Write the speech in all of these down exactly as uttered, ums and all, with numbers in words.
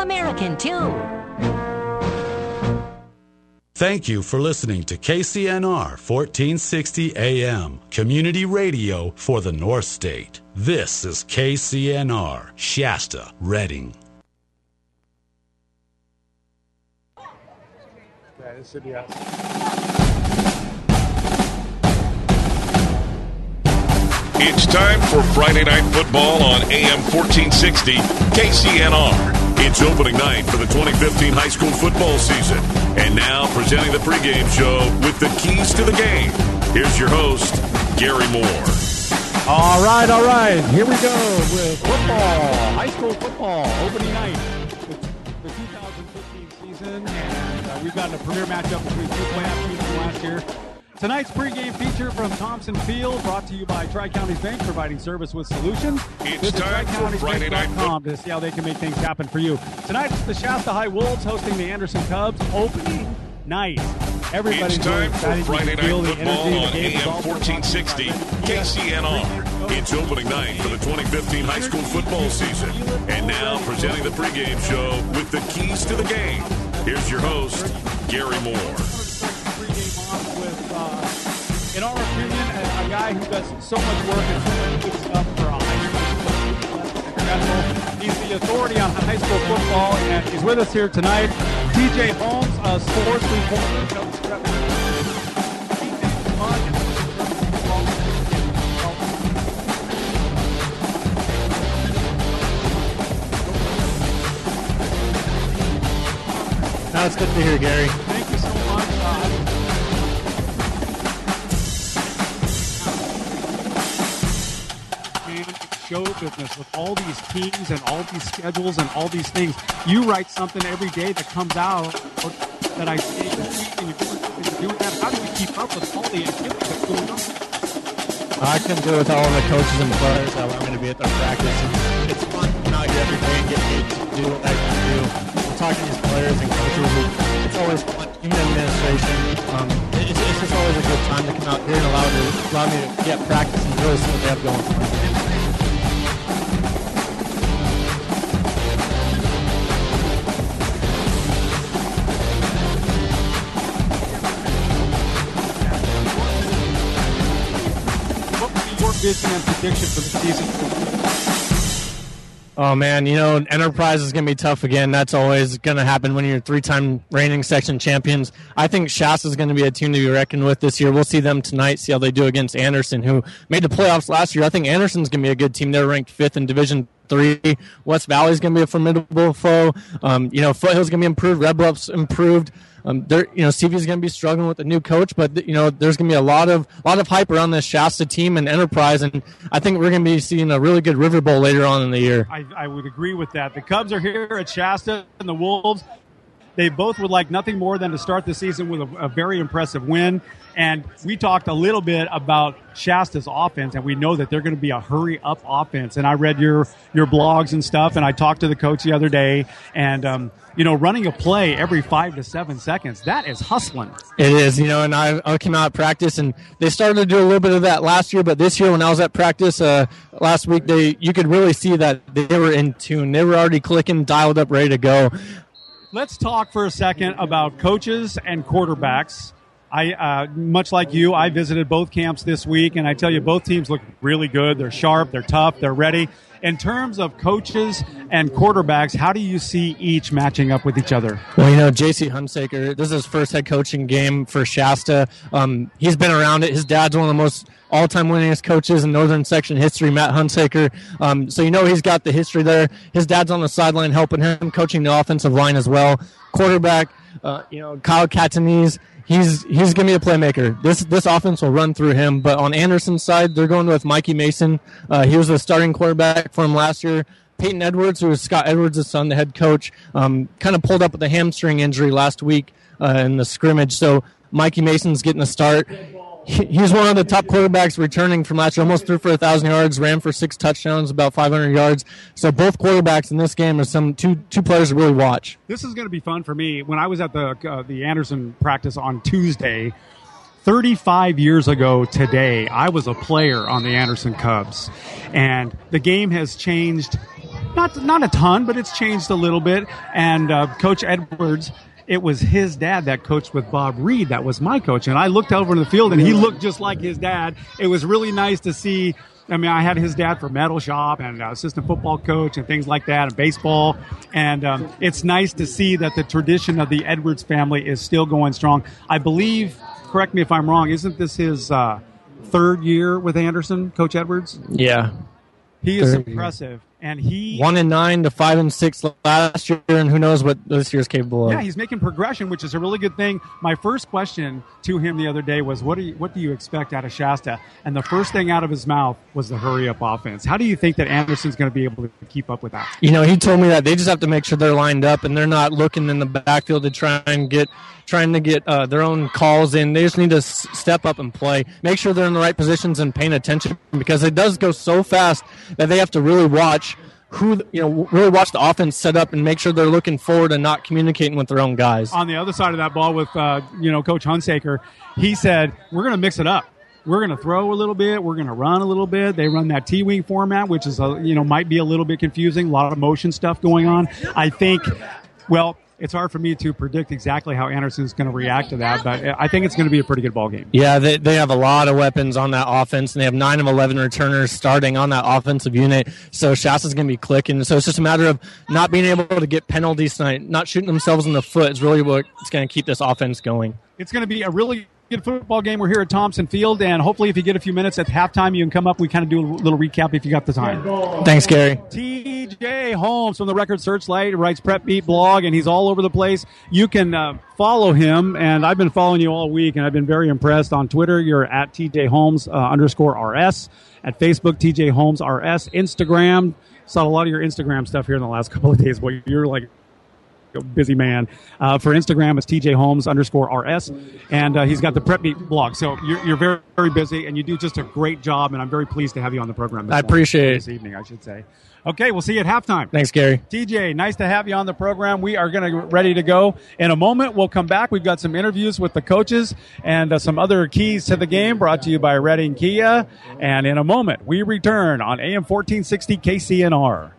All-American, too. Thank you for listening to K C N R fourteen sixty A M, community radio for the North State. This is K C N R, Shasta, Reading. Yeah, this should be us. It's time for Friday Night Football on A M fourteen sixty K C N R. It's opening night for the twenty fifteen high school football season. And now, presenting the pregame show with the keys to the game, here's your host, Gary Moore. All right, all right. Here we go with football, high school football, opening night, the, the two thousand fifteen season. And uh, we've got a premier matchup between two playoff teams from last year. Tonight's pregame feature from Thompson Field, brought to you by Tri-Counties Bank, providing service with solutions. It's Visit time for Friday Night Football to see how they can make things happen for you. Tonight, it's the Shasta High Wolves hosting the Anderson Cubs. Opening night. Everybody's It's time for excited. Friday Night Feel the Football energy, on the A game is all M fourteen sixty K C N R. It's opening night for the twenty fifteen high school football season. And now, presenting the pregame show with the keys to the game, here's your host, Gary Moore. In our opinion, a, a guy who does so much work and so much good stuff for a high school. He's the authority on high school football, and he's with us here tonight. T J Holmes, a sports reporter. Now it's good to hear, Gary. Thank you so much. Uh, show business with all these teams and all these schedules and all these things. You write something every day that comes out that I see and you're doing something, you're doing that. How do we keep up with all the activity that's going on? I can do it with all of the coaches and players that allow me to be at their practice. And it's fun coming out here every day and getting paid to do what I can do. I'm talking to these players and coaches. It's always fun. Even administration, um, it's, it's just always a good time to come out here and allow, to, allow me to get practice and really see what they have going for me. Vision and prediction for the season? Oh, man, you know, Enterprise is going to be tough again. That's always going to happen when you're three-time reigning section champions. I think Shasta is going to be a team to be reckoned with this year. We'll see them tonight, see how they do against Anderson, who made the playoffs last year. I think Anderson's going to be a good team. They're ranked fifth in Division Three. West Valley's going to be a formidable foe. Um, you know, Foothill's going to be improved. Red Bluff's improved. Um, there, you know, C V's going to be struggling with the new coach, but you know, there's going to be a lot of, lot of hype around this Shasta team and Enterprise, and I think we're going to be seeing a really good River Bowl later on in the year. I, I would agree with that. The Cubs are here at Shasta, and the Wolves, they both would like nothing more than to start the season with a, a very impressive win. And we talked a little bit about Shasta's offense, and we know that they're going to be a hurry-up offense. And I read your your blogs and stuff, and I talked to the coach the other day, and um, you know, running a play every five to seven seconds, that is hustling. It is, you know, and I, I came out at practice, and they started to do a little bit of that last year, but this year when I was at practice uh, last week, they you could really see that they were in tune. They were already clicking, dialed up, ready to go. Let's talk for a second about coaches and quarterbacks. I, uh, much like you, I visited both camps this week, and I tell you, both teams look really good. They're sharp, they're tough, they're ready. In terms of coaches and quarterbacks, how do you see each matching up with each other? Well, you know, J C Hunsaker, this is his first head coaching game for Shasta. Um, he's been around it. His dad's one of the most all-time winningest coaches in Northern Section history, Matt Hunsaker. Um, so you know he's got the history there. His dad's on the sideline helping him, coaching the offensive line as well. Quarterback, uh, you know, Kyle Catanese. He's he's going to be a playmaker. This this offense will run through him. But on Anderson's side, they're going with Mikey Mason. Uh, he was a starting quarterback for him last year. Peyton Edwards, who was Scott Edwards' son, the head coach, um, kind of pulled up with a hamstring injury last week uh, in the scrimmage. So Mikey Mason's getting a start. He, he's one of the top quarterbacks returning from last year. Almost threw for one thousand yards, ran for six touchdowns, about five hundred yards. So both quarterbacks in this game are some two two players to really watch. This is going to be fun for me. When I was at the uh, the Anderson practice on Tuesday, thirty-five years ago today, I was a player on the Anderson Cubs. And the game has changed not not a ton, but it's changed a little bit. And uh, Coach Edwards, it was his dad that coached with Bob Reed. That was my coach. And I looked over in the field, and he looked just like his dad. It was really nice to see. I mean, I had his dad for Metal Shop and uh, assistant football coach and things like that, and baseball. And um, it's nice to see that the tradition of the Edwards family is still going strong. I believe, correct me if I'm wrong, isn't this his uh, third year with Anderson, Coach Edwards? Yeah. He is Third impressive. Year. And he one and nine to five and six last year, and who knows what this year's capable of. Yeah, he's making progression, which is a really good thing. My first question to him the other day was, "What do you what do you expect out of Shasta?" And the first thing out of his mouth was the hurry up offense. How do you think that Anderson's going to be able to keep up with that? You know, he told me that they just have to make sure they're lined up and they're not looking in the backfield to try and get trying to get uh, their own calls in. They just need to s- step up and play. Make sure they're in the right positions and paying attention, because it does go so fast that they have to really watch who, you know, really watch the offense set up and make sure they're looking forward and not communicating with their own guys. On the other side of that ball with, uh, you know, Coach Hunsaker, he said, we're going to mix it up. We're going to throw a little bit. We're going to run a little bit. They run that T-wing format, which is, a, you know, might be a little bit confusing. A lot of motion stuff going on. I think, well, it's hard for me to predict exactly how Anderson's going to react to that, but I think it's going to be a pretty good ball game. Yeah, they they have a lot of weapons on that offense, and they have nine of eleven returners starting on that offensive unit. So Shasta's going to be clicking. So it's just a matter of not being able to get penalties tonight, not shooting themselves in the foot is really what's going to keep this offense going. It's going to be a really good football game. We're here at Thompson Field, and hopefully if you get a few minutes at halftime, you can come up. We kind of do a little recap if you got the time. Thanks, Gary. T J Holmes from the Record Searchlight writes Prep Beat blog, and he's all over the place. You can uh, follow him, and I've been following you all week, and I've been very impressed. On Twitter, you're at T J Holmes uh, underscore R S. At Facebook, T J Holmes R S. Instagram, saw a lot of your Instagram stuff here in the last couple of days. Boy, you're like a busy man. Uh, for Instagram, it's T J Holmes underscore R S, and uh, he's got the Prep Beat blog. So you're, you're very, very busy, and you do just a great job, and I'm very pleased to have you on the program this I appreciate morning, it. this evening, I should say. Okay, we'll see you at halftime. Thanks, Gary. T J, nice to have you on the program. We are going to ready to go. In a moment, we'll come back. We've got some interviews with the coaches and uh, some other keys to the game brought to you by Redding Kia. And in a moment, we return on A M fourteen sixty K C N R.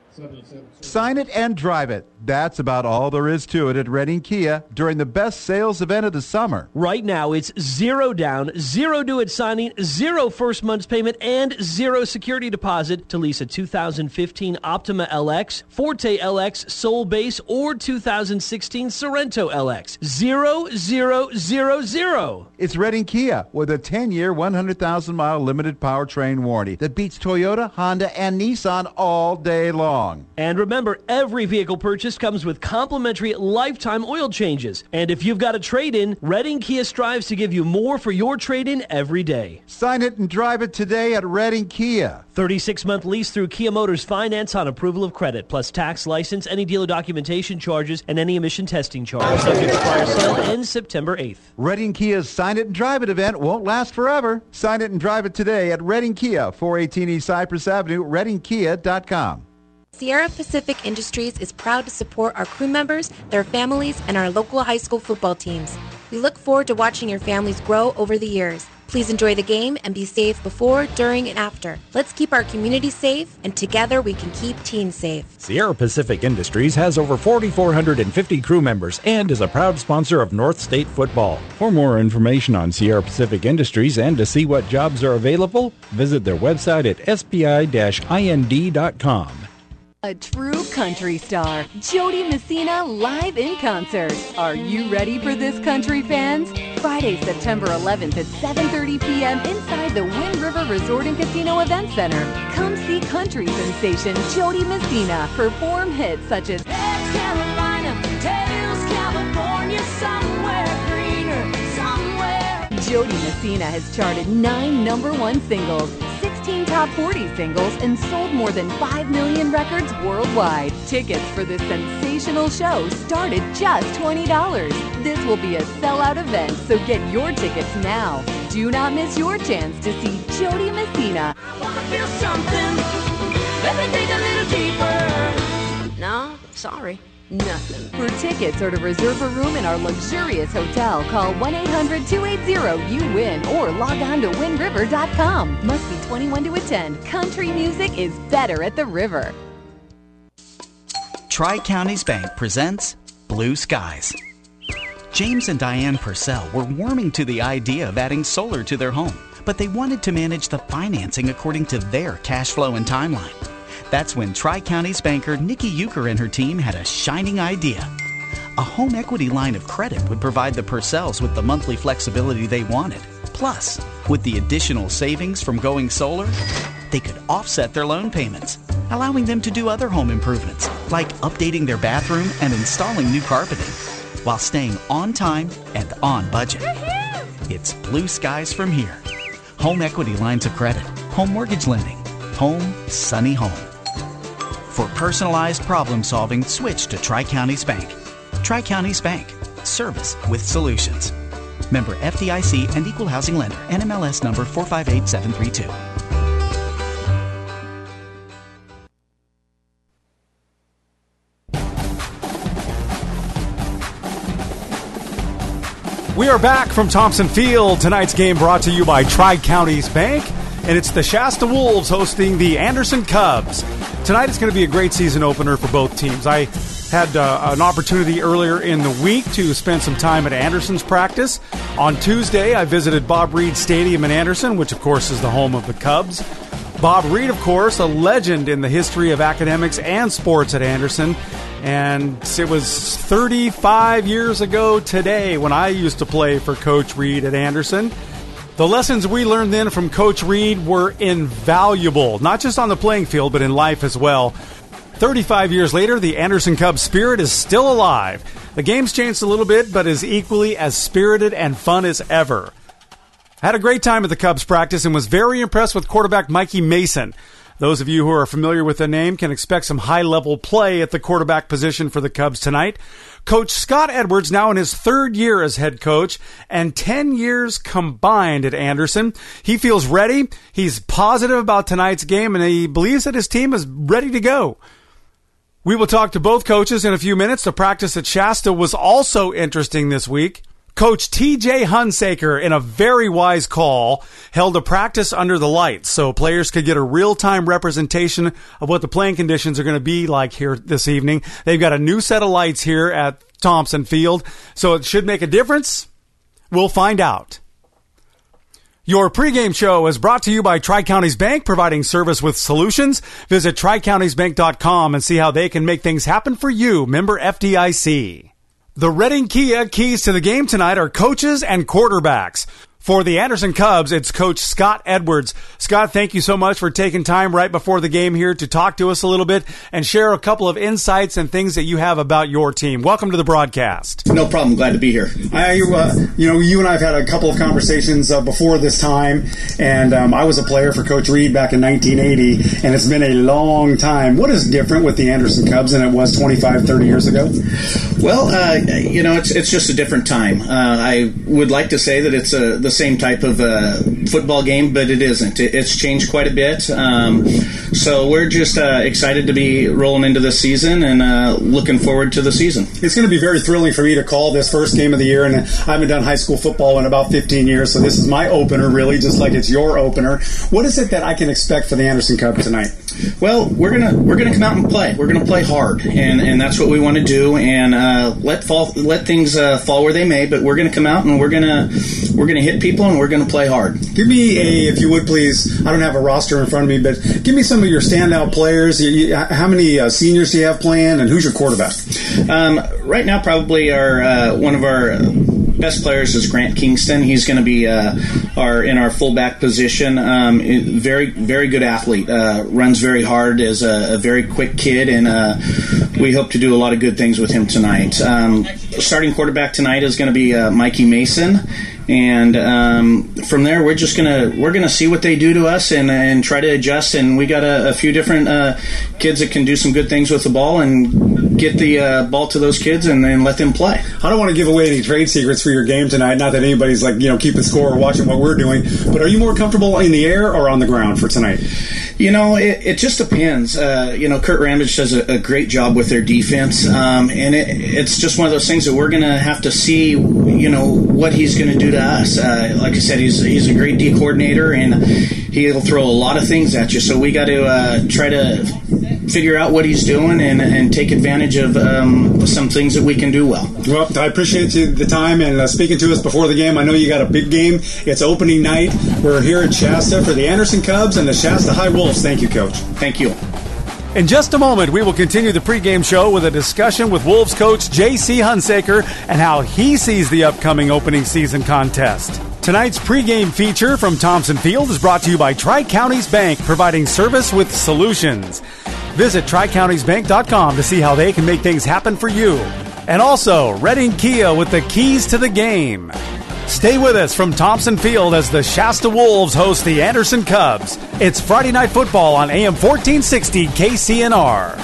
Sign it and drive it. That's about all there is to it at Redding Kia during the best sales event of the summer. Right now, it's zero down, zero due at signing, zero first month's payment, and zero security deposit to lease a two thousand fifteen Optima L X, Forte L X, Soul Base, or two thousand sixteen Sorrento L X. Zero, zero, zero, zero. It's Redding Kia with a ten-year, one hundred thousand mile limited powertrain warranty that beats Toyota, Honda, and Nissan all day long. And remember, every vehicle purchase comes with complimentary lifetime oil changes. And if you've got a trade-in, Redding Kia strives to give you more for your trade-in every day. Sign it and drive it today at Redding Kia. thirty-six month lease through Kia Motors Finance on approval of credit, plus tax, license, any dealer documentation charges, and any emission testing charges. Subject to prior sale ends September eighth. Redding Kia's Sign It and Drive It event won't last forever. Sign it and drive it today at Redding Kia, four eighteen East Cypress Avenue, redding kia dot com. Sierra Pacific Industries is proud to support our crew members, their families, and our local high school football teams. We look forward to watching your families grow over the years. Please enjoy the game and be safe before, during, and after. Let's keep our community safe, and together we can keep teams safe. Sierra Pacific Industries has over four thousand four hundred fifty crew members and is a proud sponsor of North State football. For more information on Sierra Pacific Industries and to see what jobs are available, visit their website at s p i dash i n d dot com. A true country star, Jody Messina, live in concert. Are you ready for this, country fans? Friday, September eleventh at seven thirty p.m. inside the Wind River Resort and Casino Event Center. Come see country sensation Jody Messina perform hits such as Heads Carolina, Tails California, somewhere greener, somewhere. Jody Messina has charted nine number one singles, sixteen top forty singles, and sold more than five million records worldwide. Tickets for this sensational show start at just twenty dollars. This will be a sellout event, so get your tickets now. Do not miss your chance to see Jody Messina. I wanna feel something. Let me dig a little deeper. No, sorry. Nothing. For tickets or to reserve a room in our luxurious hotel, call one eight hundred two eight zero U W I N or log on to wind river dot com. Must be twenty-one to attend. Country music is better at the river. Tri-Counties Bank presents Blue Skies. James and Diane Purcell were warming to the idea of adding solar to their home, but they wanted to manage the financing according to their cash flow and timeline. That's when Tri-Counties banker Nikki Euchre and her team had a shining idea. A home equity line of credit would provide the Purcells with the monthly flexibility they wanted. Plus, with the additional savings from going solar, they could offset their loan payments, allowing them to do other home improvements, like updating their bathroom and installing new carpeting, while staying on time and on budget. It's blue skies from here. Home equity lines of credit, home mortgage lending, home sunny home. For personalized problem solving, switch to Tri-Counties Bank. Tri-Counties Bank. Service with solutions. Member F D I C and Equal Housing Lender. N M L S number four five eight seven three two. We are back from Thompson Field. Tonight's game brought to you by Tri-Counties Bank, and it's the Shasta Wolves hosting the Anderson Cubs. Tonight is going to be a great season opener for both teams. I had uh, an opportunity earlier in the week to spend some time at Anderson's practice. On Tuesday, I visited Bob Reed Stadium in Anderson, which of course is the home of the Cubs. Bob Reed, of course, a legend in the history of academics and sports at Anderson. And it was thirty-five years ago today when I used to play for Coach Reed at Anderson. The lessons we learned then from Coach Reed were invaluable, not just on the playing field, but in life as well. thirty-five years later, the Anderson Cubs spirit is still alive. The game's changed a little bit, but is equally as spirited and fun as ever. I had a great time at the Cubs practice and was very impressed with quarterback Mikey Mason. Those of you who are familiar with the name can expect some high-level play at the quarterback position for the Cubs tonight. Coach Scott Edwards, now in his third year as head coach and ten years combined at Anderson. He feels ready. He's positive about tonight's game, and he believes that his team is ready to go. We will talk to both coaches in a few minutes. The practice at Shasta was also interesting this week. Coach T J Hunsaker, in a very wise call, held a practice under the lights so players could get a real-time representation of what the playing conditions are going to be like here this evening. They've got a new set of lights here at Thompson Field, so it should make a difference. We'll find out. Your pregame show is brought to you by Tri-Counties Bank, providing service with solutions. Visit tri counties bank dot com and see how they can make things happen for you. Member F D I C. The Reading Kia keys to the game tonight are coaches and quarterbacks. For the Anderson Cubs, it's Coach Scott Edwards. Scott, thank you so much for taking time right before the game here to talk to us a little bit and share a couple of insights and things that you have about your team. Welcome to the broadcast. No problem. Glad to be here. I, uh, you know, you and I have had a couple of conversations uh, before this time, and um, I was a player for Coach Reed back in nineteen eighty, and it's been a long time. What is different with the Anderson Cubs than it was twenty-five, thirty years ago? Well, uh, you know, it's it's just a different time. Uh, I would like to say that it's a, the same type of uh, football game, but it isn't. It, it's changed quite a bit. Um, so we're just uh, excited to be rolling into this season and uh, looking forward to the season. It's going to be very thrilling for me to call this first game of the year, and I haven't done high school football in about fifteen years, so this is my opener, really, just like it's your opener. What is it that I can expect for the Anderson Cubs tonight? Well, we're gonna we're gonna come out and play. We're gonna play hard, and, and that's what we want to do. And uh, let fall let things uh, fall where they may. But we're gonna come out and we're gonna we're gonna hit people and we're gonna play hard. Give me a, if you would please. I don't have a roster in front of me, but give me some of your standout players. You, you, how many uh, seniors do you have playing, and who's your quarterback? Um, right now, probably our uh, one of our best players is Grant Kingston. He's going to be uh, our in our fullback position. Um, very very good athlete. Uh, runs very hard. Is a, a very quick kid, and uh, we hope to do a lot of good things with him tonight. Um, starting quarterback tonight is going to be uh, Mikey Mason. And um, from there, we're just gonna we're gonna see what they do to us and and try to adjust. And we got a, a few different uh, kids that can do some good things with the ball and get the uh, ball to those kids and then let them play. I don't want to give away any trade secrets for your game tonight. Not that anybody's like you know keeping score or watching what we're doing. But are you more comfortable in the air or on the ground for tonight? You know, it, it just depends. Uh, you know, Kurt Ramage does a, a great job with their defense, um, and it, it's just one of those things that we're going to have to see. You know what he's going to do to us. Uh, like I said, he's he's a great D coordinator, and he'll throw a lot of things at you. So we got to uh, try to figure out what he's doing and, and take advantage of um, some things that we can do well. Well, I appreciate you the time and uh, speaking to us before the game. I know you got a big game. It's opening night. We're here at Shasta for the Anderson Cubs and the Shasta High Wolves. Thank you, Coach. Thank you. In just a moment, we will continue the pregame show with a discussion with Wolves coach J C Hunsaker and how he sees the upcoming opening season contest. Tonight's pregame feature from Thompson Field is brought to you by Tri-Counties Bank, providing service with solutions. Visit tri counties bank dot com to see how they can make things happen for you. And also, Redding Kia with the keys to the game. Stay with us from Thompson Field as the Shasta Wolves host the Anderson Cubs. It's Friday Night Football on A M fourteen sixty K C N R.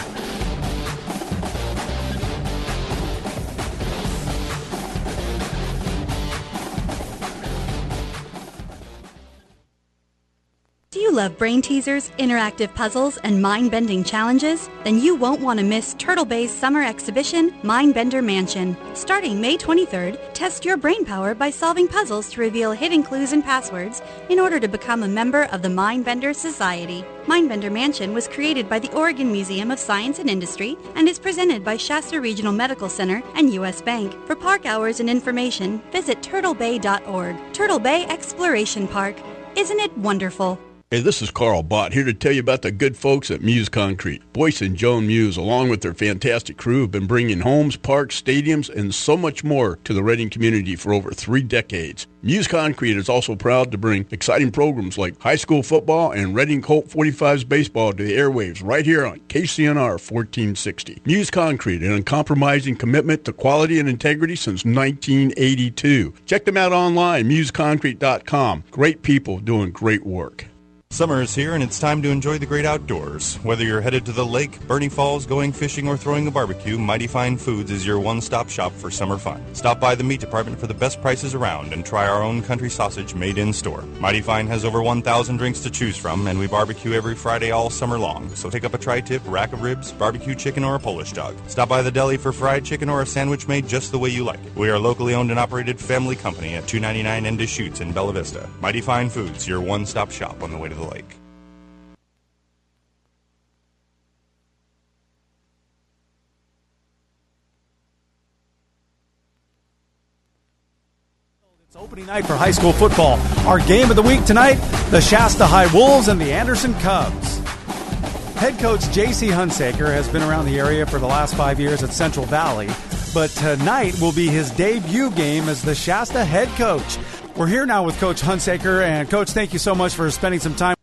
Do you love brain teasers, interactive puzzles, and mind-bending challenges? Then you won't want to miss Turtle Bay's summer exhibition, Mindbender Mansion. Starting May twenty-third, test your brain power by solving puzzles to reveal hidden clues and passwords in order to become a member of the Mindbender Society. Mindbender Mansion was created by the Oregon Museum of Science and Industry and is presented by Shasta Regional Medical Center and U S Bank. For park hours and information, visit turtle bay dot org. Turtle Bay Exploration Park. Isn't it wonderful? Hey, this is Carl Bott, here to tell you about the good folks at Muse Concrete. Boyce and Joan Muse, along with their fantastic crew, have been bringing homes, parks, stadiums, and so much more to the Redding community for over three decades. Muse Concrete is also proud to bring exciting programs like high school football and Redding Colt forty-fives baseball to the airwaves right here on K C N R fourteen sixty. Muse Concrete, an uncompromising commitment to quality and integrity since nineteen eighty-two. Check them out online, muse concrete dot com. Great people doing great work. Summer is here and it's time to enjoy the great outdoors. Whether you're headed to the lake, Bernie Falls, going fishing, or throwing a barbecue, Mighty Fine Foods is your one-stop shop for summer fun. Stop by the meat department for the best prices around and try our own country sausage made in-store. Mighty Fine has over one thousand drinks to choose from, and we barbecue every Friday all summer long. So take up a tri-tip, rack of ribs, barbecue chicken, or a Polish dog. Stop by the deli for fried chicken or a sandwich made just the way you like it. We are a locally owned and operated family company at two ninety-nine in Deschutes in Bella Vista. Mighty Fine Foods, your one-stop shop on the way to the lake. It's opening night for high school football. Our game of the week tonight, the Shasta High Wolves and the Anderson Cubs. Head coach J C Hunsaker has been around the area for the last five years at Central Valley, but tonight will be his debut game as the Shasta head coach. We're here now with Coach Hunsaker, and Coach, thank you so much for spending some time.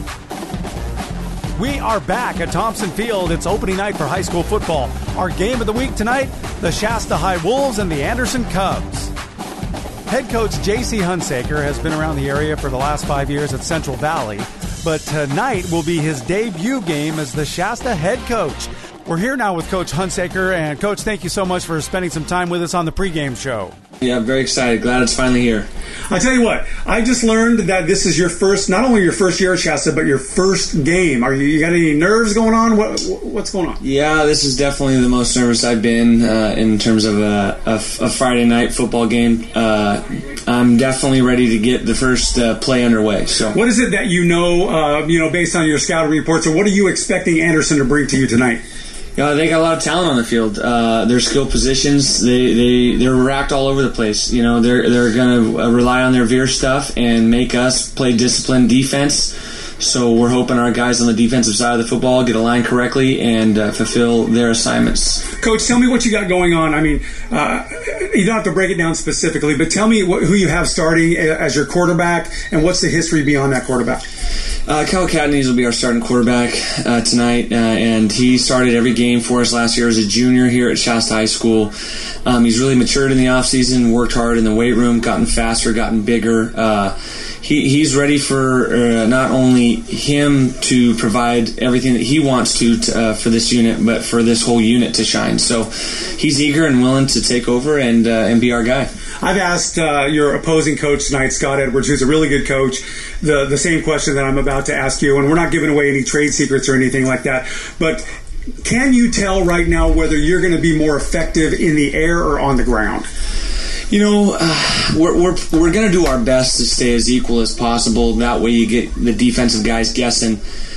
We are back at Thompson Field. It's opening night for high school football. Our game of the week tonight, the Shasta High Wolves and the Anderson Cubs. Head coach J C Hunsaker has been around the area for the last five years at Central Valley, but tonight will be his debut game as the Shasta head coach. We're here now with Coach Hunsaker, and Coach, thank you so much for spending some time with us on the pregame show. Yeah, I'm very excited. Glad it's finally here. I tell you what, I just learned that this is your first, not only your first year at Shasta, but your first game. Are you, you got any nerves going on? What What's going on? Yeah, this is definitely the most nervous I've been uh, in terms of a, a, a Friday night football game. Uh, I'm definitely ready to get the first uh, play underway. So, what is it that you know, uh, you know, based on your scouting reports, or what are you expecting Anderson to bring to you tonight? Yeah, they got a lot of talent on the field. Uh, their skill positions, they they they're racked all over the place. You know, they're they're going to rely on their veer stuff and make us play disciplined defense. So we're hoping our guys on the defensive side of the football get aligned correctly and uh, fulfill their assignments. Coach, tell me what you got going on. I mean, uh, you don't have to break it down specifically, but tell me what, who you have starting as your quarterback and what's the history beyond that quarterback. Uh, Cal Cadney's will be our starting quarterback uh, tonight, uh, and he started every game for us last year as a junior here at Shasta High School. Um, he's really matured in the offseason, worked hard in the weight room, gotten faster, gotten bigger. Uh, he, he's ready for uh, not only him to provide everything that he wants to, to uh, for this unit, but for this whole unit to shine. So he's eager and willing to take over and uh, and be our guy. I've asked uh, your opposing coach tonight, Scott Edwards, who's a really good coach, the, the same question that I'm about to ask you, and we're not giving away any trade secrets or anything like that, but can you tell right now whether you're going to be more effective in the air or on the ground? You know, uh, we're we're we're going to do our best to stay as equal as possible. That way you get the defensive guys guessing.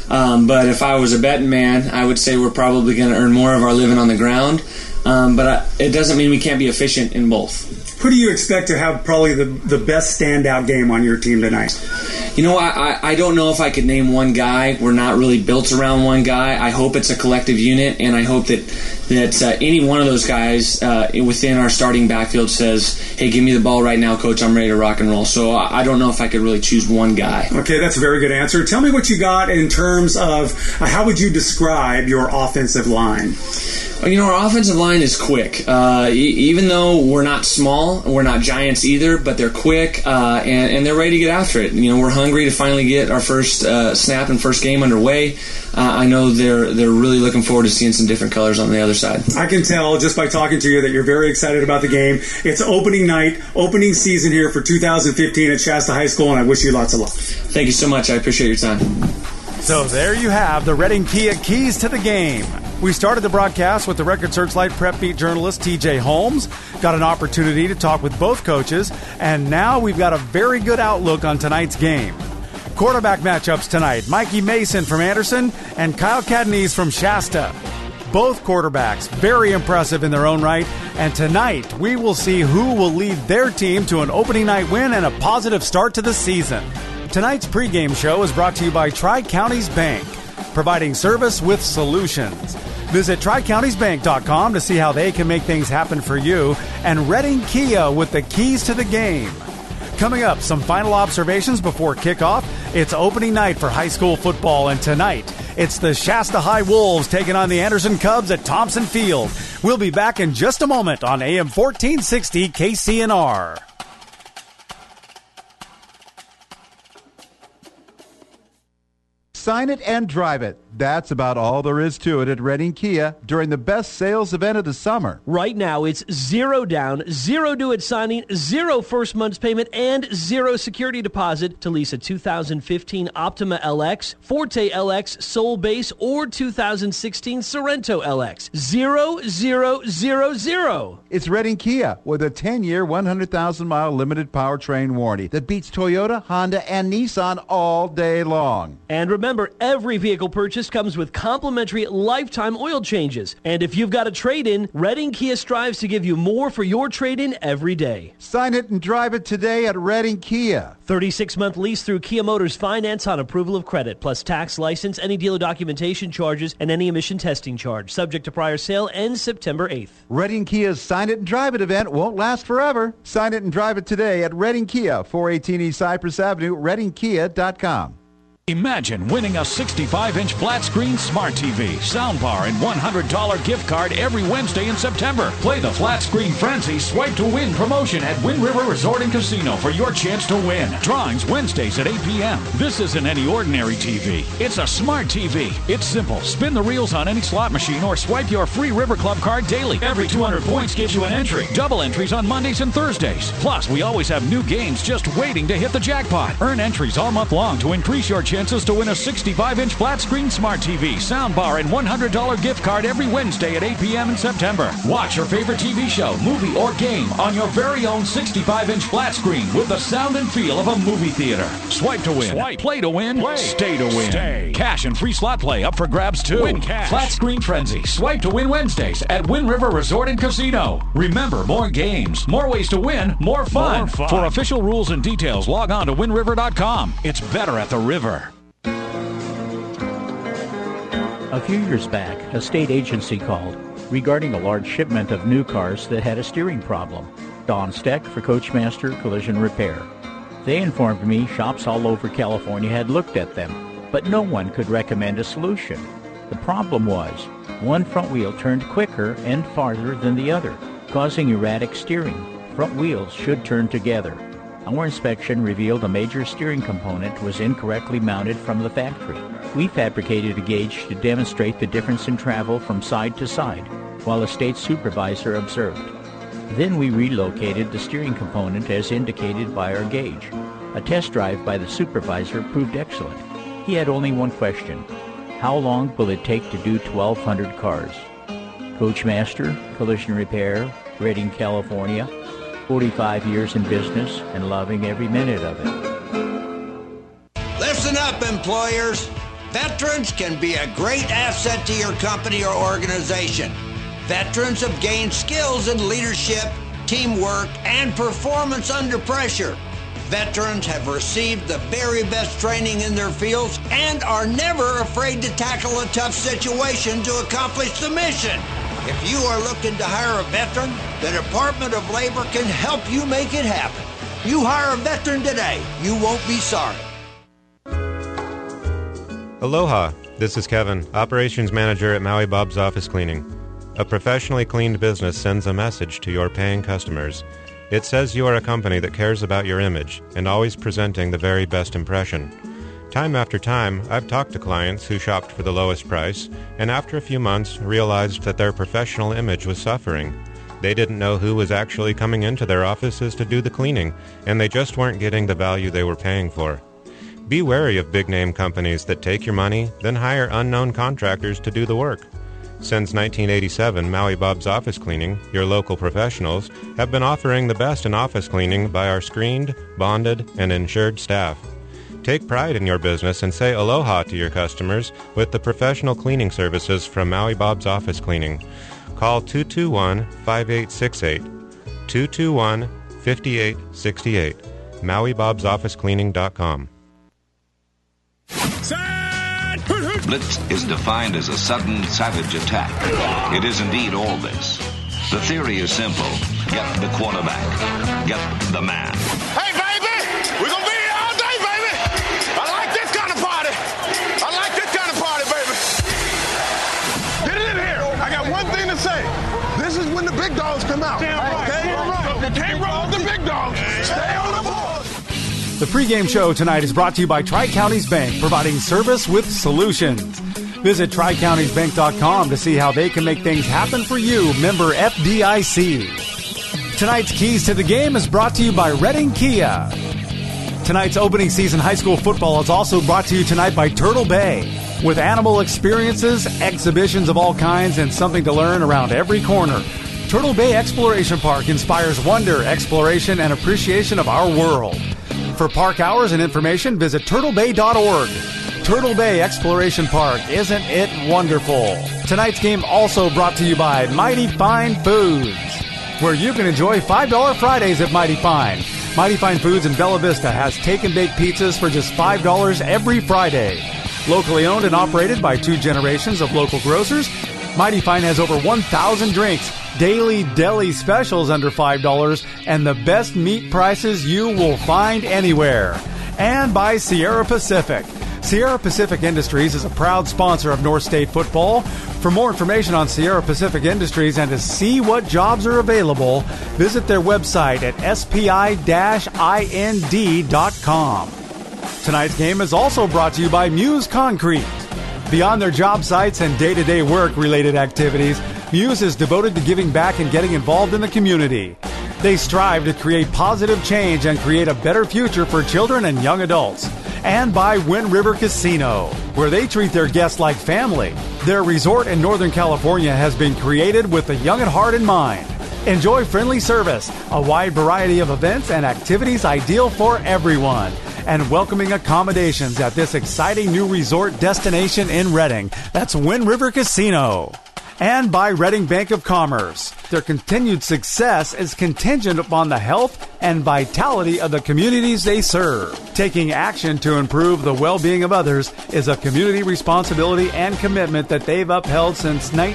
Um, but if I was a betting man, I would say we're probably going to earn more of our living on the ground. Um, but I, it doesn't mean we can't be efficient in both. Who do you expect to have probably the, the best standout game on your team tonight? You know, I, I, I don't know if I could name one guy. We're not really built around one guy. I hope it's a collective unit, and I hope that, that uh, any one of those guys uh, within our starting backfield says, hey, give me the ball right now, Coach. I'm ready to rock and roll. So I, I don't know if I could really choose one guy. Okay, that's a very good answer. Tell me what you got in terms of uh, how would you describe your offensive line? You know, our offensive line is quick. Uh, e- even though we're not small, we're not giants either, but they're quick, uh, and, and they're ready to get after it. You know, we're hungry to finally get our first uh, snap and first game underway. Uh, I know they're they're really looking forward to seeing some different colors on the other side. I can tell just by talking to you that you're very excited about the game. It's opening night, opening season here for two thousand fifteen at Shasta High School, and I wish you lots of luck. Thank you so much. I appreciate your time. So there you have the Reading Kia keys to the game. We started the broadcast with the Record Searchlight Prep Beat journalist T J Holmes. Got an opportunity to talk with both coaches, and now we've got a very good outlook on tonight's game. Quarterback matchups tonight, Mikey Mason from Anderson and Kyle Catanese from Shasta. Both quarterbacks very impressive in their own right, and tonight we will see who will lead their team to an opening night win and a positive start to the season. Tonight's pregame show is brought to you by Tri-Counties Bank, providing service with solutions. Visit tri counties bank dot com to see how they can make things happen for you, and Reading Kia with the keys to the game. Coming up, some final observations before kickoff. It's opening night for high school football, and tonight it's the Shasta High Wolves taking on the Anderson Cubs at Thompson Field. We'll be back in just a moment on A M fourteen sixty K C N R. Sign it and drive it. That's about all there is to it at Reading Kia during the best sales event of the summer. Right now, it's zero down, zero due at signing, zero first month's payment, and zero security deposit to lease a two thousand fifteen Optima L X, Forte L X, Soul Base, or two thousand sixteen Sorrento L X. Zero, zero, zero, zero. It's Reading Kia with a ten-year, one hundred thousand mile limited powertrain warranty that beats Toyota, Honda, and Nissan all day long. And remember, every vehicle purchase comes with complimentary lifetime oil changes. And if you've got a trade-in, Reading Kia strives to give you more for your trade-in every day. Sign it and drive it today at Reading Kia. thirty-six month lease through Kia Motors Finance on approval of credit, plus tax, license, any dealer documentation charges, and any emission testing charge. Subject to prior sale ends September eighth. Reading Kia's Sign It and Drive It event won't last forever. Sign it and drive it today at Reading Kia, four eighteen East Cypress Avenue, reading kia dot com. Imagine winning a sixty-five inch flat-screen smart T V, soundbar, and one hundred dollars gift card every Wednesday in September. Play the flat-screen frenzy Swipe to Win promotion at Wind River Resort and Casino for your chance to win. Drawings Wednesdays at eight p.m. This isn't any ordinary T V. It's a smart T V. It's simple. Spin the reels on any slot machine or swipe your free River Club card daily. Every two hundred points gives you an entry. Double entries on Mondays and Thursdays. Plus, we always have new games just waiting to hit the jackpot. Earn entries all month long to increase your chances to win a sixty-five inch flat-screen smart T V, soundbar, and one hundred dollars gift card every Wednesday at eight p.m. in September. Watch your favorite T V show, movie, or game on your very own sixty-five inch flat screen with the sound and feel of a movie theater. Swipe to win. Swipe. Play to win. Play. Stay to win. Stay. Cash and free slot play up for grabs too. Win cash. Flat Screen Frenzy. Swipe to win Wednesdays at Wind River Resort and Casino. Remember, more games, more ways to win, more fun. More fun. For official rules and details, log on to wind river dot com. It's better at the river. A few years back, a state agency called regarding a large shipment of new cars that had a steering problem. Don Steck for Coachmaster Collision Repair. They informed me shops all over California had looked at them, but no one could recommend a solution. The problem was, one front wheel turned quicker and farther than the other, causing erratic steering. Front wheels should turn together. Our inspection revealed a major steering component was incorrectly mounted from the factory. We fabricated a gauge to demonstrate the difference in travel from side to side, while a state supervisor observed. Then we relocated the steering component as indicated by our gauge. A test drive by the supervisor proved excellent. He had only one question: how long will it take to do twelve hundred cars? Coachmaster Collision Repair, Redding, California. forty-five years in business and loving every minute of it. Listen up, employers. Veterans can be a great asset to your company or organization. Veterans have gained skills in leadership, teamwork, and performance under pressure. Veterans have received the very best training in their fields and are never afraid to tackle a tough situation to accomplish the mission. If you are looking to hire a veteran, the Department of Labor can help you make it happen. You hire a veteran today, you won't be sorry. Aloha, this is Kevin, Operations Manager at Maui Bob's Office Cleaning. A professionally cleaned business sends a message to your paying customers. It says you are a company that cares about your image and always presenting the very best impression. Time after time, I've talked to clients who shopped for the lowest price and after a few months realized that their professional image was suffering. They didn't know who was actually coming into their offices to do the cleaning, and they just weren't getting the value they were paying for. Be wary of big-name companies that take your money, then hire unknown contractors to do the work. Since nineteen eighty-seven, Maui Bob's Office Cleaning, your local professionals, have been offering the best in office cleaning by our screened, bonded, and insured staff. Take pride in your business and say aloha to your customers with the professional cleaning services from Maui Bob's Office Cleaning. Call two two one, five eight six eight, two two one, five eight six eight, maui bobs office cleaning dot com. Blitz is defined as a sudden, savage attack. It is indeed all this. The theory is simple. Get the quarterback. Get the man. Hey, baby! We're going to be here all day, baby! I like this kind of party! I like this kind of party, baby! Get it in here! I got one thing to say. This is when the big dogs come out. Okay? You can't roll with the big dogs. Stay on the board! The pregame show tonight is brought to you by Tri-Counties Bank, providing service with solutions. Visit tri counties bank dot com to see how they can make things happen for you. Member F D I C. Tonight's Keys to the Game is brought to you by Redding Kia. Tonight's opening season high school football is also brought to you tonight by Turtle Bay. With animal experiences, exhibitions of all kinds, and something to learn around every corner, Turtle Bay Exploration Park inspires wonder, exploration, and appreciation of our world. For park hours and information, visit turtle bay dot org. Turtle Bay Exploration Park, isn't it wonderful? Tonight's game also brought to you by Mighty Fine Foods, where you can enjoy five dollar Fridays at Mighty Fine. Mighty Fine Foods in Bella Vista has take-and-bake pizzas for just five dollars every Friday. Locally owned and operated by two generations of local grocers, Mighty Fine has over one thousand drinks, daily deli specials under five dollars, and the best meat prices you will find anywhere. And by Sierra Pacific. Sierra Pacific Industries is a proud sponsor of North State football. For more information on Sierra Pacific Industries and to see what jobs are available, visit their website at s p i dash i n d dot com. Tonight's game is also brought to you by Muse Concrete. Beyond their job sites and day-to-day work-related activities, Muse is devoted to giving back and getting involved in the community. They strive to create positive change and create a better future for children and young adults. And by Wind River Casino, where they treat their guests like family. Their resort in Northern California has been created with the young at heart in mind. Enjoy friendly service, a wide variety of events and activities ideal for everyone, and welcoming accommodations at this exciting new resort destination in Redding. That's Wind River Casino. And by Redding Bank of Commerce. Their continued success is contingent upon the health and vitality of the communities they serve. Taking action to improve the well-being of others is a community responsibility and commitment that they've upheld since nineteen...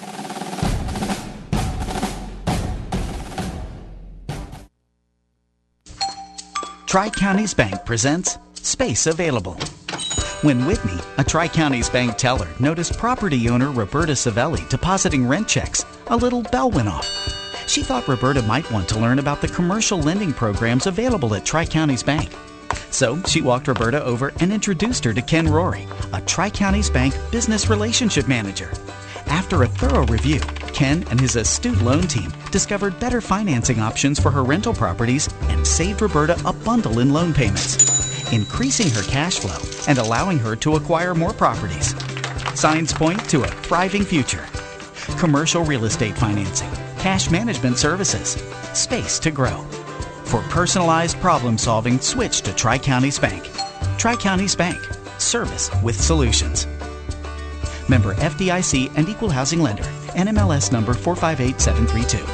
Tri-Counties Bank presents Space Available. When Whitney, a Tri-Counties Bank teller, noticed property owner Roberta Savelli depositing rent checks, a little bell went off. She thought Roberta might want to learn about the commercial lending programs available at Tri-Counties Bank. So she walked Roberta over and introduced her to Ken Rory, a Tri-Counties Bank business relationship manager. After a thorough review, Ken and his astute loan team discovered better financing options for her rental properties and saved Roberta a bundle in loan payments, increasing her cash flow and allowing her to acquire more properties. Signs point to a thriving future. Commercial real estate financing, cash management services, space to grow. For personalized problem solving, switch to Tri-Counties Bank. Tri-Counties Bank. service with solutions. Member F D I C and Equal Housing Lender. N M L S number four five eight seven three two.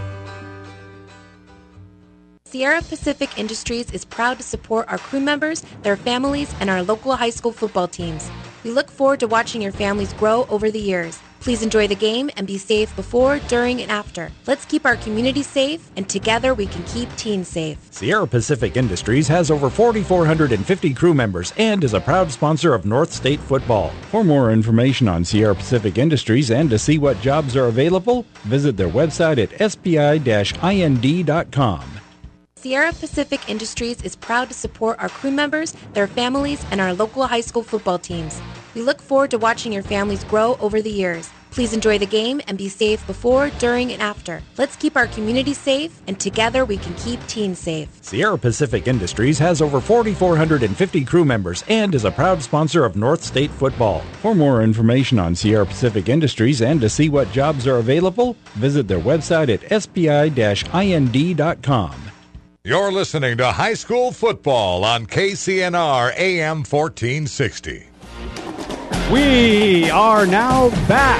Sierra Pacific Industries is proud to support our crew members, their families, and our local high school football teams. We look forward to watching your families grow over the years. Please enjoy the game and be safe before, during, and after. Let's keep our community safe, and together we can keep teens safe. Sierra Pacific Industries has over four thousand four hundred fifty crew members and is a proud sponsor of North State football. For more information on Sierra Pacific Industries and to see what jobs are available, visit their website at s p i dash i n d dot com. Sierra Pacific Industries is proud to support our crew members, their families, and our local high school football teams. We look forward to watching your families grow over the years. Please enjoy the game and be safe before, during, and after. Let's keep our community safe, and together we can keep teens safe. Sierra Pacific Industries has over four thousand four hundred fifty crew members and is a proud sponsor of North State football. For more information on Sierra Pacific Industries and to see what jobs are available, visit their website at s p i dash i n d dot com. You're listening to High School Football on K C N R A M fourteen sixty. We are now back.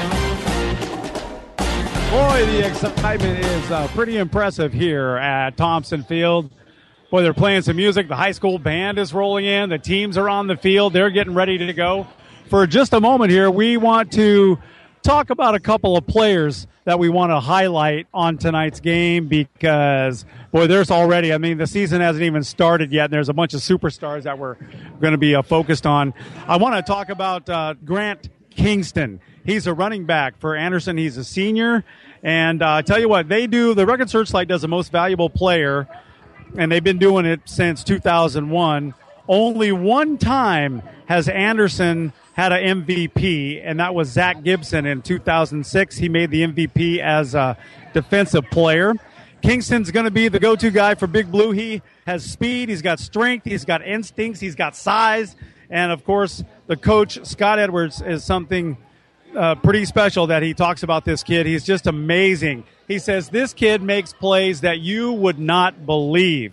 Boy, the excitement is uh, pretty impressive here at Thompson Field. Boy, they're playing some music. The high school band is rolling in. The teams are on the field. They're getting ready to go. For just a moment here, we want to talk about a couple of players that we want to highlight on tonight's game because, boy, there's already, I mean, the season hasn't even started yet, and there's a bunch of superstars that we're going to be uh, focused on. I want to talk about uh, Grant Kingston. He's a running back for Anderson. He's a senior. And uh, I tell you what, they do, the Record Searchlight does the most valuable player, and they've been doing it since two thousand one. Only one time has Anderson had an M V P, and that was Zach Gibson in two thousand six. He made the M V P as a defensive player. Kingston's going to be the go-to guy for Big Blue. He has speed, he's got strength, he's got instincts, he's got size, and, of course, the coach, Scott Edwards, is something uh, pretty special that he talks about this kid. He's just amazing. He says this kid makes plays that you would not believe.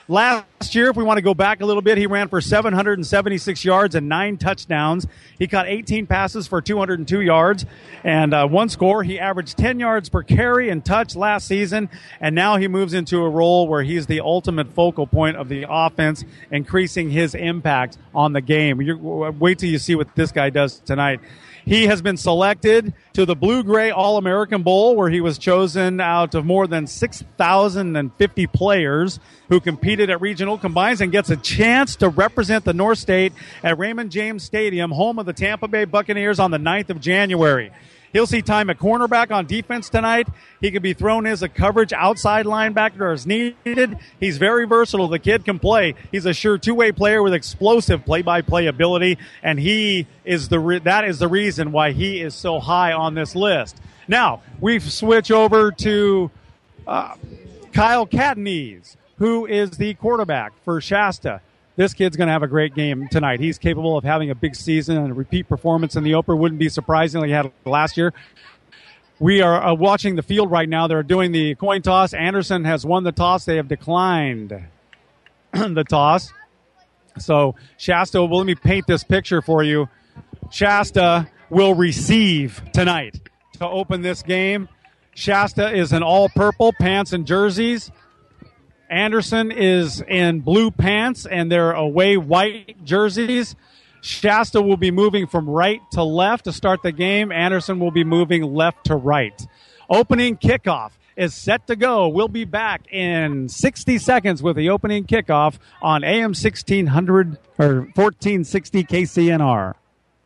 Last year, if we want to go back a little bit, he ran for seven hundred seventy-six yards and nine touchdowns. He caught eighteen passes for two hundred two yards and uh, one score. He averaged ten yards per carry and touch last season, and now he moves into a role where he's the ultimate focal point of the offense, increasing his impact on the game. You're, wait till you see what this guy does tonight. He has been selected to the Blue-Gray All-American Bowl, where he was chosen out of more than six thousand fifty players who competed at regional combines and gets a chance to represent the North State at Raymond James Stadium, home of the Tampa Bay Buccaneers, on the ninth of January. He'll see time at cornerback on defense tonight. He can be thrown as a coverage outside linebacker as needed. He's very versatile. The kid can play. He's a sure two-way player with explosive play-by-play ability, and he is the re- that is the reason why he is so high on this list. Now, we switch over to uh, Kyle Catanese, who is the quarterback for Shasta. This kid's going to have a great game tonight. He's capable of having a big season and a repeat performance in the Oper. Wouldn't be surprising like he had last year. We are uh, watching the field right now. They're doing the coin toss. Anderson has won the toss. They have declined the toss. So Shasta, well, let me paint this picture for you. Shasta will receive tonight to open this game. Shasta is in all purple pants and jerseys. Anderson is in blue pants and their away white jerseys. Shasta will be moving from right to left to start the game. Anderson will be moving left to right. Opening kickoff is set to go. We'll be back in sixty seconds with the opening kickoff on A M sixteen hundred or fourteen sixty K C N R.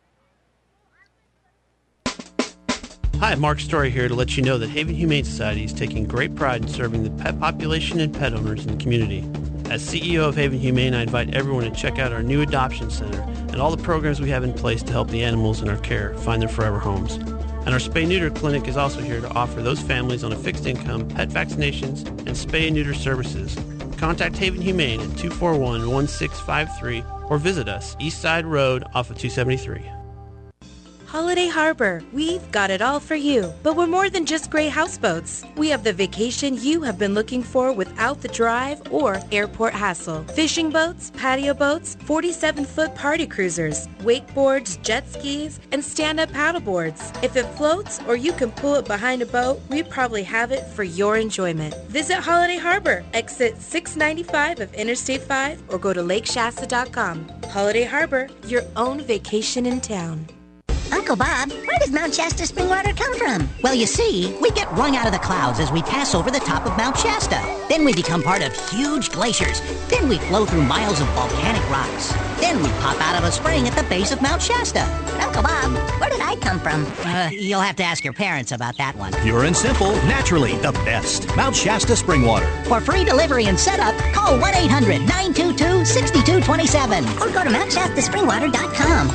Hi, Mark Story here to let you know that Haven Humane Society is taking great pride in serving the pet population and pet owners in the community. As C E O of Haven Humane, I invite everyone to check out our new adoption center and all the programs we have in place to help the animals in our care find their forever homes. And our spay-neuter clinic is also here to offer those families on a fixed income pet vaccinations and spay and neuter services. Contact Haven Humane at two four one, one six five three or visit us East Side Road off of two seventy-three. Holiday Harbor, we've got it all for you. But we're more than just gray houseboats. We have the vacation you have been looking for without the drive or airport hassle. Fishing boats, patio boats, forty-seven foot party cruisers, wakeboards, jet skis, and stand-up paddleboards. If it floats or you can pull it behind a boat, we probably have it for your enjoyment. Visit Holiday Harbor, exit six ninety-five of Interstate five, or go to lake shasta dot com. Holiday Harbor, your own vacation in town. Uncle Bob, where does Mount Shasta spring water come from? Well, you see, we get wrung out of the clouds as we pass over the top of Mount Shasta. Then we become part of huge glaciers. Then we flow through miles of volcanic rocks. Then we pop out of a spring at the base of Mount Shasta. Uncle Bob, where did I come from? Uh, you'll have to ask your parents about that one. Pure and simple, naturally the best. Mount Shasta spring water. For free delivery and setup, call one eight hundred nine two two six two two seven or go to mount shasta spring water dot com.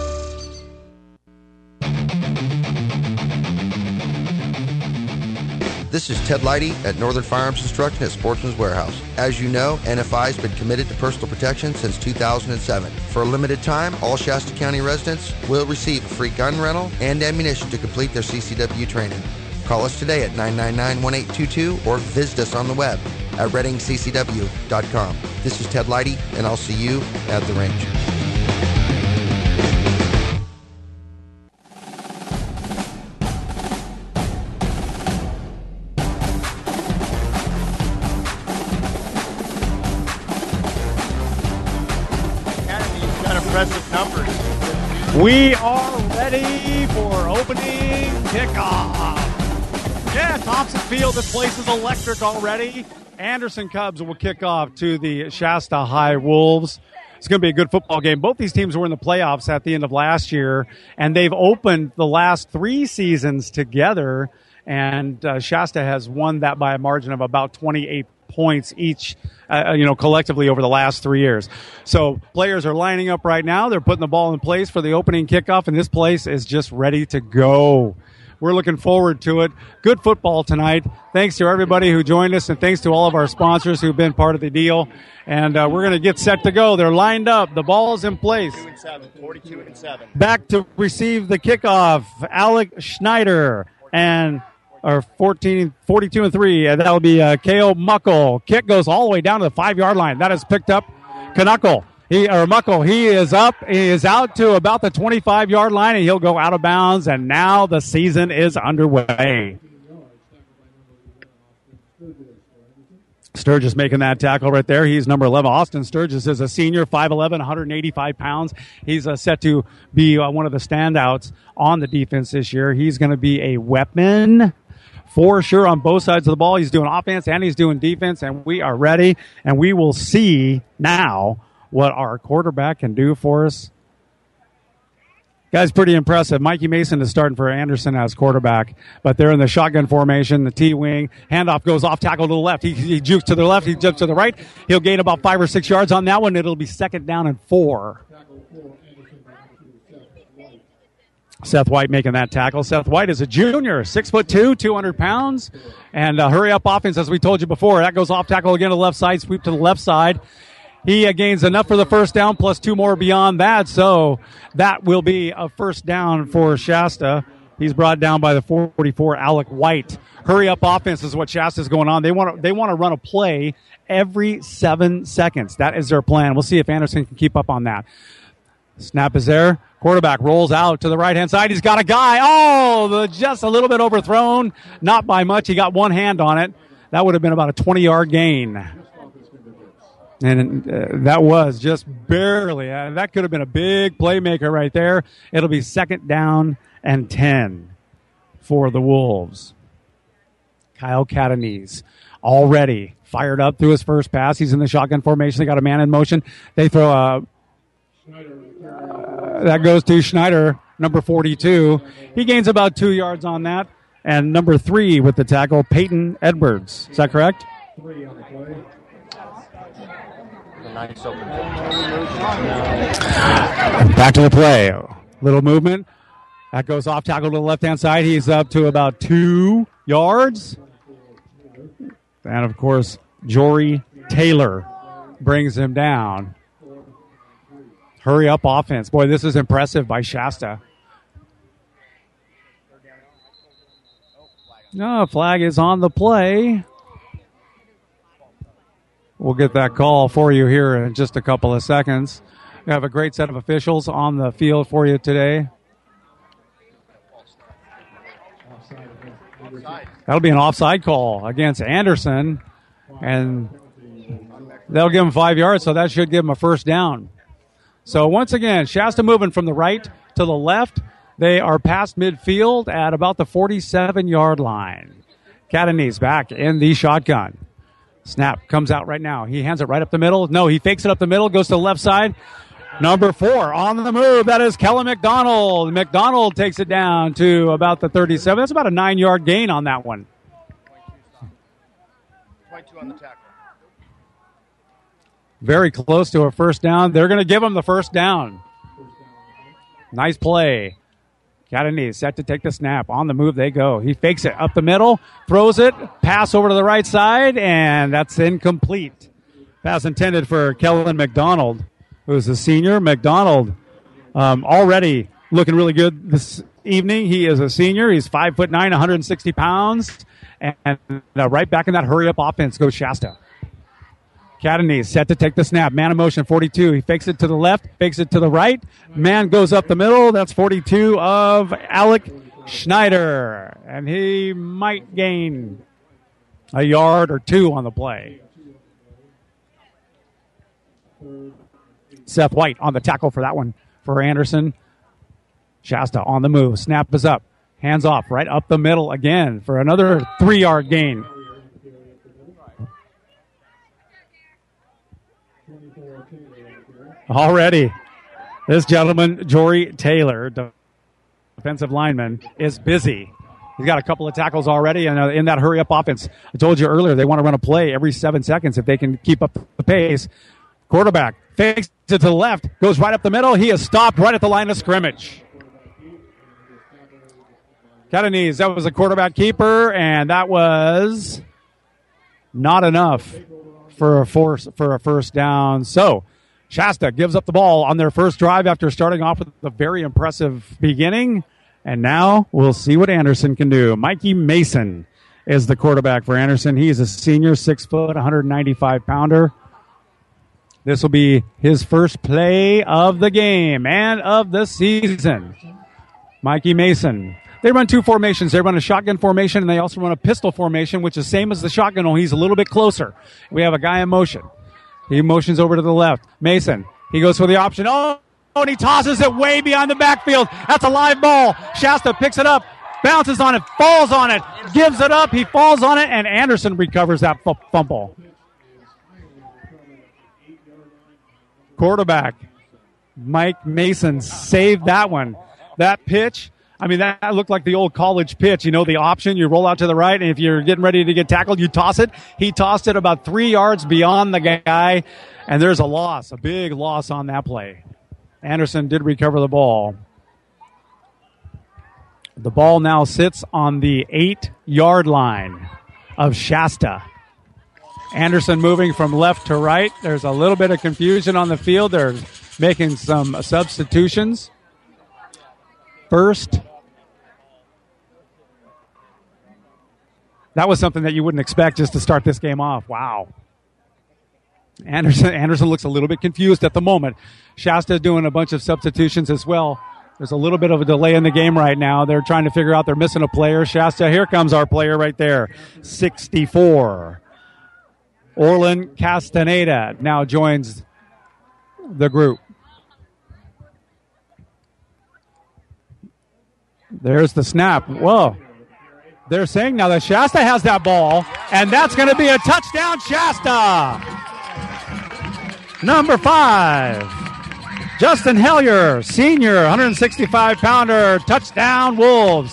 This is Ted Leidy at Northern Firearms Instruction at Sportsman's Warehouse. As you know, N F I has been committed to personal protection since two thousand seven. For a limited time, all Shasta County residents will receive a free gun rental and ammunition to complete their C C W training. Call us today at nine nine nine, one eight two two or visit us on the web at reading c c w dot com. This is Ted Leidy, and I'll see you at the range. Impressive numbers. We are ready for opening kickoff. Yeah, Thompson Field, this place is electric already. Anderson Cubs will kick off to the Shasta High Wolves. It's going to be a good football game. Both these teams were in the playoffs at the end of last year, and they've opened the last three seasons together, and uh, Shasta has won that by a margin of about twenty-eight points each, uh, you know, collectively over the last three years. So players are lining up right now. They're putting the ball in place for the opening kickoff, and this place is just ready to go. We're looking forward to it. Good football tonight. Thanks to everybody who joined us, and thanks to all of our sponsors who've been part of the deal. And uh, we're going to get set to go. They're lined up. The ball's in place. forty-two and seven. Back to receive the kickoff, Alec Schneider and or fourteen, forty-two and three, and that'll be uh, K O Muckle. Kick goes all the way down to the five-yard line. That is picked up. Knuckle, he or Muckle, he is up. He is out to about the twenty-five-yard line, and he'll go out of bounds. And now the season is underway. Sturgis making that tackle right there. He's number eleven. Austin Sturgis is a senior, five eleven, one hundred eighty-five pounds. He's uh, set to be uh, one of the standouts on the defense this year. He's going to be a weapon for sure on both sides of the ball. He's doing offense and he's doing defense, and we are ready, and we will see now what our quarterback can do for us. Guy's pretty impressive. Mikey Mason is starting for Anderson as quarterback, but they're in the shotgun formation, the T-wing. Handoff goes off tackle to the left. He, he jukes to the left. He jumps to the right. He'll gain about five or six yards on that one. It'll be second down and four. Seth White making that tackle. Seth White is a junior, six foot two, two hundred pounds. And uh, hurry up offense, as we told you before. That goes off tackle again to the left side, sweep to the left side. He uh, gains enough for the first down, plus two more beyond that. So that will be a first down for Shasta. He's brought down by the forty-four, Alec White. Hurry up offense is what Shasta's going on. They want to, they want to run a play every seven seconds. That is their plan. We'll see if Anderson can keep up on that. Snap is there. Quarterback rolls out to the right-hand side. He's got a guy. Oh, the, just a little bit overthrown. Not by much. He got one hand on it. That would have been about a twenty-yard gain. And uh, that was just barely. Uh, that could have been a big playmaker right there. It'll be second down and ten for the Wolves. Kyle Catanese already fired up through his first pass. He's in the shotgun formation. They got a man in motion. They throw a... Uh, that goes to Schneider, number forty-two. He gains about two yards on that. And number three with the tackle, Peyton Edwards. Is that correct? Three on the play. Back to the play. Little movement. That goes off tackle to the left-hand side. He's up to about two yards. And, of course, Jory Taylor brings him down. Hurry up offense. Boy, this is impressive by Shasta. No, flag is on the play. We'll get that call for you here in just a couple of seconds. We have a great set of officials on the field for you today. That'll be an offside call against Anderson, and that'll give him five yards, so that should give him a first down. So once again, Shasta moving from the right to the left. They are past midfield at about the forty-seven-yard line. Catanese back in the shotgun. Snap comes out right now. He hands it right up the middle. No, he fakes it up the middle, goes to the left side. Number four on the move. That is Kellen McDonald. McDonald takes it down to about the thirty-seven. That's about a nine-yard gain on that one. twenty-two on the tackle. Very close to a first down. They're going to give him the first down. Nice play. Catanese set to take the snap. On the move they go. He fakes it up the middle, throws it, pass over to the right side, and that's incomplete. Pass intended for Kellen McDonald, who's a senior. McDonald um, already looking really good this evening. He is a senior. He's five foot nine, one hundred sixty pounds, and uh, right back in that hurry-up offense goes Shasta. Catanese set to take the snap. Man in motion, forty-two. He fakes it to the left, fakes it to the right. Man goes up the middle. That's forty-two of Alec Schneider. And he might gain a yard or two on the play. Seth White on the tackle for that one for Anderson. Shasta on the move. Snap is up. Hands off right up the middle again for another three-yard gain. Already, this gentleman, Jory Taylor, defensive lineman, is busy. He's got a couple of tackles already, and in that hurry-up offense, I told you earlier, they want to run a play every seven seconds if they can keep up the pace. Quarterback fakes it to the left, goes right up the middle. He is stopped right at the line of scrimmage. Catanese, that was a quarterback keeper, and that was not enough for a force for a first down. So Shasta gives up the ball on their first drive after starting off with a very impressive beginning. And now we'll see what Anderson can do. Mikey Mason is the quarterback for Anderson. He's a senior, six foot, one hundred ninety-five pounder. This will be his first play of the game and of the season. Mikey Mason. They run two formations. They run a shotgun formation, and they also run a pistol formation, which is same as the shotgun, only he's a little bit closer. We have a guy in motion. He motions over to the left. Mason, he goes for the option. Oh, and he tosses it way beyond the backfield. That's a live ball. Shasta picks it up, bounces on it, falls on it, gives it up. He falls on it, and Anderson recovers that f- fumble. Quarterback Mike Mason saved that one. That pitch, I mean, that looked like the old college pitch. You know, the option, you roll out to the right, and if you're getting ready to get tackled, you toss it. He tossed it about three yards beyond the guy, and there's a loss, a big loss on that play. Anderson did recover the ball. The ball now sits on the eight-yard line of Shasta. Anderson moving from left to right. There's a little bit of confusion on the field. They're making some substitutions. First, that was something that you wouldn't expect just to start this game off. Wow. Anderson Anderson looks a little bit confused at the moment. Shasta's doing a bunch of substitutions as well. There's a little bit of a delay in the game right now. They're trying to figure out they're missing a player. Shasta, here comes our player right there, sixty-four. Orlin Castaneda now joins the group. There's the snap. Whoa. They're saying now that Shasta has that ball, and that's going to be a touchdown, Shasta. Number five, Justin Hellier, senior, one hundred sixty-five pounder, touchdown, Wolves.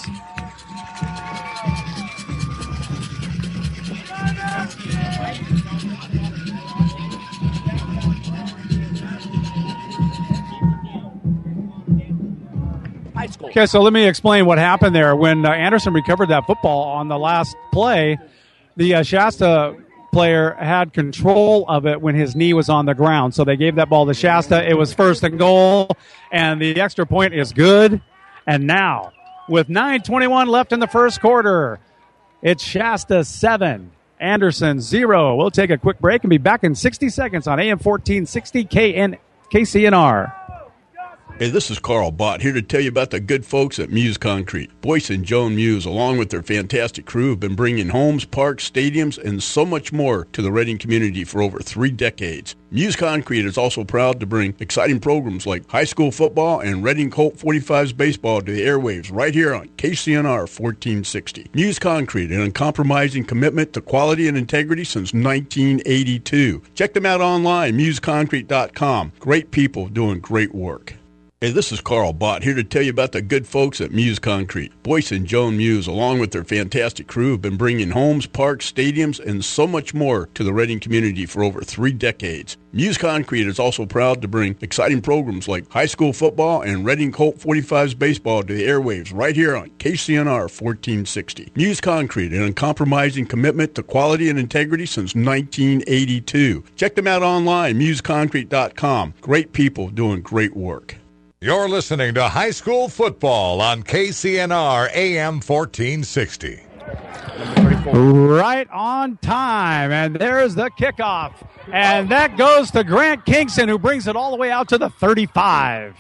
Okay, so let me explain what happened there. When uh, Anderson recovered that football on the last play, the uh, Shasta player had control of it when his knee was on the ground. So they gave that ball to Shasta. It was first and goal, and the extra point is good. And now, with nine twenty-one left in the first quarter, It's Shasta seven, Anderson zero. We'll take a quick break and be back in sixty seconds on A M fourteen sixty K N K C N R. Hey, this is Carl Bott here to tell you about the good folks at Muse Concrete. Boyce and Joan Muse, along with their fantastic crew, have been bringing homes, parks, stadiums, and so much more to the Reading community for over three decades. Muse Concrete is also proud to bring exciting programs like high school football and Reading Colt forty-fives baseball to the airwaves right here on K C N R fourteen sixty. Muse Concrete, an uncompromising commitment to quality and integrity since nineteen eighty-two. Check them out online, muse concrete dot com. Great people doing great work. Hey, this is Carl Bott here to tell you about the good folks at Muse Concrete. Boyce and Joan Muse, along with their fantastic crew, have been bringing homes, parks, stadiums, and so much more to the Reading community for over three decades. Muse Concrete is also proud to bring exciting programs like high school football and Reading Colt forty-fives baseball to the airwaves right here on K C N R fourteen sixty. Muse Concrete, an uncompromising commitment to quality and integrity since nineteen eighty-two. Check them out online, muse concrete dot com. Great people doing great work. You're listening to High School Football on K C N R A M fourteen sixty. Right on time, and there's the kickoff. And that goes to Grant Kingston, who brings it all the way out to the thirty-five.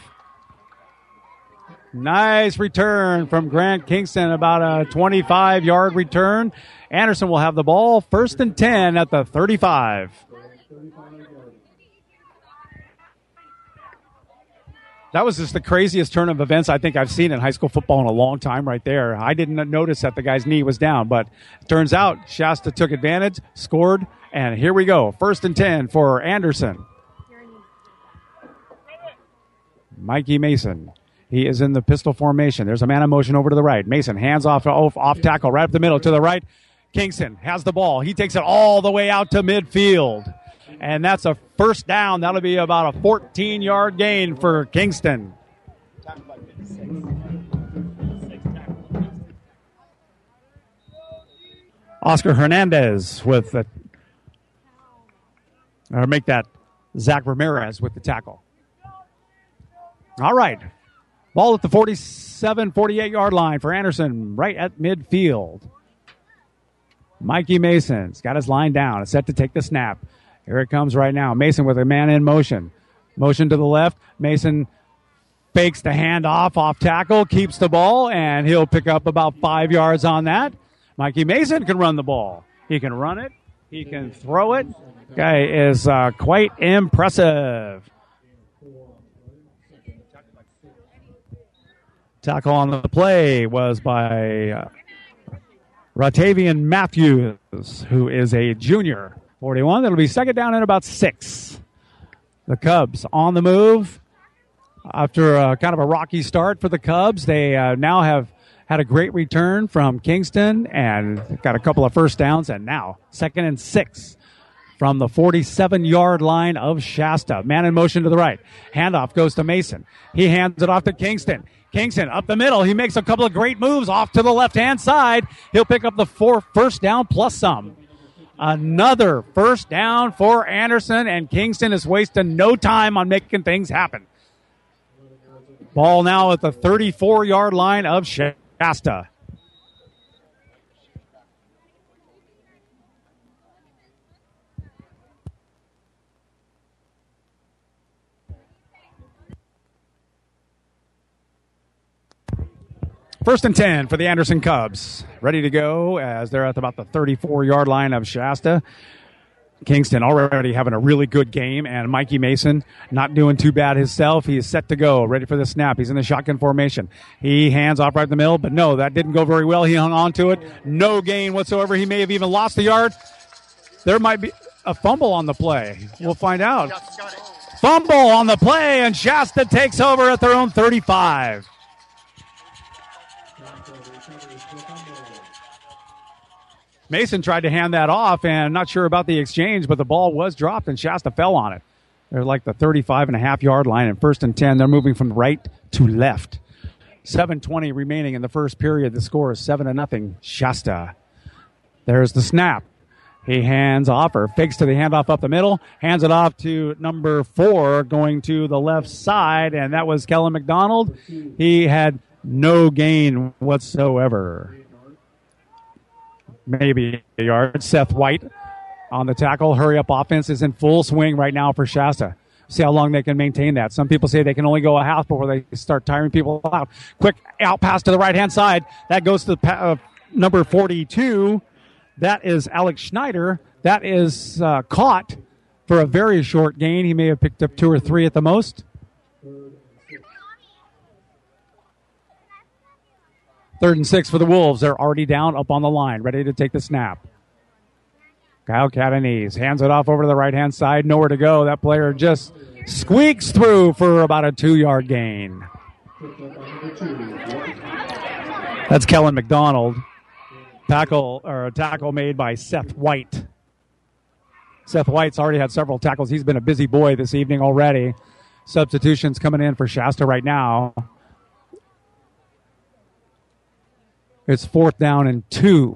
Nice return from Grant Kingston, about a twenty-five-yard return. Anderson will have the ball first and ten at the thirty-five. That was just the craziest turn of events I think I've seen in high school football in a long time right there. I didn't notice that the guy's knee was down, but it turns out Shasta took advantage, scored, and here we go. First and ten for Anderson. Mikey Mason. He is in the pistol formation. There's a man in motion over to the right. Mason hands off, off, off tackle right up the middle to the right. Kingston has the ball. He takes it all the way out to midfield. And that's a first down. That'll be about a fourteen-yard gain for Kingston. Oscar Hernandez with the, or make that Zach Ramirez with the tackle. All right. Ball at the forty-seven, forty-eight-yard line for Anderson right at midfield. Mikey Mason's got his line down. It's set to take the snap. Here it comes right now. Mason with a man in motion. Motion to the left. Mason fakes the handoff off tackle, keeps the ball, and he'll pick up about five yards on that. Mikey Mason can run the ball. He can run it. He can throw it. Guy is uh, quite impressive. Tackle on the play was by uh, Ratavian Matthews, who is a junior. forty-one. That'll be second down and about six. The Cubs on the move. After a, kind of a rocky start for the Cubs, they uh, now have had a great return from Kingston and got a couple of first downs, and now second and six from the forty-seven-yard line of Shasta. Man in motion to the right. Handoff goes to Mason. He hands it off to Kingston. Kingston up the middle. He makes a couple of great moves off to the left-hand side. He'll pick up the four first down plus some. Another first down for Anderson, and Kingston is wasting no time on making things happen. Ball now at the thirty-four-yard line of Shasta. First and ten for the Anderson Cubs. Ready to go as they're at about the thirty-four-yard line of Shasta. Kingston already having a really good game, and Mikey Mason not doing too bad himself. He is set to go, ready for the snap. He's in the shotgun formation. He hands off right in the middle, but no, that didn't go very well. He hung on to it. No gain whatsoever. He may have even lost the yard. There might be a fumble on the play. We'll find out. Fumble on the play, and Shasta takes over at their own thirty-five. Mason tried to hand that off, and I'm not sure about the exchange, but the ball was dropped, and Shasta fell on it. They're like the thirty-five and a half yard line, and first and ten, they're moving from right to left. seven twenty remaining in the first period. The score is seven to nothing. Shasta. There's the snap. He hands off, or fakes to the handoff up the middle, hands it off to number four, going to the left side, and that was Kellen McDonald. He had no gain whatsoever. maybe a yard. Seth White on the tackle. Hurry up offense is in full swing right now for Shasta. See how long they can maintain that. Some people say they can only go a half before they start tiring people out. Quick out pass to the right-hand side. That goes to the pa- uh, number forty-two. That is Alex Schneider. That is uh, caught for a very short gain. He may have picked up two or three at the most. Third and six for the Wolves. They're already down up on the line, ready to take the snap. Kyle Catanese hands it off over to the right-hand side. Nowhere to go. That player just squeaks through for about a two-yard gain. That's Kellen McDonald. Tackle or a tackle made by Seth White. Seth White's already had several tackles. He's been a busy boy this evening already. Substitutions coming in for Shasta right now. It's fourth down and two.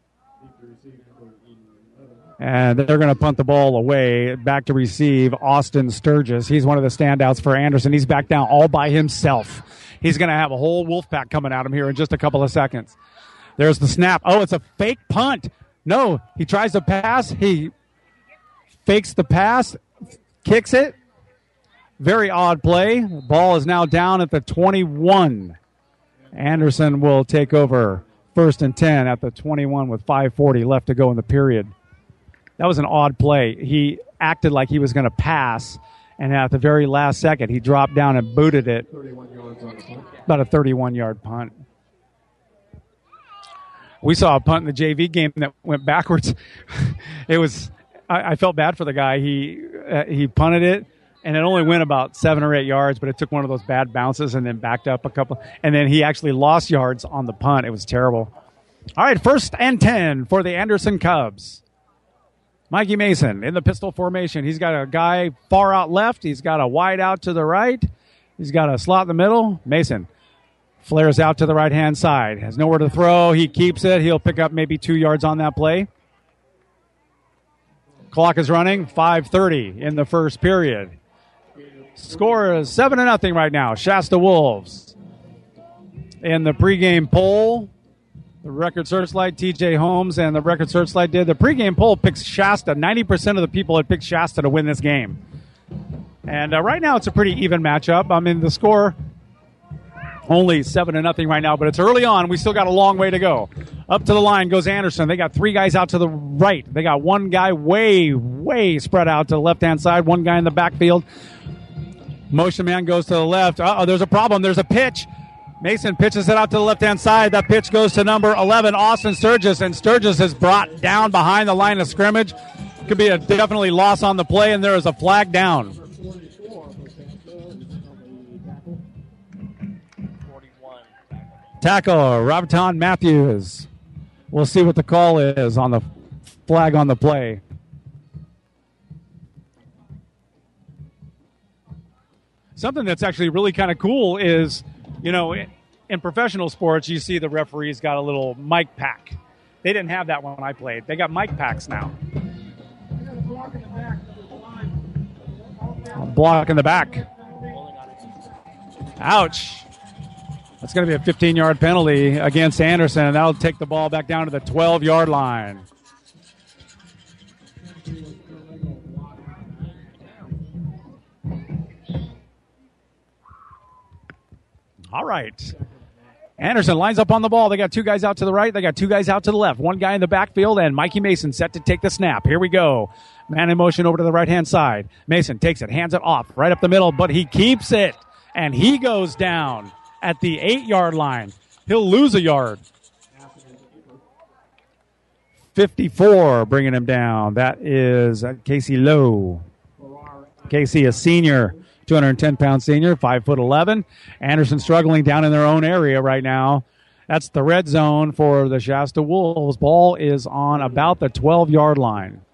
And they're going to punt the ball away. Back to receive Austin Sturgis. He's one of the standouts for Anderson. He's back down all by himself. He's going to have a whole Wolfpack coming at him here in just a couple of seconds. There's the snap. Oh, it's a fake punt. No, he tries to pass. He fakes the pass, kicks it. Very odd play. The ball is now down at the twenty-one. Anderson will take over first and ten at the twenty-one with five forty left to go in the period. That was an odd play. He acted like he was going to pass, and at the very last second, he dropped down and booted it. About a thirty-one-yard punt. We saw a punt in the J V game that went backwards. It was, I, I felt bad for the guy. He uh, he punted it, and it only went about seven or eight yards, but it took one of those bad bounces and then backed up a couple. And then he actually lost yards on the punt. It was terrible. All right, first and ten for the Anderson Cubs. Mikey Mason in the pistol formation. He's got a guy far out left. He's got a wide out to the right. He's got a slot in the middle. Mason flares out to the right-hand side. Has nowhere to throw. He keeps it. He'll pick up maybe two yards on that play. Clock is running. five thirty in the first period. Score is seven to nothing right now. Shasta Wolves. In the pregame poll, the Record Searchlight, T J Holmes and the Record Searchlight did. The pregame poll picks Shasta. ninety percent of the people had picked Shasta to win this game. And uh, right now it's a pretty even matchup. I mean, the score only seven to nothing right now, but it's early on. We still got a long way to go. Up to the line goes Anderson. They got three guys out to the right. They got one guy way, way spread out to the left-hand side, one guy in the backfield. Motion man goes to the left. Uh-oh, there's a problem. There's a pitch. Mason pitches it out to the left-hand side. That pitch goes to number eleven, Austin Sturgis, and Sturgis is brought down behind the line of scrimmage. Could be a definitely loss on the play, and there is a flag down. Tackle, Roberton Matthews. We'll see what the call is on the flag on the play. Something that's actually really kind of cool is, you know, in professional sports, you see the referees got a little mic pack. They didn't have that when I played. They got mic packs now. Block in the back. Ouch. That's going to be a fifteen-yard penalty against Anderson, and that'll take the ball back down to the twelve-yard line. All right. Anderson lines up on the ball. They got two guys out to the right. They got two guys out to the left. One guy in the backfield, and Mikey Mason set to take the snap. Here we go. Man in motion over to the right-hand side. Mason takes it, hands it off, right up the middle, but he keeps it, and he goes down at the eight-yard line. He'll lose a yard. fifty-four bringing him down. That is Casey Lowe. Casey, a senior, two hundred ten pound senior, five foot eleven. Anderson struggling down in their own area right now. That's the red zone for the Shasta Wolves. Ball is on about the twelve-yard line.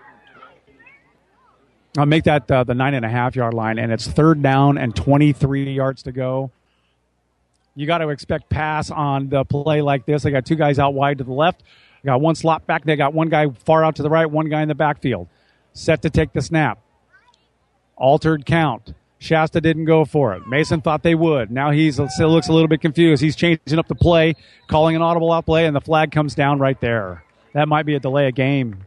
I'll make that uh, the nine and a half yard line, and it's third down and twenty-three yards to go. You got to expect pass on the play like this. They got two guys out wide to the left. They got one slot back. They got one guy far out to the right, one guy in the backfield. Set to take the snap. Altered count. Shasta didn't go for it. Mason thought they would. Now he still looks a little bit confused. He's changing up the play, calling an audible out play, and the flag comes down right there. that might be a delay of game.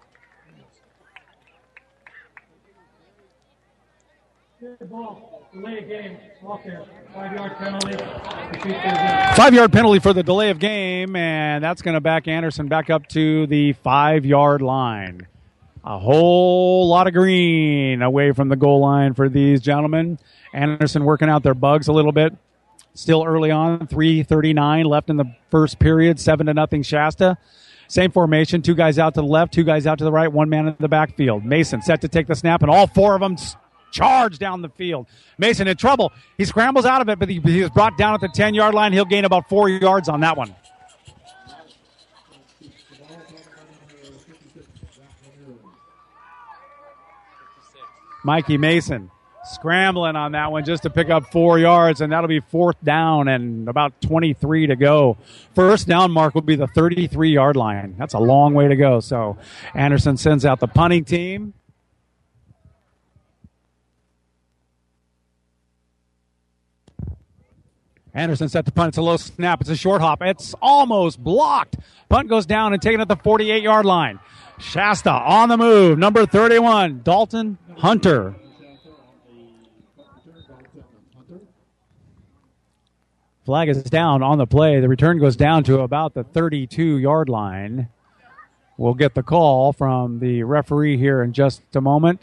Delay of game. Five-yard penalty. Five-yard penalty for the delay of game, and that's going to back Anderson back up to the five-yard line. A whole lot of green away from the goal line for these gentlemen. Anderson working out their bugs a little bit. Still early on, three thirty-nine left in the first period, seven to nothing Shasta. Same formation, two guys out to the left, two guys out to the right, one man in the backfield. Mason set to take the snap, and all four of them charge down the field. Mason in trouble. He scrambles out of it, but he, he was brought down at the ten-yard line. He'll gain about four yards on that one. Mikey Mason scrambling on that one just to pick up four yards, and that'll be fourth down and about twenty-three to go. First down mark will be the thirty-three-yard line. That's a long way to go. So Anderson sends out the punting team. Anderson set the punt. It's a low snap. It's a short hop. It's almost blocked. Punt goes down and taken at the forty-eight-yard line. Shasta on the move. Number thirty-one, Dalton Hunter. Flag is down on the play. The return goes down to about the thirty-two-yard line. We'll get the call from the referee here in just a moment.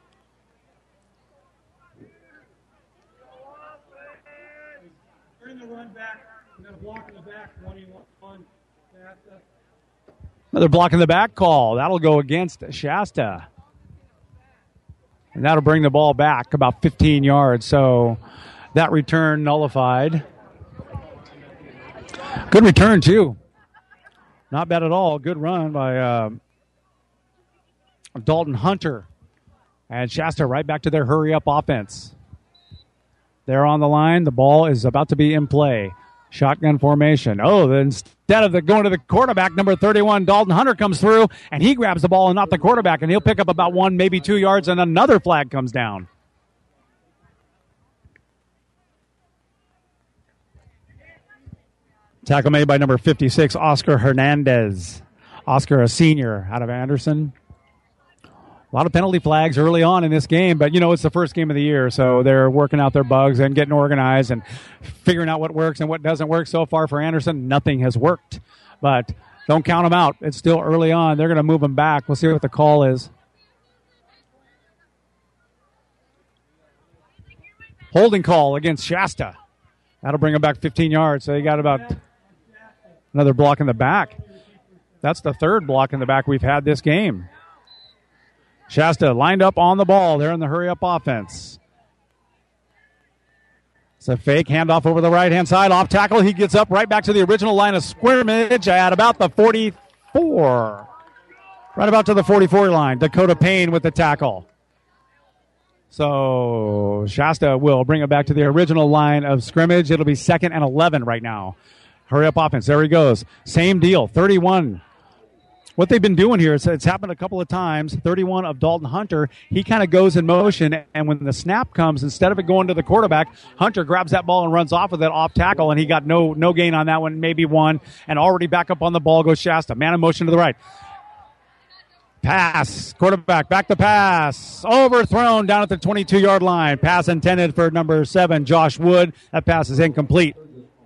Another block in the back call. That'll go against Shasta. And that'll bring the ball back about fifteen yards. So that return nullified. Good return, too. Not bad at all. Good run by uh, Dalton Hunter. And Shasta right back to their hurry-up offense. They're on the line. The ball is about to be in play. Shotgun formation. Oh, then instead of the going to the quarterback, number thirty-one, Dalton Hunter comes through, and he grabs the ball and not the quarterback, and he'll pick up about one, maybe two yards, and another flag comes down. Tackle made by number fifty-six, Oscar Hernandez. Oscar, a senior out of Anderson. A lot of penalty flags early on in this game, but, you know, it's the first game of the year, so they're working out their bugs and getting organized and figuring out what works and what doesn't work. So far for Anderson, nothing has worked. But don't count them out. It's still early on. They're going to move them back. We'll see what the call is. Holding call against Shasta. That'll bring them back fifteen yards, so you got about another block in the back. That's the third block in the back we've had this game. Shasta lined up on the ball. They're in the hurry-up offense. It's a fake handoff over the right-hand side. Off tackle. He gets up right back to the original line of scrimmage at about the forty-four. Right about to the forty-four line. Dakota Payne with the tackle. So Shasta will bring it back to the original line of scrimmage. It'll be second and eleven right now. Hurry-up offense. There he goes. Same deal. thirty-one. What they've been doing here is it's happened a couple of times. thirty-one of Dalton Hunter, he kind of goes in motion, and when the snap comes, instead of it going to the quarterback, Hunter grabs that ball and runs off with it off tackle, and he got no no gain on that one, maybe one, and already back up on the ball goes Shasta. Man in motion to the right. Pass. Quarterback, back to pass. Overthrown down at the twenty-two-yard line. Pass intended for number seven, Josh Wood. That pass is incomplete.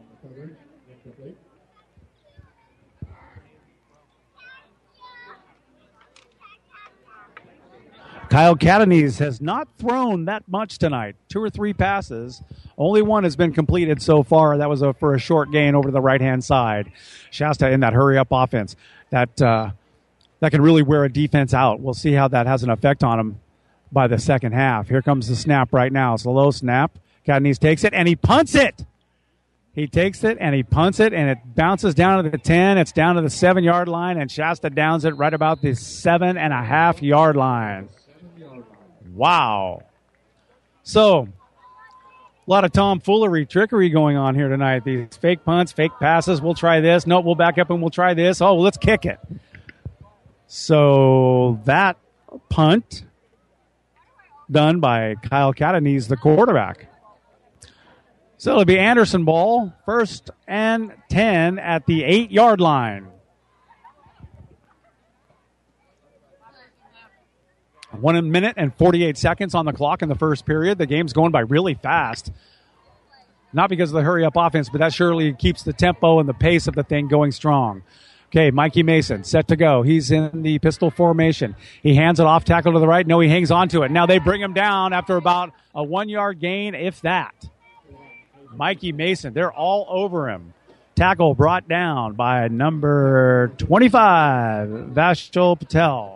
Kyle Catanese has not thrown that much tonight. Two or three passes. Only one has been completed so far. That was a, for a short gain over the right-hand side. Shasta in that hurry-up offense. That uh, that can really wear a defense out. We'll see how that has an effect on him by the second half. Here comes the snap right now. It's a low snap. Catanese takes it, and he punts it. He takes it, and he punts it, and it bounces down to the ten. It's down to the seven-yard line, and Shasta downs it right about the seven-and-a-half-yard line. Wow. So, a lot of tomfoolery, trickery going on here tonight. These fake punts, fake passes. We'll try this. No, we'll back up and we'll try this. Oh, let's kick it. So, that punt done by Kyle Catanese, the quarterback. So, it'll be Anderson ball, first and ten at the eight-yard line. One minute and forty-eight seconds on the clock in the first period. The game's going by really fast. Not because of the hurry-up offense, but that surely keeps the tempo and the pace of the thing going strong. Okay, Mikey Mason set to go. He's in the pistol formation. He hands it off, tackle to the right. No, he hangs on to it. Now they bring him down after about a one-yard gain, if that. Mikey Mason, they're all over him. Tackle brought down by number twenty-five, Vashal Patel.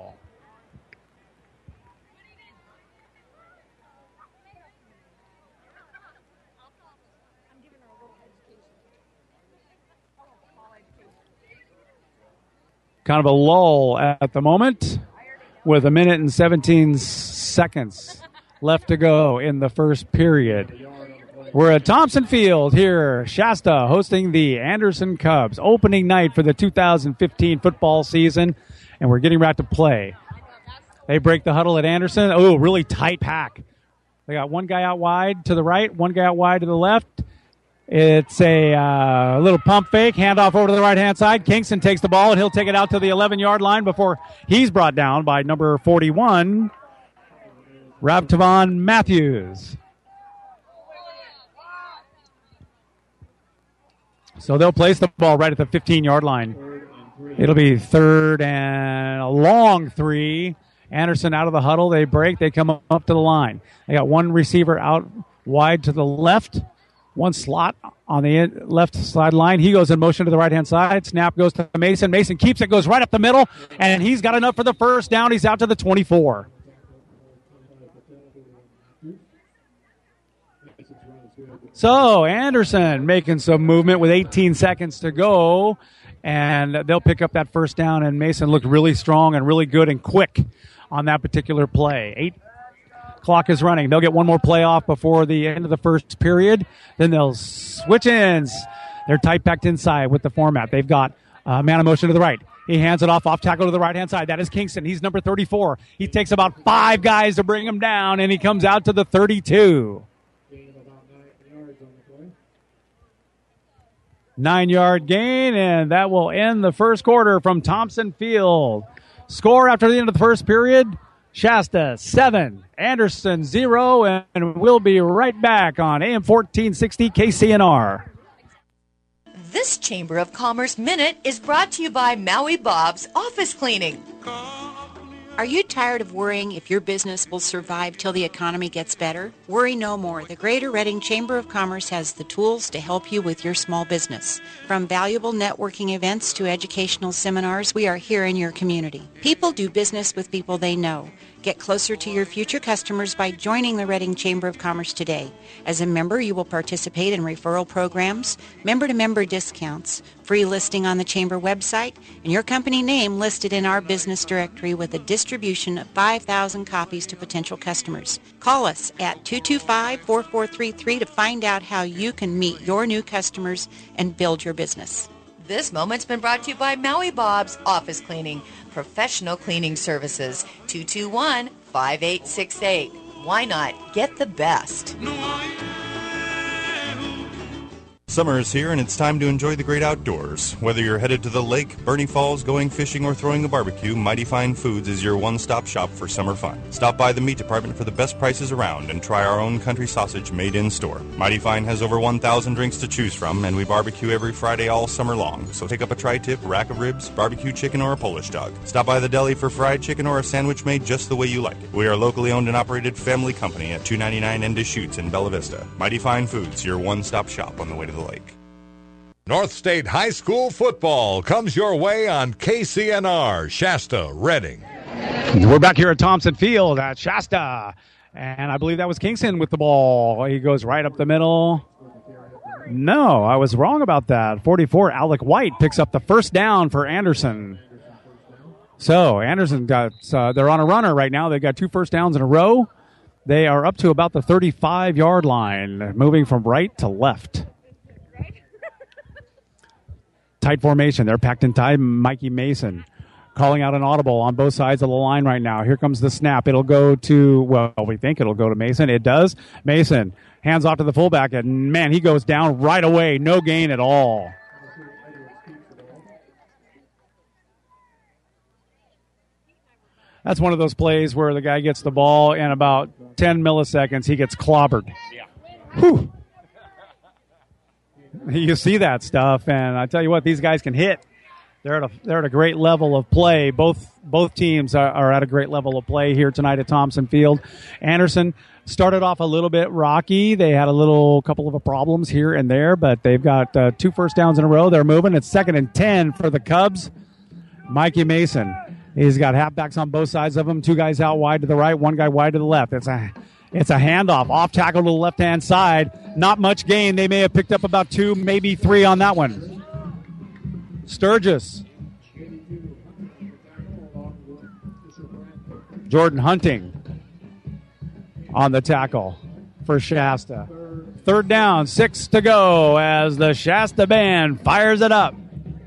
Kind of a lull at the moment with a minute and seventeen seconds left to go in the first period. We're at Thompson Field here, Shasta, hosting the Anderson Cubs. Opening night for the two thousand fifteen football season, and we're getting ready to play. They break the huddle at Anderson. Oh, really tight pack. They got one guy out wide to the right, one guy out wide to the left. It's a uh, little pump fake, handoff over to the right-hand side. Kingston takes the ball, and he'll take it out to the eleven-yard line before he's brought down by number forty-one, Ravtavan Matthews. So they'll place the ball right at the fifteen-yard line. It'll be third and a long three. Anderson out of the huddle. They break. They come up to the line. They got one receiver out wide to the left. One slot on the left sideline. He goes in motion to the right-hand side. Snap goes to Mason. Mason keeps it, goes right up the middle, and he's got enough for the first down. He's out to the twenty-four. So Anderson making some movement with eighteen seconds to go, and they'll pick up that first down, and Mason looked really strong and really good and quick on that particular play. Eight clock is running. They'll get one more play off before the end of the first period. Then they'll switch ends. They're tight packed inside with the format. They've got uh, man of motion to the right. He hands it off, off tackle to the right-hand side. That is Kingston. He's number thirty-four. He takes about five guys to bring him down, and he comes out to the thirty-two. Nine-yard gain, and that will end the first quarter from Thompson Field. Score after the end of the first period, Shasta seven, Anderson zero, and we'll be right back on A M fourteen sixty K C N R. This Chamber of Commerce Minute is brought to you by Maui Bob's Office Cleaning. Are you tired of worrying if your business will survive till the economy gets better? Worry no more. The Greater Reading Chamber of Commerce has the tools to help you with your small business. From valuable networking events to educational seminars, we are here in your community. People do business with people they know. Get closer to your future customers by joining the Reading Chamber of Commerce today. As a member, you will participate in referral programs, member-to-member discounts, free listing on the Chamber website, and your company name listed in our business directory with a distribution of five thousand copies to potential customers. Call us at two two five, four four three three to find out how you can meet your new customers and build your business. This moment's been brought to you by Maui Bob's Office Cleaning, professional cleaning services, two two one, five eight six eight. Why not get the best? Summer is here, and it's time to enjoy the great outdoors. Whether you're headed to the lake, Bernie Falls, going fishing, or throwing a barbecue, Mighty Fine Foods is your one-stop shop for summer fun. Stop by the meat department for the best prices around and try our own country sausage made in-store. Mighty Fine has over one thousand drinks to choose from, and we barbecue every Friday all summer long. So take up a tri-tip, rack of ribs, barbecue chicken, or a Polish dog. Stop by the deli for fried chicken or a sandwich made just the way you like it. We are a locally owned and operated family company at two ninety-nine N Deschutes in Bella Vista. Mighty Fine Foods, your one-stop shop on the way to the lake. North State High School football comes your way on K C N R, Shasta, Reading. We're back here at Thompson Field at Shasta, and I believe that was Kingston with the ball. He goes right up the middle. No, I was wrong about that. forty-four, Alec White picks up the first down for Anderson. So Anderson got, uh, they're on a runner right now. They've got two first downs in a row. They are up to about the thirty-five-yard line, moving from right to left. Tight formation. They're packed in tight. Mikey Mason calling out an audible on both sides of the line right now. Here comes the snap. It'll go to, well, we think it'll go to Mason. It does. Mason hands off to the fullback, and, man, he goes down right away. No gain at all. That's one of those plays where the guy gets the ball in about ten milliseconds, he gets clobbered. Yeah. Whew. You see that stuff, and I tell you what, these guys can hit. They're at a they're at a great level of play. Both both teams are, are at a great level of play here tonight at Thompson Field. Anderson started off a little bit rocky. They had a little couple of problems here and there, but they've got uh, two first downs in a row. They're moving. It's second and ten for the Cubs. Mikey Mason. He's got halfbacks on both sides of him. Two guys out wide to the right, one guy wide to the left. It's a it's a handoff, off tackle to the left hand side. Not much gain. They may have picked up about two, maybe three on that one. Sturgis. Jordan Hunting on the tackle for Shasta. Third down, six to go as the Shasta band fires it up.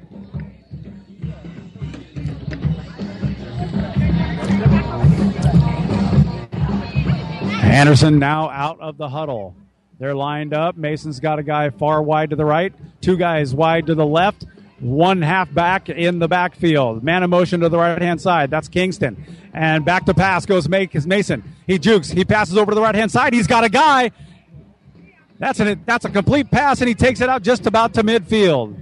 Anderson now out of the huddle. They're lined up. Mason's got a guy far wide to the right, two guys wide to the left. One half back in the backfield. Man in motion to the right-hand side. That's Kingston. And back to pass goes Mason. He jukes. He passes over to the right-hand side. He's got a guy. That's, an, that's a complete pass, and he takes it out just about to midfield.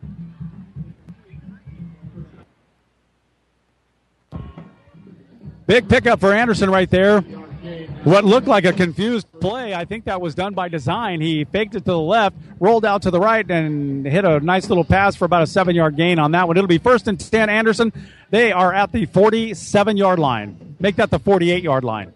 Big pickup for Anderson right there. What looked like a confused play, I think that was done by design. He faked it to the left, rolled out to the right, and hit a nice little pass for about a seven-yard gain on that one. It'll be first and ten, Anderson. They are at the forty-seven-yard line. Make that the forty-eight-yard line.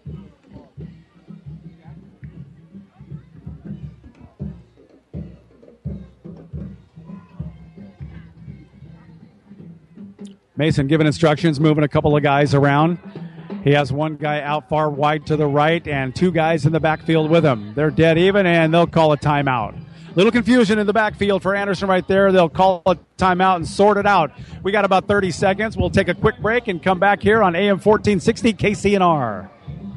Mason giving instructions, moving a couple of guys around. He has one guy out far wide to the right and two guys in the backfield with him. They're dead even, and they'll call a timeout. Little confusion in the backfield for Anderson right there. They'll call a timeout and sort it out. We got about thirty seconds. We'll take a quick break and come back here on A M fourteen sixty K C N R.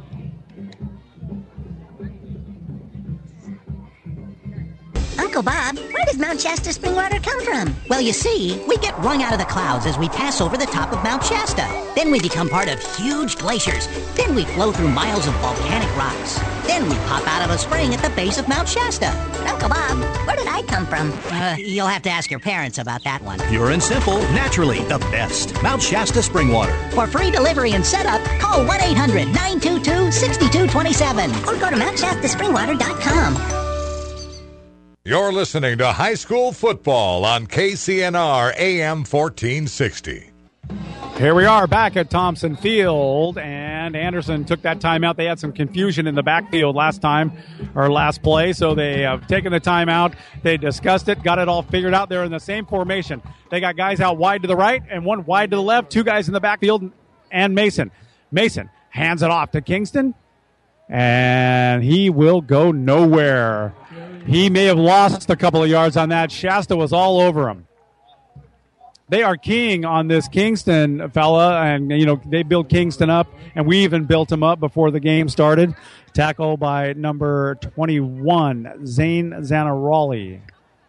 Uncle Bob, where does Mount Shasta spring water come from? Well, you see, we get wrung out of the clouds as we pass over the top of Mount Shasta. Then we become part of huge glaciers. Then we flow through miles of volcanic rocks. Then we pop out of a spring at the base of Mount Shasta. But Uncle Bob, where did I come from? Uh, you'll have to ask your parents about that one. Pure and simple, naturally the best. Mount Shasta spring water. For free delivery and setup, call one eight hundred nine two two six two two seven or go to mount shasta spring water dot com. You're listening to High School Football on K C N R A M fourteen sixty. Here we are back at Thompson Field, and Anderson took that timeout. They had some confusion in the backfield last time, or last play, so they have taken the timeout. They discussed it, got it all figured out. They're in the same formation. They got guys out wide to the right and one wide to the left, two guys in the backfield, and Mason. Mason hands it off to Kingston, and he will go nowhere. He may have lost a couple of yards on that. Shasta was all over him. They are keying on this Kingston fella, and, you know, they built Kingston up, and we even built him up before the game started. Tackle by number twenty-one, Zane Zanaroli.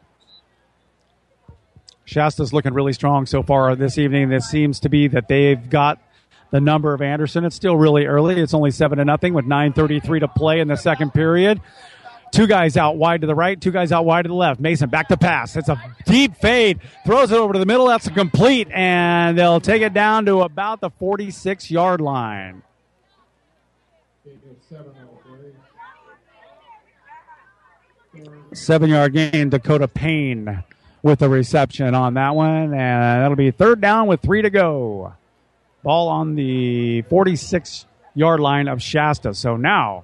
Shasta's looking really strong so far this evening. This seems to be that they've got the number of Anderson. It's still really early. It's only seven to nothing with nine thirty-three to play in the second period. Two guys out wide to the right, two guys out wide to the left. Mason back to pass. It's a deep fade. Throws it over to the middle. That's a complete, and they'll take it down to about the forty-six-yard line. Seven-yard gain, Dakota Payne with the reception on that one, and that'll be third down with three to go. Ball on the forty-six-yard line of Shasta. So now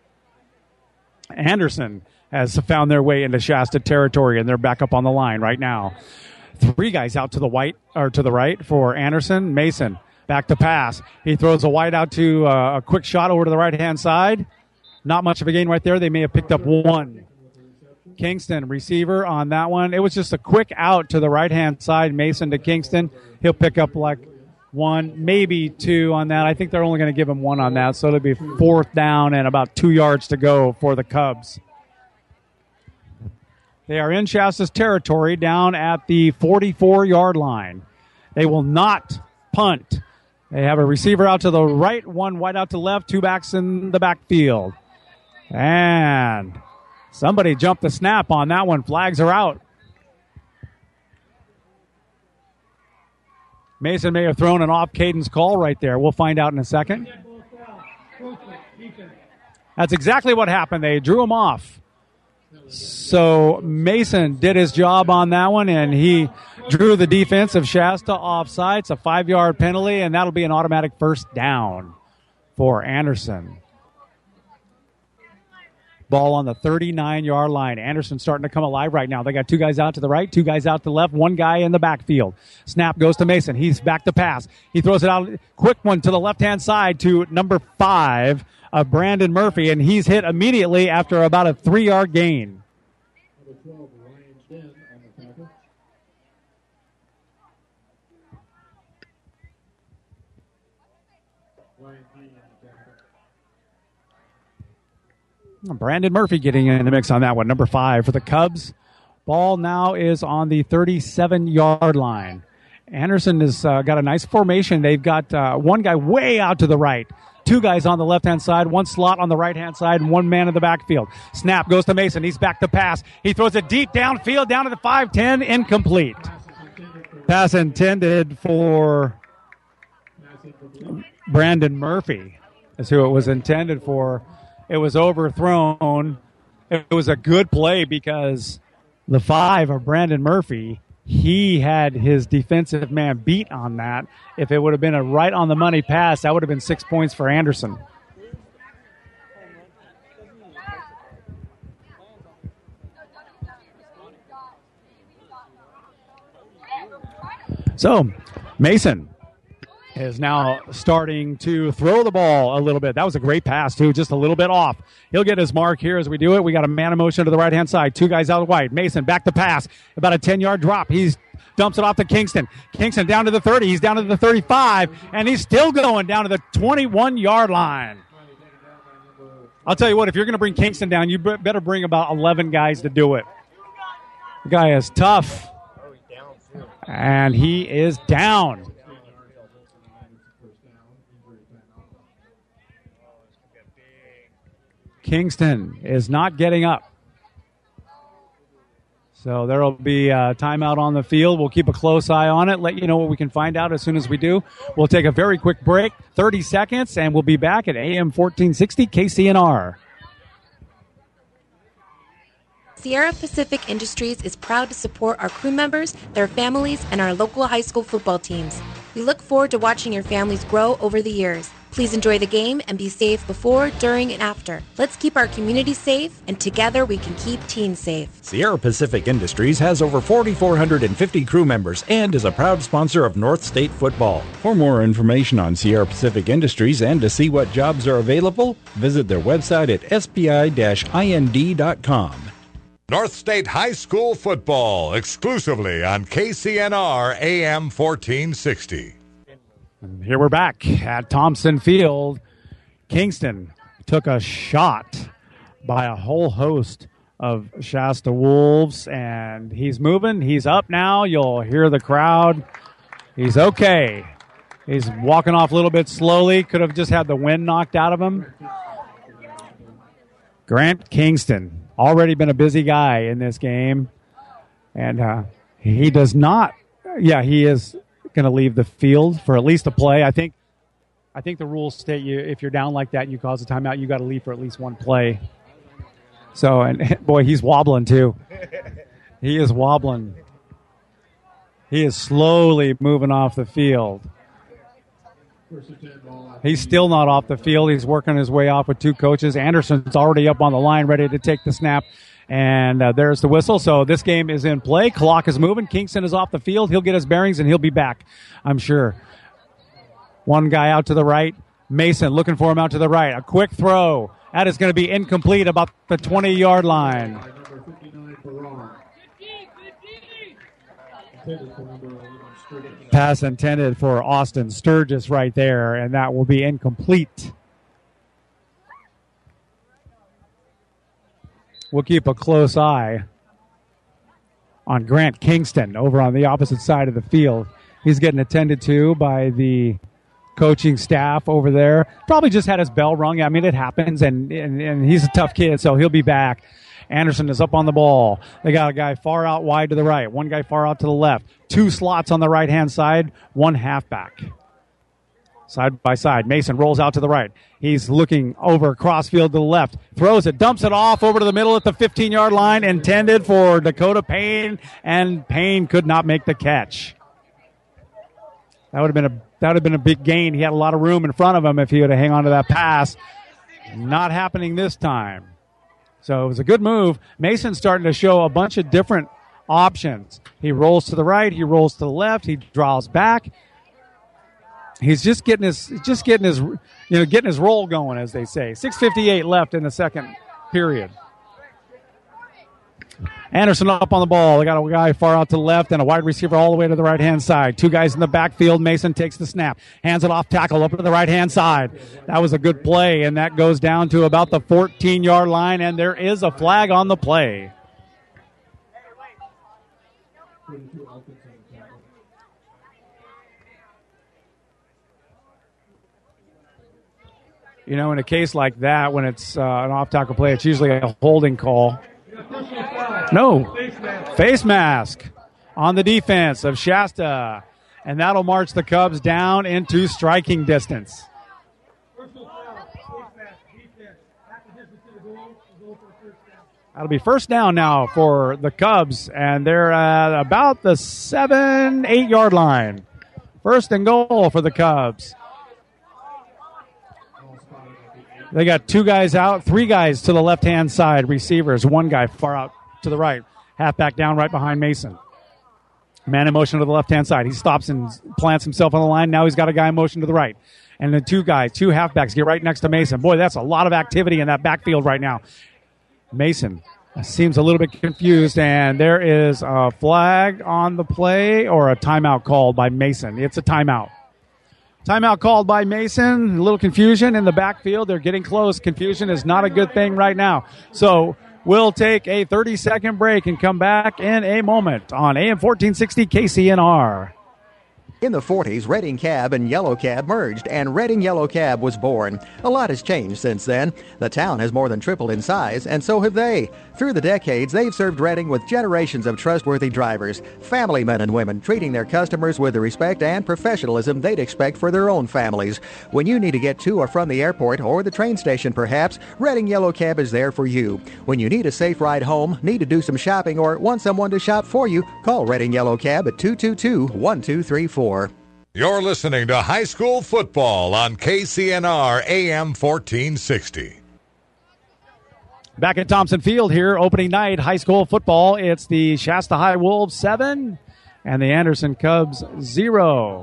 Anderson has found their way into Shasta territory, and they're back up on the line right now. Three guys out to the white or to the right for Anderson. Mason back to pass. He throws a wide out to uh, a quick shot over to the right-hand side. Not much of a gain right there. They may have picked up one. Kingston, receiver on that one. It was just a quick out to the right-hand side. Mason to Kingston. He'll pick up like one, maybe two on that. I think they're only going to give him one on that, so it'll be fourth down and about two yards to go for the Cubs. They are in Shasta's territory down at the forty-four-yard line. They will not punt They have a receiver out to the right, one wide out to left, two backs in the backfield. And somebody jumped the snap on that one. Flags are out. Mason may have thrown an off-cadence call right there. We'll find out in a second. That's exactly what happened. They drew him off. So Mason did his job on that one, and he drew the defense of Shasta offside. It's a five-yard penalty, and that'll be an automatic first down for Anderson. Ball on the thirty-nine-yard line. Anderson starting to come alive right now. They got two guys out to the right, two guys out to the left, one guy in the backfield. Snap goes to Mason. He's back to pass. He throws it out. Quick one to the left-hand side to number five, uh, Brandon Murphy, and he's hit immediately after about a three-yard gain. Brandon Murphy getting in the mix on that one. Number five for the Cubs. Ball now is on the thirty-seven-yard line. Anderson has uh, got a nice formation. They've got uh, one guy way out to the right, two guys on the left-hand side, one slot on the right-hand side, and one man in the backfield. Snap goes to Mason. He's back to pass. He throws it deep downfield down to the five ten, incomplete. Pass intended for Brandon Murphy is who it was intended for. It was overthrown. It was a good play because the five of Brandon Murphy, he had his defensive man beat on that. If it would have been a right-on-the-money pass, that would have been six points for Anderson. So, Mason is now starting to throw the ball a little bit. That was a great pass, too, just a little bit off. He'll get his mark here as we do it. We got a man in motion to the right-hand side. Two guys out wide. Mason back to pass. About a ten-yard drop. He dumps it off to Kingston. Kingston down to the thirty. He's down to the thirty-five, and he's still going down to the twenty-one-yard line. I'll tell you what, if you're going to bring Kingston down, you better bring about eleven guys to do it. The guy is tough, and he is down. Kingston is not getting up. So there will be a timeout on the field. We'll keep a close eye on it, let you know what we can find out as soon as we do. We'll take a very quick break, thirty seconds, and we'll be back at A M fourteen sixty K C N R. Sierra Pacific Industries is proud to support our crew members, their families, and our local high school football teams. We look forward to watching your families grow over the years. Please enjoy the game and be safe before, during, and after. Let's keep our community safe, and together we can keep teens safe. Sierra Pacific Industries has over four thousand four hundred fifty crew members and is a proud sponsor of North State football. For more information on Sierra Pacific Industries and to see what jobs are available, visit their website at s p i dash i n d dot com. North State High School football exclusively on K C N R A M fourteen sixty. And here we're back at Thompson Field. Kingston took a shot by a whole host of Shasta Wolves, and he's moving. He's up now. You'll hear the crowd. He's okay. He's walking off a little bit slowly. Could have just had the wind knocked out of him. Grant Kingston, already been a busy guy in this game, and uh, he does not, yeah, he is going to leave the field for at least a play. I think I think the rules state you if you're down like that and you cause a timeout, you got to leave for at least one play. So, and boy, he's wobbling too. He is wobbling. He is slowly moving off the field. He's still not off the field. He's working his way off with two coaches. Anderson's already up on the line, ready to take the snap. And uh, there's the whistle. So this game is in play. Clock is moving. Kingston is off the field. He'll get his bearings, and he'll be back, I'm sure. One guy out to the right. Mason looking for him out to the right. A quick throw. That is going to be incomplete about the twenty-yard line. Pass intended for Austin Sturgis right there, and that will be incomplete. We'll keep a close eye on Grant Kingston over on the opposite side of the field. He's getting attended to by the coaching staff over there. Probably just had his bell rung. I mean, it happens, and, and, and he's a tough kid, so he'll be back. Anderson is up on the ball. They got a guy far out wide to the right, one guy far out to the left. Two slots on the right-hand side, one halfback. Side by side. Mason rolls out to the right. He's looking over crossfield to the left. Throws it, dumps it off over to the middle at the fifteen-yard line, intended for Dakota Payne, and Payne could not make the catch. That would have been a that would have been a big gain. He had a lot of room in front of him if he would have hang on to that pass. Not happening this time. So it was a good move. Mason's starting to show a bunch of different options. He rolls to the right, he rolls to the left, he draws back. He's just getting his just getting his you know getting his roll going, as they say. six fifty-eight left in the second period. Anderson up on the ball. They got a guy far out to the left and a wide receiver all the way to the right-hand side. Two guys in the backfield. Mason takes the snap. Hands it off tackle up to the right-hand side. That was a good play, and that goes down to about the fourteen-yard line, and there is a flag on the play. You know, in a case like that, when it's uh, an off-tackle play, it's usually a holding call. No, face mask on the defense of Shasta, and that'll march the Cubs down into striking distance. That'll be first down now for the Cubs, and they're at about the seven, eight-yard line. First and goal for the Cubs. They got two guys out, three guys to the left-hand side, receivers, one guy far out to the right, halfback down right behind Mason. Man in motion to the left-hand side. He stops and plants himself on the line. Now he's got a guy in motion to the right. And the two guys, two halfbacks, get right next to Mason. Boy, that's a lot of activity in that backfield right now. Mason seems a little bit confused, and there is a flag on the play or a timeout called by Mason. It's a timeout. Timeout called by Mason. A little confusion in the backfield. They're getting close. Confusion is not a good thing right now. So we'll take a thirty-second break and come back in a moment on A M fourteen sixty K C N R. In the forties, Redding Cab and Yellow Cab merged, and Redding Yellow Cab was born. A lot has changed since then. The town has more than tripled in size, and so have they. Through the decades, they've served Redding with generations of trustworthy drivers, family men and women, treating their customers with the respect and professionalism they'd expect for their own families. When you need to get to or from the airport or the train station, perhaps, Redding Yellow Cab is there for you. When you need a safe ride home, need to do some shopping, or want someone to shop for you, call Redding Yellow Cab at two two two, one two three four. You're listening to High School Football on K C N R A M fourteen sixty. Back at Thompson Field here, opening night, high school football. It's the Shasta High Wolves seven and the Anderson Cubs zero.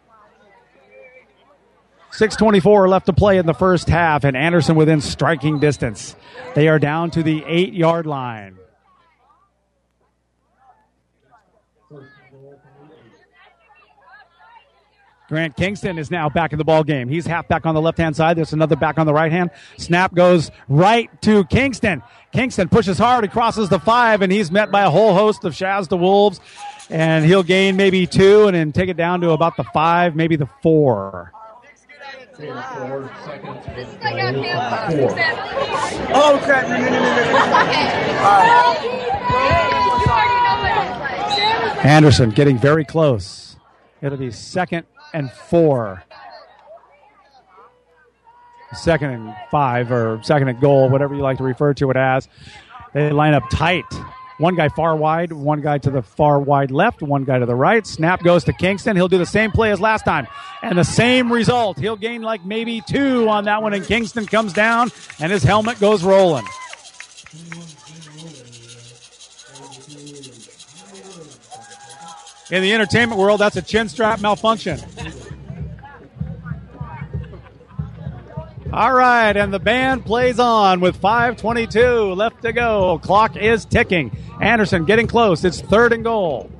six twenty-four left to play in the first half, and Anderson within striking distance. They are down to the eight-yard line. Grant Kingston is now back in the ball game. He's half back on the left-hand side. There's another back on the right hand. Snap goes right to Kingston. Kingston pushes hard. He crosses the five, and he's met by a whole host of Shasta Wolves. And he'll gain maybe two and then take it down to about the five, maybe the four. Four seconds. Four. Oh, crap. No, no, no, no, no. Anderson getting very close. It'll be second and four. Second and five, or second and goal, whatever you like to refer to it as. They line up tight. One guy far wide, one guy to the far wide left, one guy to the right. Snap goes to Kingston. He'll do the same play as last time. And the same result. He'll gain like maybe two on that one, and Kingston comes down, and his helmet goes rolling. In the entertainment world, that's a chin strap malfunction. All right, and the band plays on with five twenty-two left to go. Clock is ticking. Anderson getting close. It's third and goal.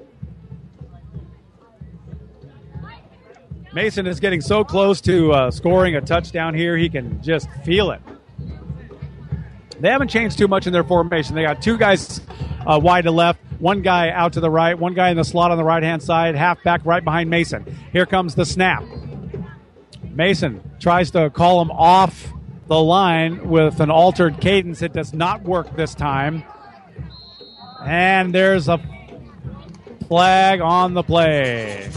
Mason is getting so close to uh, scoring a touchdown here, he can just feel it. They haven't changed too much in their formation. They got two guys uh, wide to left, one guy out to the right, one guy in the slot on the right-hand side, half back right behind Mason. Here comes the snap. Mason tries to call him off the line with an altered cadence. It does not work this time. And there's a flag on the play.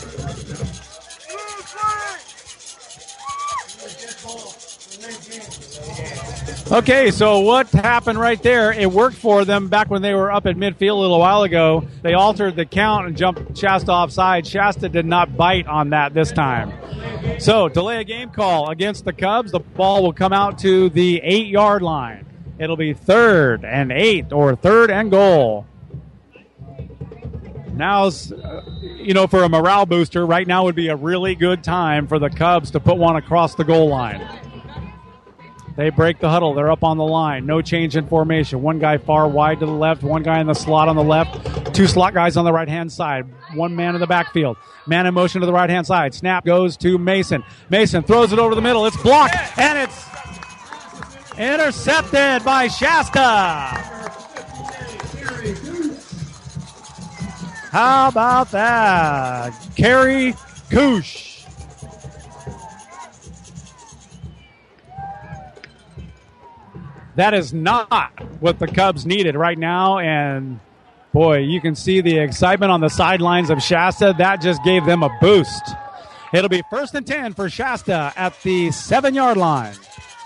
Okay, so what happened right there? It worked for them back when they were up at midfield a little while ago. They altered the count and jumped Shasta offside. Shasta did not bite on that this time. So, delay a game call against the Cubs. The ball will come out to the eight-yard line. It'll be third and eight or third and goal. Now's, uh, you know, for a morale booster, right now would be a really good time for the Cubs to put one across the goal line. They break the huddle. They're up on the line. No change in formation. One guy far wide to the left. One guy in the slot on the left. Two slot guys on the right-hand side. One man in the backfield. Man in motion to the right-hand side. Snap goes to Mason. Mason throws it over the middle. It's blocked, and it's intercepted by Shasta. How about that? Kerry Koosh. That is not what the Cubs needed right now, and boy, you can see the excitement on the sidelines of Shasta. That just gave them a boost. It'll be first and ten for Shasta at the seven-yard line.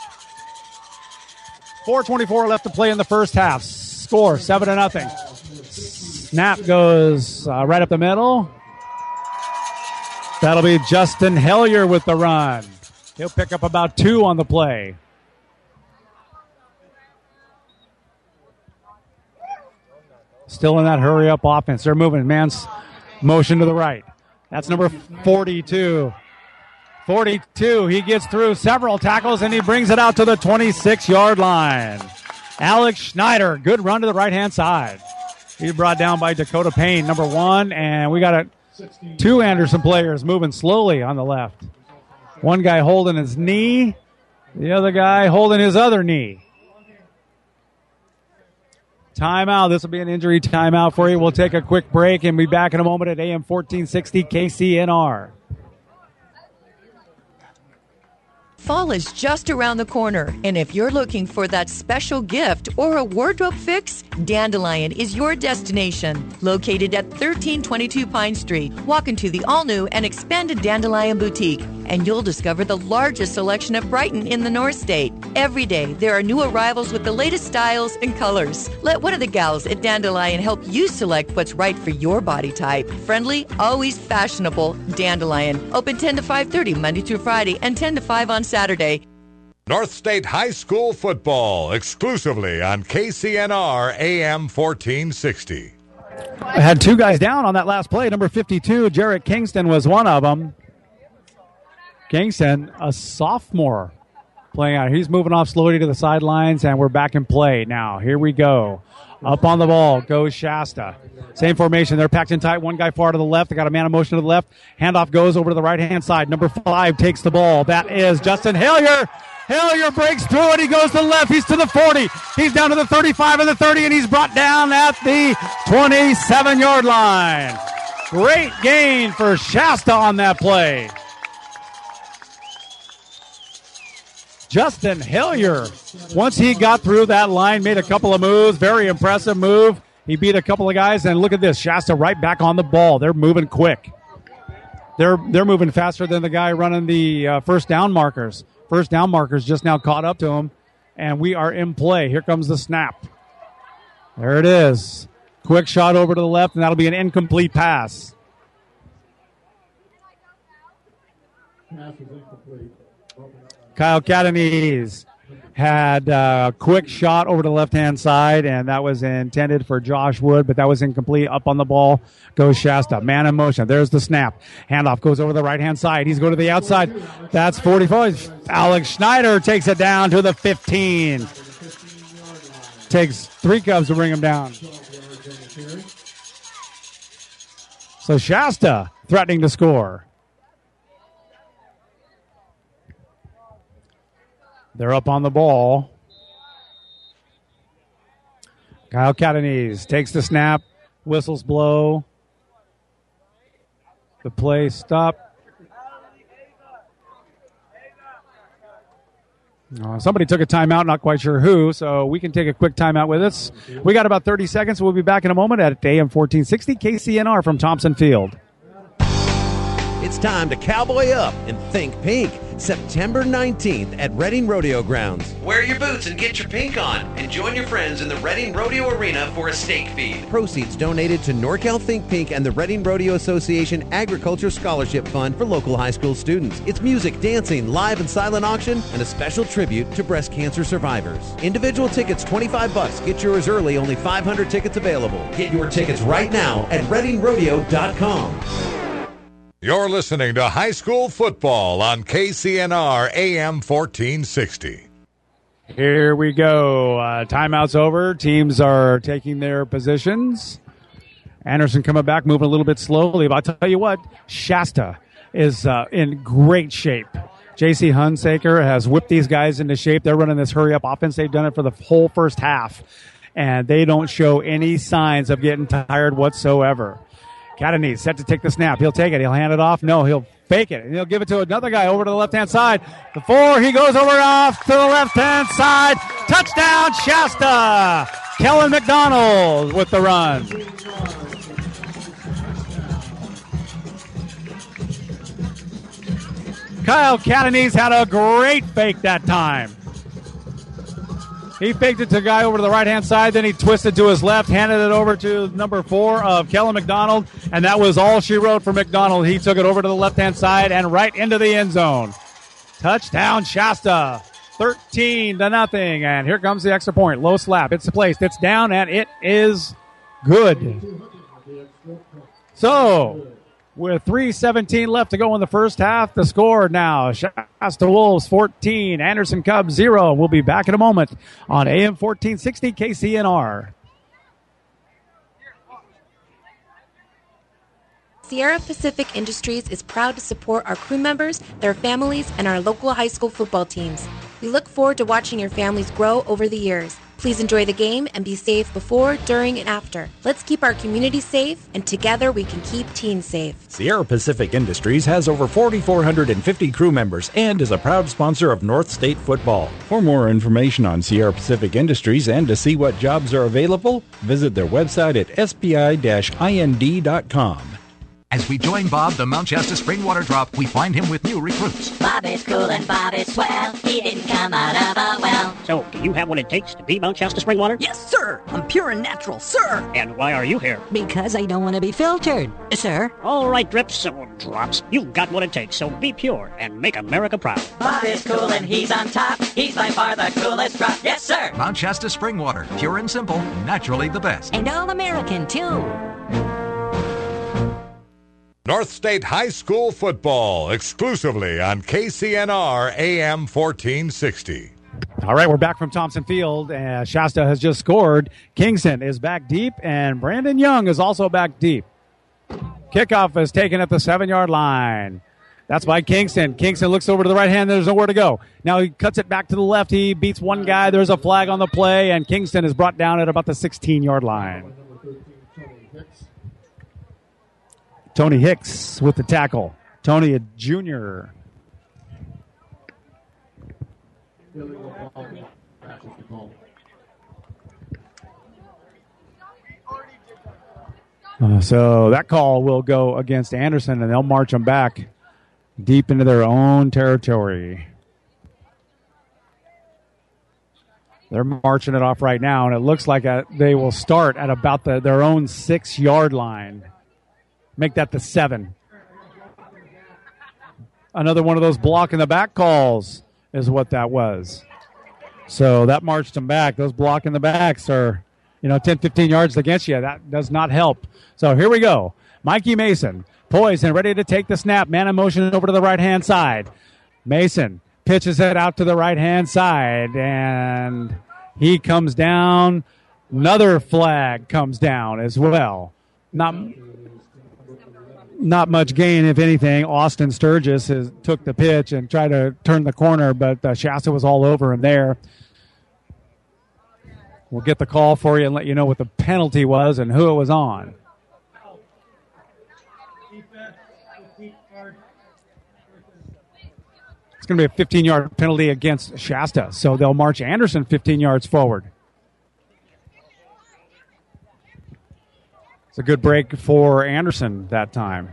four twenty-four left to play in the first half. Score, seven to nothing. Snap goes uh, right up the middle. That'll be Justin Hellier with the run. He'll pick up about two on the play. Still in that hurry-up offense. They're moving. Man's motion to the right. That's number forty-two. forty-two. He gets through several tackles, and he brings it out to the twenty-six-yard line. Alex Schneider. Good run to the right-hand side. He's brought down by Dakota Payne, number one. And we got a, two Anderson players moving slowly on the left. One guy holding his knee. The other guy holding his other knee. Timeout. This will be an injury timeout for you. We'll take a quick break and be back in a moment at A M fourteen sixty K C N R. Fall is just around the corner, and if you're looking for that special gift or a wardrobe fix, Dandelion is your destination. Located at thirteen twenty-two Pine Street, walk into the all-new and expanded Dandelion Boutique, and you'll discover the largest selection of Brighton in the North State. Every day, there are new arrivals with the latest styles and colors. Let one of the gals at Dandelion help you select what's right for your body type. Friendly, always fashionable, Dandelion. Open ten to five thirty Monday through Friday and ten to five on Saturday. North State High School football exclusively on K C N R A M fourteen sixty. I had two guys down on that last play. Number fifty-two, Jarrett Kingston was one of them. Kingston, a sophomore, playing out. He's moving off slowly to the sidelines, and we're back in play now. Here we go. Up on the ball goes Shasta. Same formation. They're packed in tight. One guy far to the left. They got a man in motion to the left. Handoff goes over to the right-hand side. Number five takes the ball. That is Justin Hellier. Hellier breaks through it. He goes to the left. He's to the forty. He's down to the thirty-five and the thirty, and he's brought down at the twenty-seven-yard line. Great gain for Shasta on that play. Justin Hellier, once he got through that line, made a couple of moves. Very impressive move. He beat a couple of guys, and look at this. Shasta right back on the ball. They're moving quick. They're they're moving faster than the guy running the uh, first down markers. First down markers just now caught up to him, and we are in play. Here comes the snap. There it is. Quick shot over to the left, and that'll be an incomplete pass. Pass is incomplete. Kyle Catanese had a quick shot over to the left-hand side, and that was intended for Josh Wood, but that was incomplete. Up on the ball goes Shasta. Man in motion. There's the snap. Handoff goes over the right-hand side. He's going to the outside. That's forty-five. Alex Schneider takes it down to the fifteen. Takes three Cubs to bring him down. So Shasta threatening to score. They're up on the ball. Kyle Catanese takes the snap. Whistles blow. The play stop. Uh, somebody took a timeout, not quite sure who, so we can take a quick timeout with us. We got about thirty seconds. We'll be back in a moment at A M fourteen sixty K C N R from Thompson Field. It's time to cowboy up and think pink. September nineteenth at Reading Rodeo Grounds. Wear your boots and get your pink on, and join your friends in the Reading Rodeo Arena for a steak feed. Proceeds donated to NorCal Think Pink and the Reading Rodeo Association Agriculture Scholarship Fund for local high school students. It's music, dancing, live and silent auction, and a special tribute to breast cancer survivors. Individual tickets twenty-five bucks. Get yours early. Only five hundred tickets available. Get your tickets right now at reading rodeo dot com. You're listening to High School Football on K C N R A M fourteen sixty. Here we go. Uh, timeout's over. Teams are taking their positions. Anderson coming back, moving a little bit slowly. But I'll tell you what, Shasta is uh, in great shape. J C Hunsaker has whipped these guys into shape. They're running this hurry-up offense. They've done it for the whole first half, and they don't show any signs of getting tired whatsoever. Catanese set to take the snap. He'll take it. He'll hand it off. No, he'll fake it. And he'll give it to another guy over to the left-hand side. The four, he goes over off to the left-hand side. Touchdown, Shasta. Kellen McDonald with the run. Kyle Catanese had a great fake that time. He faked it to a guy over to the right-hand side, then he twisted to his left, handed it over to number four of Kellen McDonald, and that was all she wrote for McDonald. He took it over to the left-hand side and right into the end zone. Touchdown, Shasta, thirteen to nothing, and here comes the extra point. Low slap, it's placed, it's down, and it is good. So, with three seventeen left to go in the first half, the score now, Shasta Wolves fourteen, Anderson Cubs zero. We'll be back in a moment on A M fourteen sixty K C N R. Sierra Pacific Industries is proud to support our crew members, their families, and our local high school football teams. We look forward to watching your families grow over the years. Please enjoy the game and be safe before, during, and after. Let's keep our community safe, and together we can keep teens safe. Sierra Pacific Industries has over four thousand four hundred fifty crew members and is a proud sponsor of North State football. For more information on Sierra Pacific Industries and to see what jobs are available, visit their website at s p i dash i n d dot com. As we join Bob, the Mount Shasta Spring Water Drop, we find him with new recruits. Bob is cool and Bob is swell. He didn't come out of a well. So, do you have what it takes to be Mount Shasta Spring Water? Yes, sir. I'm pure and natural, sir. And why are you here? Because I don't want to be filtered, sir. All right, Drips or Drops. You got what it takes, so be pure and make America proud. Bob is cool and he's on top. He's by far the coolest drop. Yes, sir. Mount Shasta Spring Water. Pure and simple. Naturally the best. And all-American, too. North State High School Football, exclusively on K C N R A M fourteen sixty. All right, we're back from Thompson Field. Uh, Shasta has just scored. Kingston is back deep, and Brandon Young is also back deep. Kickoff is taken at the seven-yard line. That's by Kingston. Kingston looks over to the right hand. There's nowhere to go. Now he cuts it back to the left. He beats one guy. There's a flag on the play, and Kingston is brought down at about the sixteen-yard line. Tony Hicks with the tackle. Tony, a junior. Uh, so that call will go against Anderson, and they'll march them back deep into their own territory. They're marching it off right now, and it looks like a, they will start at about the, their own six-yard line. Make that the seven. Another one of those block in the back calls is what that was. So that marched them back. Those block in the backs are, you know, ten, fifteen yards against you. That does not help. So here we go. Mikey Mason, poised and ready to take the snap. Man in motion over to the right-hand side. Mason pitches it out to the right-hand side, and he comes down. Another flag comes down as well. Not... Not much gain, if anything. Austin Sturgis has, took the pitch and tried to turn the corner, but uh, Shasta was all over him there. We'll get the call for you and let you know what the penalty was and who it was on. It's It's going to be a fifteen-yard penalty against Shasta, so they'll march Anderson fifteen yards forward. It's a good break for Anderson that time.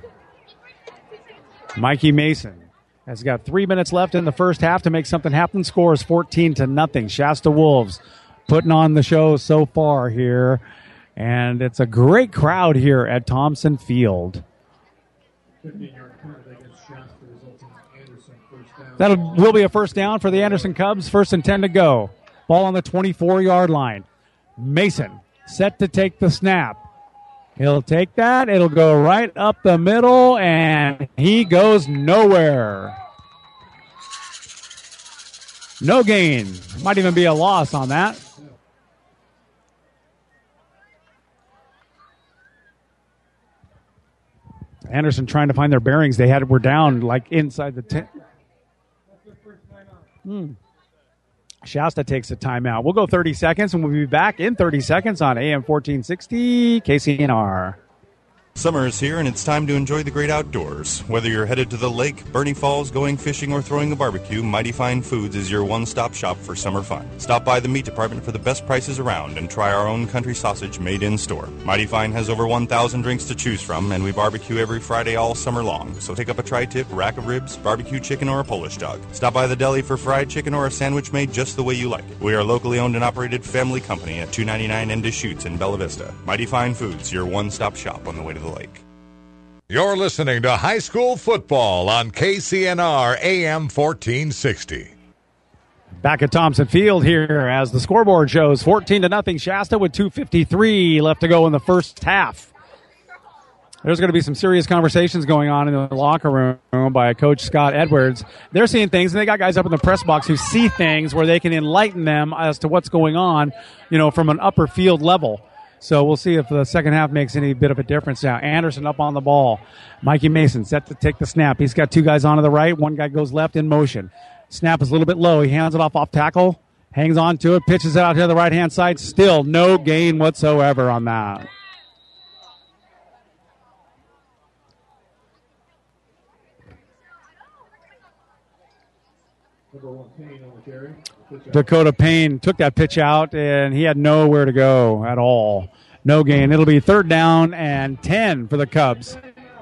Mikey Mason has got three minutes left in the first half to make something happen. Score is fourteen to nothing. Shasta Wolves putting on the show so far here. And it's a great crowd here at Thompson Field. That will be a first down for the Anderson Cubs. First and ten to go. Ball on the twenty-four-yard line. Mason set to take the snap. He'll take that. It'll go right up the middle, and he goes nowhere. No gain. Might even be a loss on that. Anderson trying to find their bearings. They had were down like inside the ten. Hmm. Shasta takes a timeout. We'll go thirty seconds, and we'll be back in thirty seconds on A M fourteen sixty K C N R. Summer is here, and it's time to enjoy the great outdoors. Whether you're headed to the lake, Bernie Falls, going fishing, or throwing a barbecue, Mighty Fine Foods is your one-stop shop for summer fun. Stop by the meat department for the best prices around and try our own country sausage made in-store. Mighty Fine has over one thousand drinks to choose from, and we barbecue every Friday all summer long. So take up a tri-tip, rack of ribs, barbecue chicken, or a Polish dog. Stop by the deli for fried chicken or a sandwich made just the way you like it. We are locally owned and operated family company at two ninety-nine in Deschutes in Bella Vista. Mighty Fine Foods, your one-stop shop on the way to the lake. You're listening to High School Football on K C N R A M fourteen sixty. Back at Thompson Field here as the scoreboard shows fourteen to nothing Shasta with two fifty-three left to go in the first half. There's going to be some serious conversations going on in the locker room by Coach Scott Edwards. They're seeing things, and they got guys up in the press box who see things where they can enlighten them as to what's going on, you know, from an upper field level. So we'll see if the second half makes any bit of a difference now. Anderson up on the ball. Mikey Mason set to take the snap. He's got two guys on to the right. One guy goes left in motion. Snap is a little bit low. He hands it off off tackle. Hangs on to it. Pitches it out to the right-hand side. Still no gain whatsoever on that. Dakota Payne took that pitch out, and he had nowhere to go at all. No gain. It'll be third down and ten for the Cubs.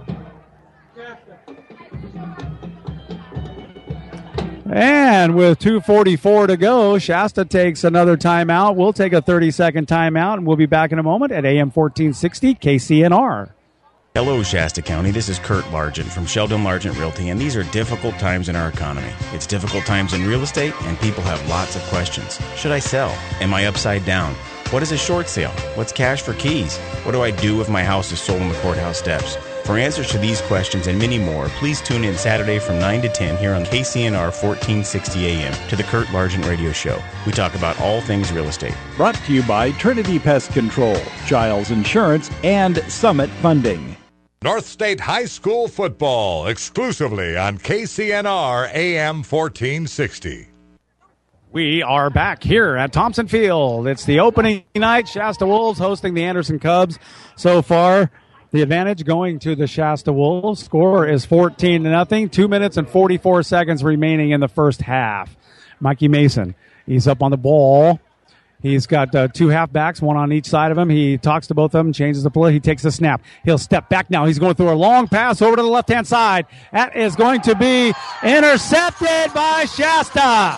And with two forty-four to go, Shasta takes another timeout. We'll take a thirty-second timeout, and we'll be back in a moment at A M fourteen sixty K C N R. Hello, Shasta County. This is Kurt Largent from Sheldon Largent Realty, and these are difficult times in our economy. It's difficult times in real estate, and people have lots of questions. Should I sell? Am I upside down? What is a short sale? What's cash for keys? What do I do if my house is sold on the courthouse steps? For answers to these questions and many more, please tune in Saturday from nine to ten here on K C N R fourteen sixty A M to the Kurt Largent Radio Show. We talk about all things real estate. Brought to you by Trinity Pest Control, Giles Insurance, and Summit Funding. North State High School Football exclusively on K C N R A M fourteen sixty. We are back here at Thompson Field. It's the opening night. Shasta Wolves hosting the Anderson Cubs. So far, the advantage going to the Shasta Wolves. Score is fourteen to nothing. Two minutes and forty-four seconds remaining in the first half. Mikey Mason, he's up on the ball. He's got uh, two halfbacks, one on each side of him. He talks to both of them, changes the play. He takes the snap. He'll step back now. He's going through a long pass over to the left-hand side. That is going to be intercepted by Shasta.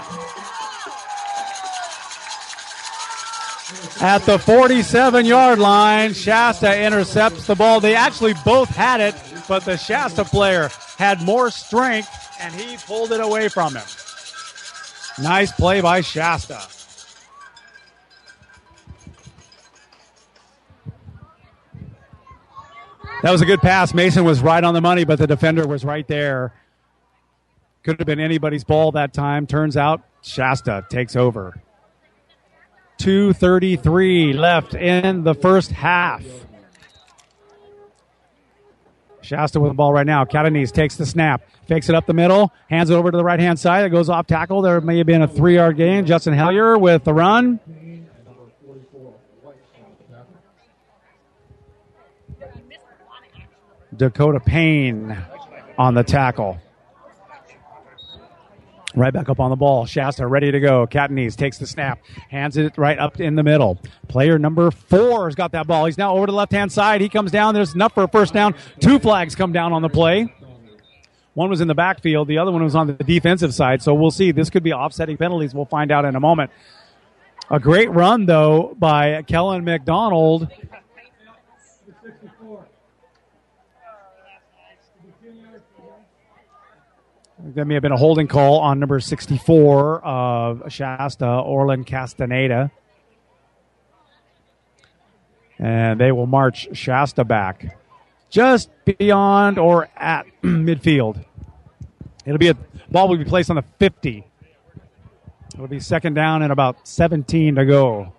At the forty-seven-yard line, Shasta intercepts the ball. They actually both had it, but the Shasta player had more strength, and he pulled it away from him. Nice play by Shasta. That was a good pass. Mason was right on the money, but the defender was right there. Could have been anybody's ball that time. Turns out Shasta takes over. two thirty-three left in the first half. Shasta with the ball right now. Catanese takes the snap. Fakes it up the middle. Hands it over to the right-hand side. It goes off tackle. There may have been a three-yard gain. Justin Hellier with the run. Dakota Payne on the tackle. Right back up on the ball. Shasta ready to go. Catanese takes the snap. Hands it right up in the middle. Player number four has got that ball. He's now over to the left-hand side. He comes down. There's enough for a first down. Two flags come down on the play. One was in the backfield. The other one was on the defensive side. So we'll see. This could be offsetting penalties. We'll find out in a moment. A great run, though, by Kellen McDonald. There may have been a holding call on number sixty-four of Shasta, Orlin Castaneda. And they will march Shasta back just beyond or at midfield. It'll be a ball will be placed on the fifty. It'll be second down and about seventeen to go.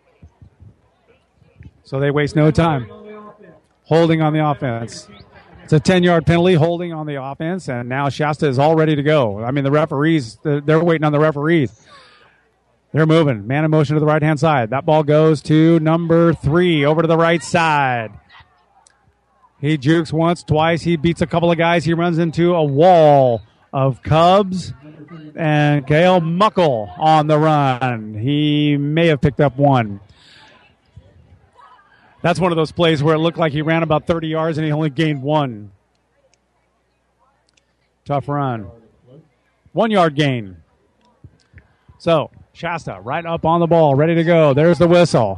So they waste no time. Holding on the offense. It's a ten-yard penalty, holding on the offense, and now Shasta is all ready to go. I mean, the referees, they're waiting on the referees. They're moving. Man in motion to the right-hand side. That ball goes to number three, over to the right side. He jukes once, twice. He beats a couple of guys. He runs into a wall of Cubs, and Kale Muckle on the run. He may have picked up one. That's one of those plays where it looked like he ran about thirty yards and he only gained one. Tough run. One yard gain. So, Shasta right up on the ball, ready to go. There's the whistle.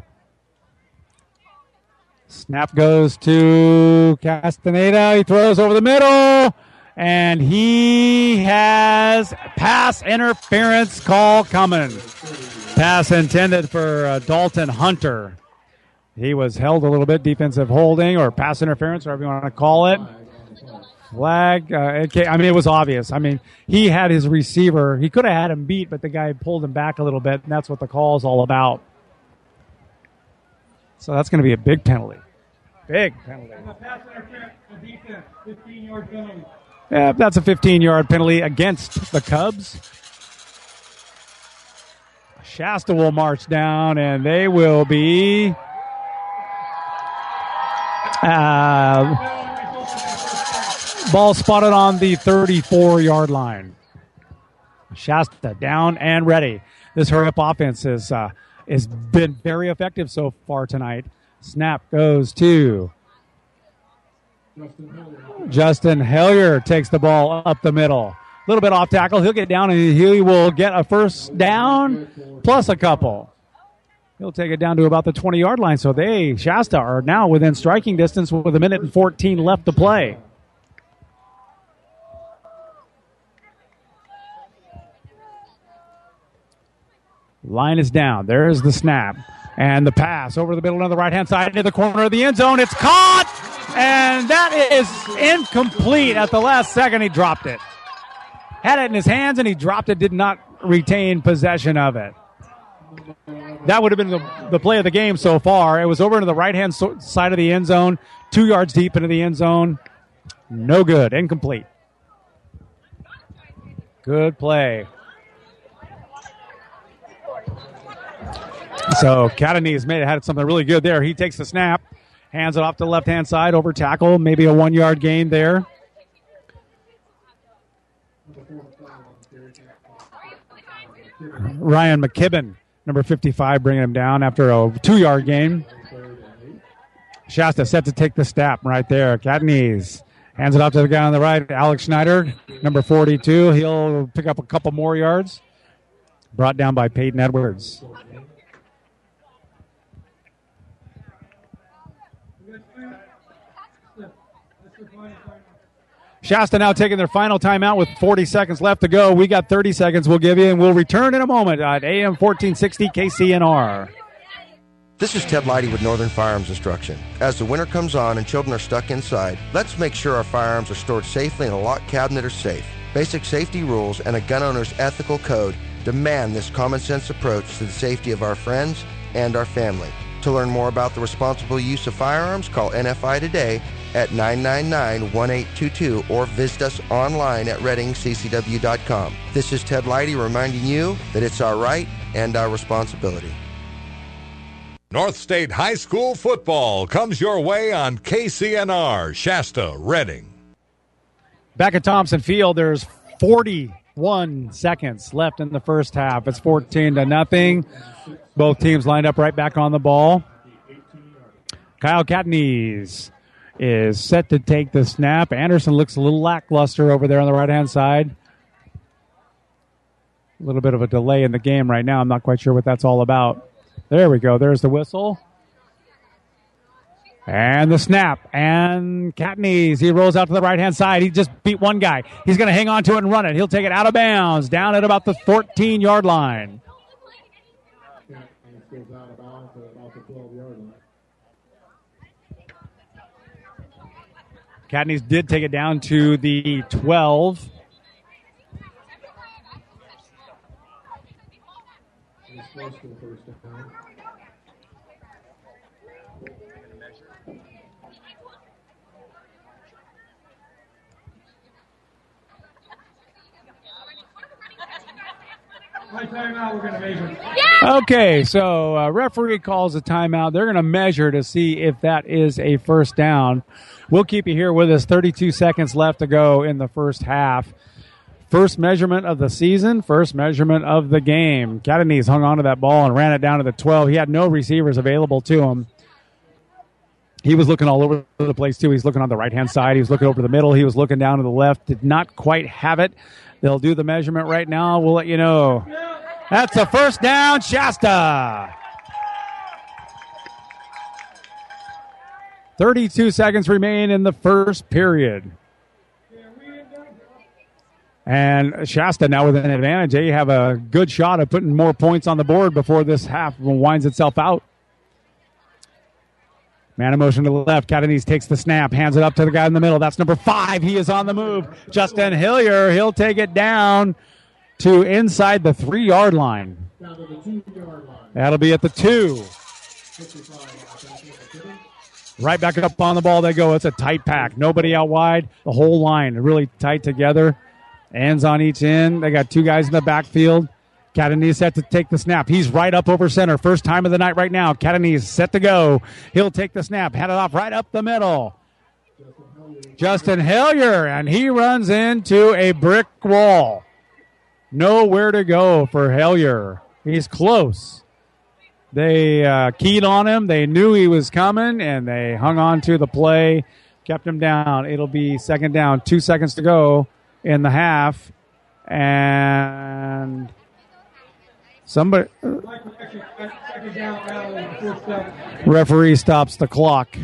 Snap goes to Castaneda. He throws over the middle, and he has pass interference call coming. Pass intended for uh, Dalton Hunter. He was held a little bit, defensive holding or pass interference, whatever you want to call it. Flag. Uh, okay, I mean, it was obvious. I mean, he had his receiver. He could have had him beat, but the guy pulled him back a little bit, and that's what the call is all about. So that's going to be a big penalty. Big penalty. Yeah, that's a fifteen-yard penalty against the Cubs. Shasta will march down, and they will be... Uh, ball spotted on the thirty-four-yard line. Shasta down and ready. This hurry-up offense has uh, has been very effective so far tonight. Snap goes to Justin Hellier. Takes the ball up the middle. A little bit off tackle. He'll get down and he will get a first down plus a couple. He'll take it down to about the twenty-yard line. So they, Shasta, are now within striking distance with a minute and fourteen left to play. Line is down. There's the snap. And the pass over the middle on the right-hand side into the corner of the end zone. It's caught! And that is incomplete. At the last second, he dropped it. Had it in his hands, and he dropped it, did not retain possession of it. That would have been the, the play of the game so far. It was over to the right-hand so- side of the end zone, two yards deep into the end zone. No good. Incomplete. Good play. So Catanese made it, had something really good there. He takes the snap, hands it off to the left-hand side, over tackle, maybe a one-yard gain there. Ryan McKibben, number fifty-five, bringing him down after a two-yard gain. Shasta set to take the snap right there. Catanese hands it off to the guy on the right, Alex Schneider, number forty-two. He'll pick up a couple more yards. Brought down by Peyton Edwards. Shasta now taking their final timeout with forty seconds left to go. We got thirty seconds we'll give you, and we'll return in a moment at A M fourteen sixty K C N R. This is Ted Leidy with Northern Firearms Instruction. As the winter comes on and children are stuck inside, let's make sure our firearms are stored safely in a locked cabinet or safe. Basic safety rules and a gun owner's ethical code demand this common sense approach to the safety of our friends and our family. To learn more about the responsible use of firearms, call N F I today at nine nine nine, one eight two two or visit us online at reading c c w dot com. This is Ted Leidy reminding you that it's our right and our responsibility. North State High School football comes your way on K C N R, Shasta, Reading. Back at Thompson Field, there's forty one seconds left in the first half. It's fourteen to nothing. Both teams lined up right back on the ball. Kyle Catanese is set to take the snap. Anderson looks a little lackluster over there on the right-hand side. A little bit of a delay in the game right now. I'm not quite sure what that's all about. There we go. There's the whistle. And the snap. And Catanese, he rolls out to the right-hand side. He just beat one guy. He's going to hang on to it and run it. He'll take it out of bounds, down at about the fourteen-yard line. Catanese did take it down to the twelve. Okay, so uh, referee calls a timeout. They're going to measure to see if that is a first down. We'll keep you here with us. thirty-two seconds left to go in the first half. First measurement of the season, first measurement of the game. Catanese hung on to that ball and ran it down to the twelve. He had no receivers available to him. He was looking all over the place, too. He's looking on the right-hand side. He was looking over the middle. He was looking down to the left. Did not quite have it. They'll do the measurement right now. We'll let you know. That's a first down, Shasta. thirty-two seconds remain in the first period. And Shasta now with an advantage. They have a good shot of putting more points on the board before this half winds itself out. Man in motion to the left. Catanese takes the snap, hands it up to the guy in the middle. That's number five. He is on the move. Justin Hillier, he'll take it down to inside the three-yard line. That'll be at the two. Right back up on the ball they go. It's a tight pack. Nobody out wide. The whole line really tight together. Ends on each end. They got two guys in the backfield. Catanese set to take the snap. He's right up over center. First time of the night right now. Catanese set to go. He'll take the snap. Hand it off right up the middle. Justin Hillier, and he runs into a brick wall. Nowhere to go for Hillier. He's close. They uh, keyed on him. They knew he was coming, and they hung on to the play, kept him down. It'll be second down. Two seconds to go in the half. And somebody... Referee stops the clock.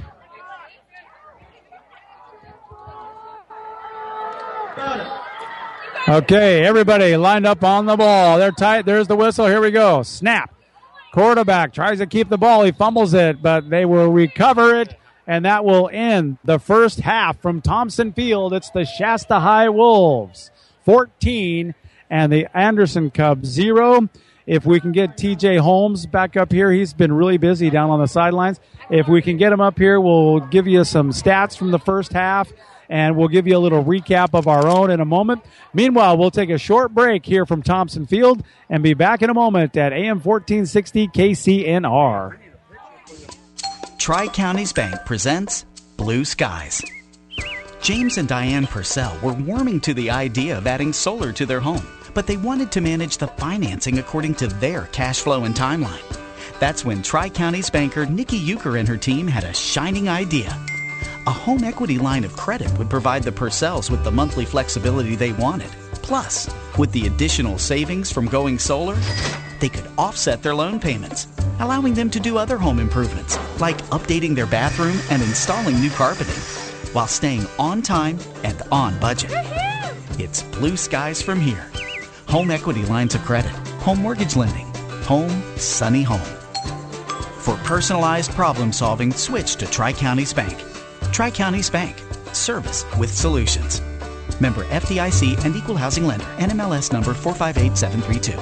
Okay, everybody lined up on the ball. They're tight. There's the whistle. Here we go. Snap. Quarterback tries to keep the ball. He fumbles it, but they will recover it, and that will end the first half from Thompson Field. It's the Shasta High Wolves fourteen and the Anderson Cubs zero. If we can get T J Holmes back up here, he's been really busy down on the sidelines. If we can get him up here, we'll give you some stats from the first half, and we'll give you a little recap of our own in a moment. Meanwhile, we'll take a short break here from Thompson Field and be back in a moment at A M fourteen sixty K C N R. Tri-Counties Bank presents Blue Skies. James and Diane Purcell were warming to the idea of adding solar to their home, but they wanted to manage the financing according to their cash flow and timeline. That's when Tri-Counties banker Nikki Euchre and her team had a shining idea. A home equity line of credit would provide the Purcells with the monthly flexibility they wanted. Plus, with the additional savings from going solar, they could offset their loan payments, allowing them to do other home improvements, like updating their bathroom and installing new carpeting, while staying on time and on budget. It's blue skies from here. Home equity lines of credit, home mortgage lending, home, sunny home. For personalized problem solving, switch to Tri-Counties Bank. Tri-Counties Bank. Service with solutions. Member F D I C and Equal Housing Lender. N M L S number four five eight seven three two.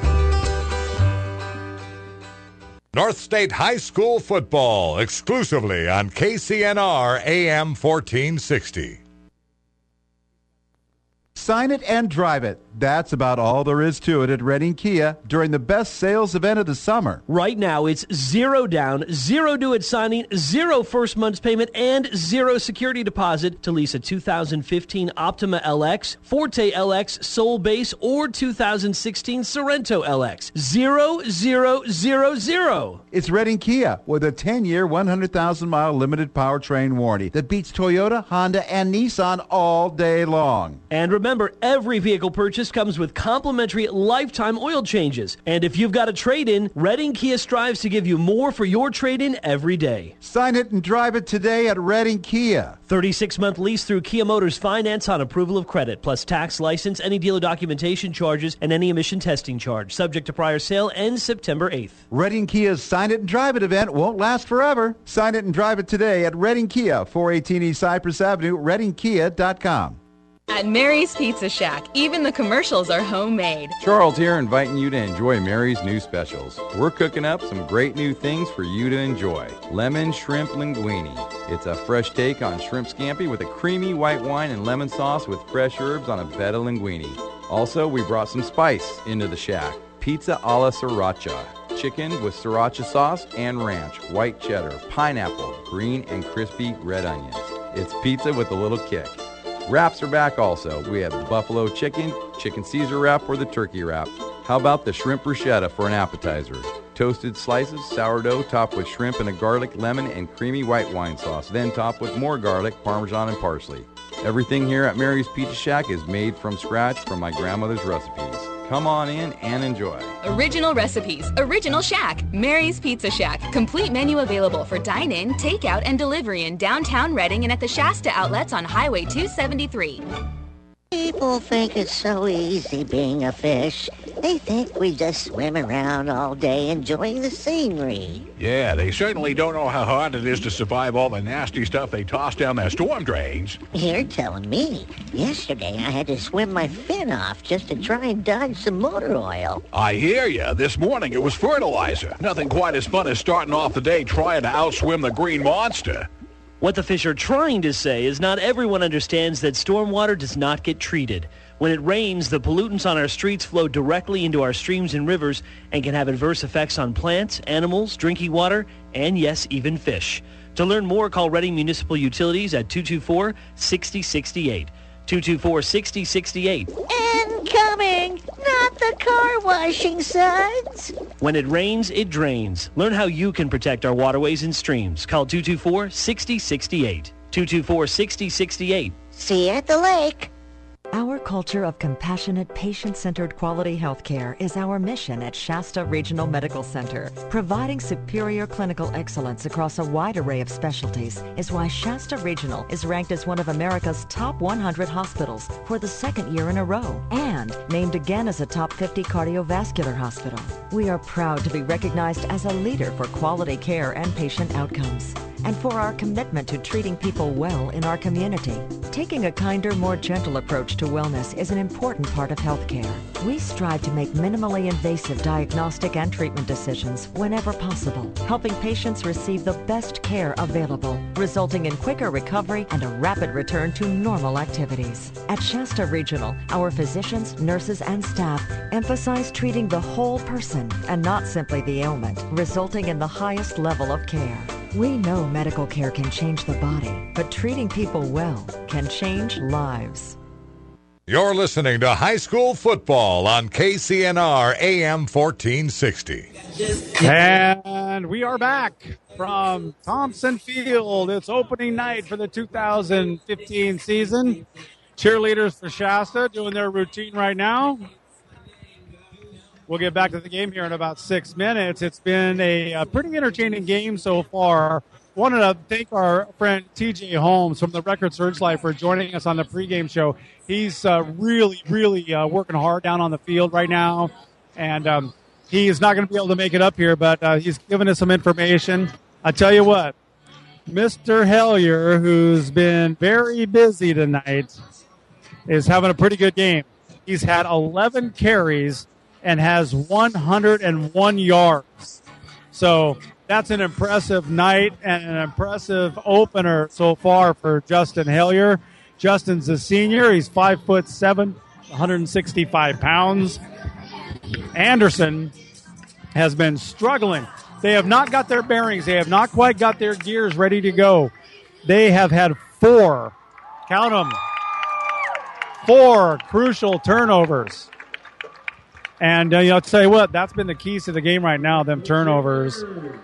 North State High School football exclusively on K C N R A M fourteen sixty. sign it and drive it. That's about all there is to it at Redding Kia during the best sales event of the summer. Right now, it's zero down, zero due at signing, zero first month's payment, and zero security deposit to lease a two thousand fifteen Optima L X, Forte L X, Soul Base, or two thousand sixteen Sorrento L X. Zero, zero, zero, zero. It's Redding Kia with a ten-year, one hundred thousand mile limited powertrain warranty that beats Toyota, Honda, and Nissan all day long. And remember, every vehicle purchase comes with complimentary lifetime oil changes. And if you've got a trade-in, Redding Kia strives to give you more for your trade-in every day. Sign it and drive it today at Redding Kia. thirty-six month lease through Kia Motors Finance on approval of credit, plus tax, license, any dealer documentation charges, and any emission testing charge. Subject to prior sale, ends September eighth. Redding Kia's Sign It and Drive It event won't last forever. Sign it and drive it today at Redding Kia, four eighteen East Cypress Avenue, redding kia dot com. At Mary's Pizza Shack, even the commercials are homemade. Charles here, inviting you to enjoy Mary's new specials. We're cooking up some great new things for you to enjoy. Lemon shrimp linguine. It's a fresh take on shrimp scampi with a creamy white wine and lemon sauce with fresh herbs on a bed of linguine. Also, we brought some spice into the shack. Pizza alla sriracha. Chicken with sriracha sauce and ranch, white cheddar, pineapple, green and crispy red onions. It's pizza with a little kick. Wraps are back also. We have the buffalo chicken, chicken Caesar wrap, or the turkey wrap. How about the shrimp bruschetta for an appetizer? Toasted slices, sourdough topped with shrimp and a garlic, lemon, and creamy white wine sauce, then topped with more garlic, parmesan, and parsley. Everything here at Mary's Pizza Shack is made from scratch from my grandmother's recipes. Come on in and enjoy. Original recipes, original shack. Mary's Pizza Shack. Complete menu available for dine-in, takeout, and delivery in downtown Redding and at the Shasta outlets on Highway two seventy-three. People think it's so easy being a fish. They think we just swim around all day enjoying the scenery. Yeah, they certainly don't know how hard it is to survive all the nasty stuff they toss down their storm drains. You're telling me. Yesterday I had to swim my fin off just to try and dodge some motor oil. I hear ya. This morning it was fertilizer. Nothing quite as fun as starting off the day trying to outswim the green monster. What the fish are trying to say is not everyone understands that stormwater does not get treated. When it rains, the pollutants on our streets flow directly into our streams and rivers and can have adverse effects on plants, animals, drinking water, and yes, even fish. To learn more, call Redding Municipal Utilities at two two four, six zero six eight. two two four, six zero six eight. Incoming! Not the car washing suds! When it rains, it drains. Learn how you can protect our waterways and streams. Call two two four, six zero six eight. two two four, six zero six eight. See you at the lake. Our culture of compassionate, patient-centered quality healthcare is our mission at Shasta Regional Medical Center. Providing superior clinical excellence across a wide array of specialties is why Shasta Regional is ranked as one of America's top one hundred hospitals for the second year in a row and named again as a top fifty cardiovascular hospital. We are proud to be recognized as a leader for quality care and patient outcomes, and for our commitment to treating people well in our community. Taking a kinder, more gentle approach to wellness is an important part of healthcare. We strive to make minimally invasive diagnostic and treatment decisions whenever possible, helping patients receive the best care available, resulting in quicker recovery and a rapid return to normal activities. At Shasta Regional, our physicians, nurses, and staff emphasize treating the whole person and not simply the ailment, resulting in the highest level of care. We know medical care can change the body, but treating people well can change lives. You're listening to High School Football on K C N R A M fourteen sixty. And we are back from Thompson Field. It's opening night for the two thousand fifteen season. Cheerleaders for Shasta doing their routine right now. We'll get back to the game here in about six minutes. It's been a, a pretty entertaining game so far. Wanted to thank our friend T J Holmes from the Record Searchlight for joining us on the pregame show. He's uh, really, really uh, working hard down on the field right now, and um, he is not going to be able to make it up here, but uh, he's given us some information. I tell you what, Mister Hellier, who's been very busy tonight, is having a pretty good game. He's had eleven carries and has one hundred one yards. So that's an impressive night and an impressive opener so far for Justin Hellier. Justin's a senior. He's five foot seven, one hundred sixty-five pounds. Anderson has been struggling. They have not got their bearings. They have not quite got their gears ready to go. They have had four, count them, four crucial turnovers. And uh, you know, I'll tell you what, that's been the keys to the game right now, them turnovers.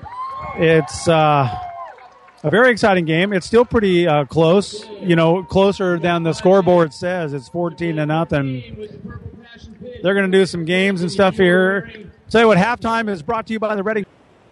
It's uh, a very exciting game. It's still pretty uh, close, you know, closer than the scoreboard says. It's fourteen to nothing. They're going to do some games and stuff here. I'll tell you what, halftime is brought to you by the Reading.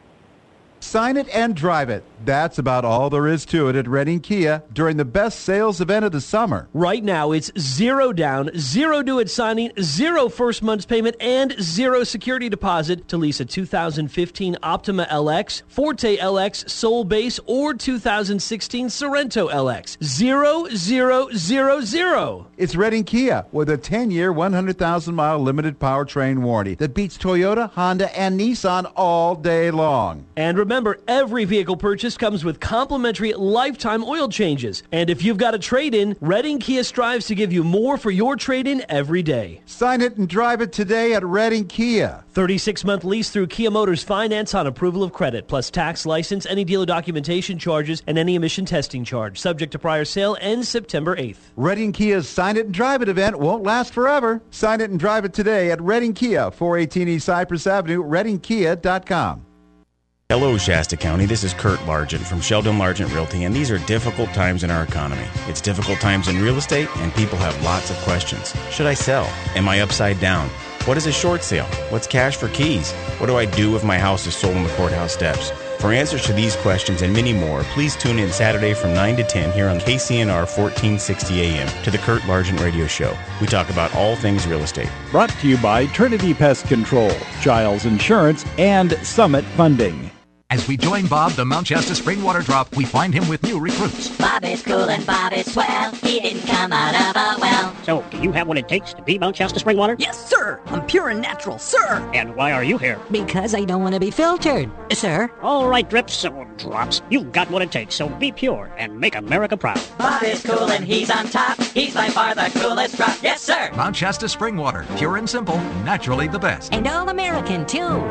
Sign it and drive it. That's about all there is to it at Reading Kia during the best sales event of the summer. Right now, it's zero down, zero due at signing, zero first month's payment, and zero security deposit to lease a two thousand fifteen Optima L X, Forte L X, Soul Base, or two thousand sixteen Sorrento L X. Zero, zero, zero, zero. It's Reading Kia with a ten-year, one hundred thousand mile limited powertrain warranty that beats Toyota, Honda, and Nissan all day long. And remember, every vehicle purchase comes with complimentary lifetime oil changes. And if you've got a trade-in, Reading Kia strives to give you more for your trade-in every day. Sign it and drive it today at Reading Kia. thirty-six month lease through Kia Motors Finance on approval of credit, plus tax, license, any dealer documentation charges, and any emission testing charge. Subject to prior sale, ends September eighth. Reading Kia's Sign It and Drive It event won't last forever. Sign it and drive it today at Reading Kia, four eighteen East Cypress Avenue, reading kia dot com. Hello, Shasta County. This is Kurt Largent from Sheldon Largent Realty, and these are difficult times in our economy. It's difficult times in real estate, and people have lots of questions. Should I sell? Am I upside down? What is a short sale? What's cash for keys? What do I do if my house is sold on the courthouse steps? For answers to these questions and many more, please tune in Saturday from nine to ten here on K C N R fourteen sixty A M to the Kurt Largent Radio Show. We talk about all things real estate. Brought to you by Trinity Pest Control, Giles Insurance, and Summit Funding. As we join Bob, the Mount Shasta Spring Water Drop, we find him with new recruits. Bob is cool and Bob is swell. He didn't come out of a well. So, do you have what it takes to be Mount Shasta Spring Water? Yes, sir. I'm pure and natural, sir. And why are you here? Because I don't want to be filtered, sir. All right, drips or drops. You've got what it takes, so be pure and make America proud. Bob is cool and he's on top. He's by far the coolest drop. Yes, sir. Mount Shasta Spring Water, pure and simple, naturally the best. And all-American, too.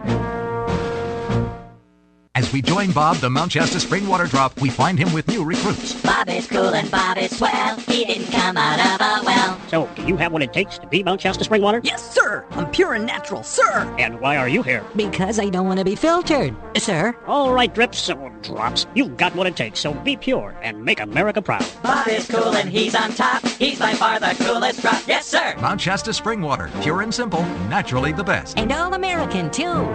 As we join Bob, the Mount Shasta Spring Water Drop, we find him with new recruits. Bob is cool and Bob is swell. He didn't come out of a well. So, do you have what it takes to be Mount Shasta Spring Water? Yes, sir. I'm pure and natural, sir. And why are you here? Because I don't want to be filtered, sir. All right, drips or drops. You've got what it takes, so be pure and make America proud. Bob is cool and he's on top. He's by far the coolest drop. Yes, sir. Mount Shasta Spring Water, pure and simple, naturally the best. And all-American, too.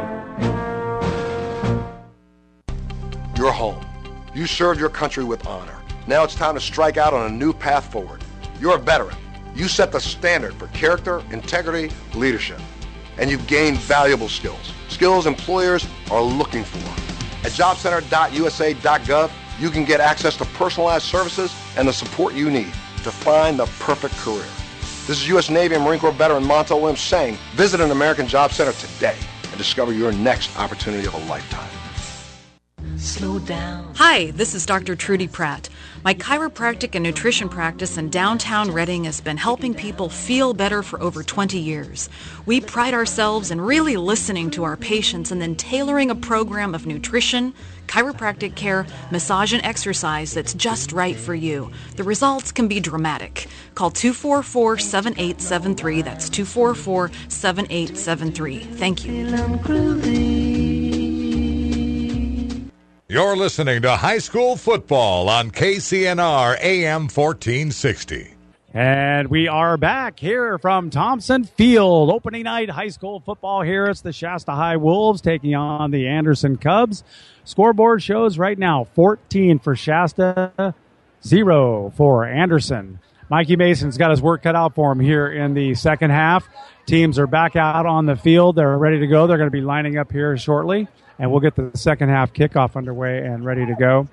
You're home. You served your country with honor. Now it's time to strike out on a new path forward. You're a veteran. You set the standard for character, integrity, leadership. And you've gained valuable skills. Skills employers are looking for. At job center dot U S A dot gov, you can get access to personalized services and the support you need to find the perfect career. This is U S Navy and Marine Corps veteran Montel Williams saying, visit an American Job Center today and discover your next opportunity of a lifetime. Slow down. Hi, this is Doctor Trudy Pratt. My chiropractic and nutrition practice in downtown Reading has been helping people feel better for over twenty years. We pride ourselves in really listening to our patients and then tailoring a program of nutrition, chiropractic care, massage, and exercise that's just right for you. The results can be dramatic. Call two four four, seven eight seven three. That's two four four, seven eight seven three. Thank you. You're listening to High School Football on K C N R A M fourteen sixty. And we are back here from Thompson Field. Opening night high school football here. It's the Shasta High Wolves taking on the Anderson Cubs. Scoreboard shows right now fourteen for Shasta, zero for Anderson. Mikey Mason's got his work cut out for him here in the second half. Teams are back out on the field. They're ready to go. They're going to be lining up here shortly. And we'll get the second half kickoff underway and ready to go.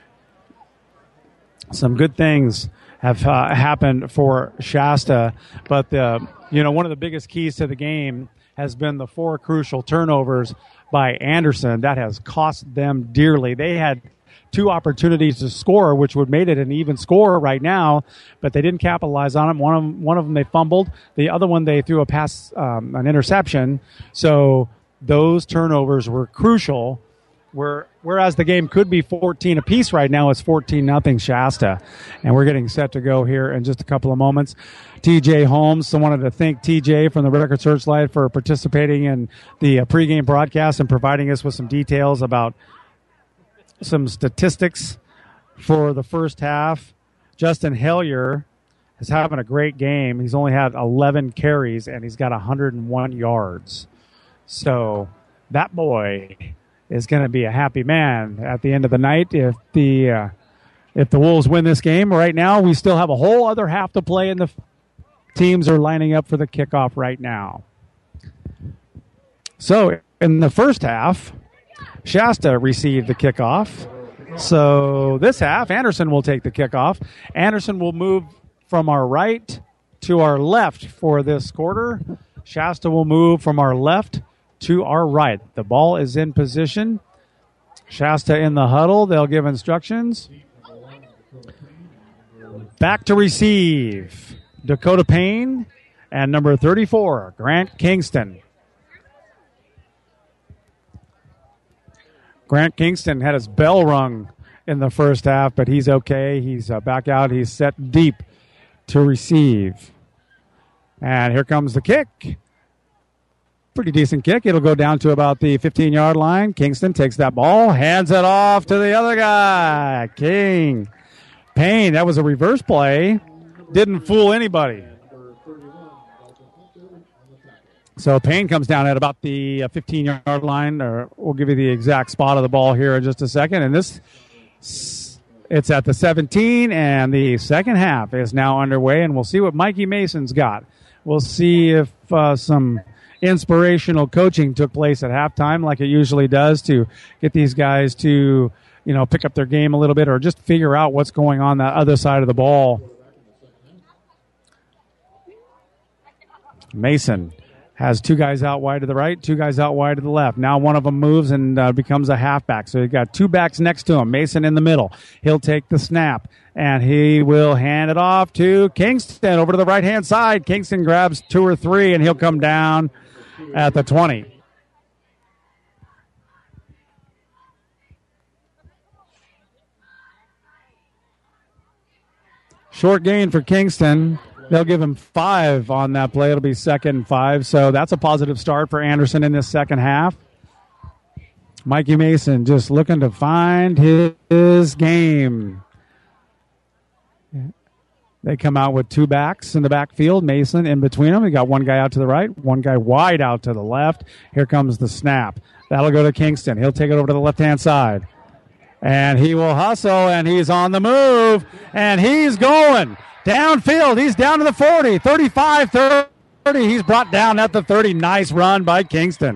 Some good things have uh, happened for Shasta, but the, you know, one of the biggest keys to the game has been the four crucial turnovers by Anderson. That has cost them dearly. They had two opportunities to score, which would have made it an even score right now, but they didn't capitalize on it. One of them, one of them they fumbled. The other one they threw a pass, um, an interception. So those turnovers were crucial. Where, whereas the game could be fourteen apiece right now, it's fourteen nothing Shasta. And we're getting set to go here in just a couple of moments. T J Holmes, so wanted to thank T J from the Record Searchlight for participating in the uh, pregame broadcast and providing us with some details about some statistics for the first half. Justin Hellier is having a great game. He's only had eleven carries, and he's got one hundred one yards. So that boy is going to be a happy man at the end of the night if the uh, if the Wolves win this game. Right now, we still have a whole other half to play, and the f- teams are lining up for the kickoff right now. So in the first half, Shasta received the kickoff. So this half, Anderson will take the kickoff. Anderson will move from our right to our left for this quarter. Shasta will move from our left to our right. The ball is in position. Shasta in the huddle. They'll give instructions. Back to receive. Dakota Payne and number thirty-four, Grant Kingston. Grant Kingston had his bell rung in the first half, but he's okay. He's uh, back out. He's set deep to receive. And here comes the kick. Pretty decent kick. It'll go down to about the fifteen-yard line. Kingston takes that ball, hands it off to the other guy, King. Payne, that was a reverse play. Didn't fool anybody. So Payne comes down at about the fifteen-yard line, or we'll give you the exact spot of the ball here in just a second. And this, it's at the seventeen, and the second half is now underway, and we'll see what Mikey Mason's got. We'll see if uh, some inspirational coaching took place at halftime, like it usually does, to get these guys to, you know, pick up their game a little bit or just figure out what's going on that other side of the ball. Mason has two guys out wide to the right, two guys out wide to the left. Now one of them moves and uh, becomes a halfback. So you've got two backs next to him. Mason in the middle. He'll take the snap, and he will hand it off to Kingston over to the right-hand side. Kingston grabs two or three, and he'll come down at the twenty. Short gain for Kingston. They'll give him five on that play. It'll be second and five. So that's a positive start for Anderson in this second half. Mikey Mason just looking to find his, his game. They come out with two backs in the backfield. Mason in between them. We got one guy out to the right, one guy wide out to the left. Here comes the snap. That'll go to Kingston. He'll take it over to the left-hand side. And he will hustle, and he's on the move, and he's going downfield. He's down to the forty, thirty-five, thirty. He's brought down at the thirty. Nice run by Kingston.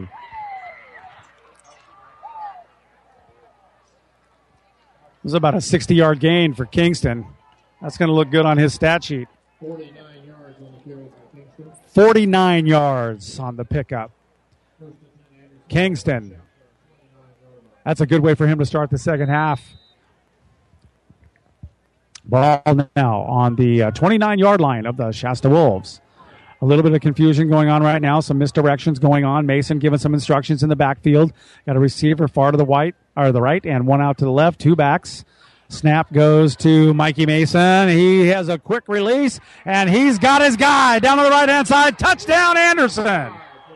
It was about a sixty-yard gain for Kingston. That's going to look good on his stat sheet. forty-nine yards on the carry by Kingston. forty-nine yards on the pickup. Kingston. That's a good way for him to start the second half. Ball now on the uh, twenty-nine-yard line of the Shasta Wolves. A little bit of confusion going on right now. Some misdirections going on. Mason giving some instructions in the backfield. Got a receiver far to the right, or the right, and one out to the left. Two backs. Snap goes to Mikey Mason. He has a quick release, and he's got his guy down on the right-hand side. Touchdown, Anderson.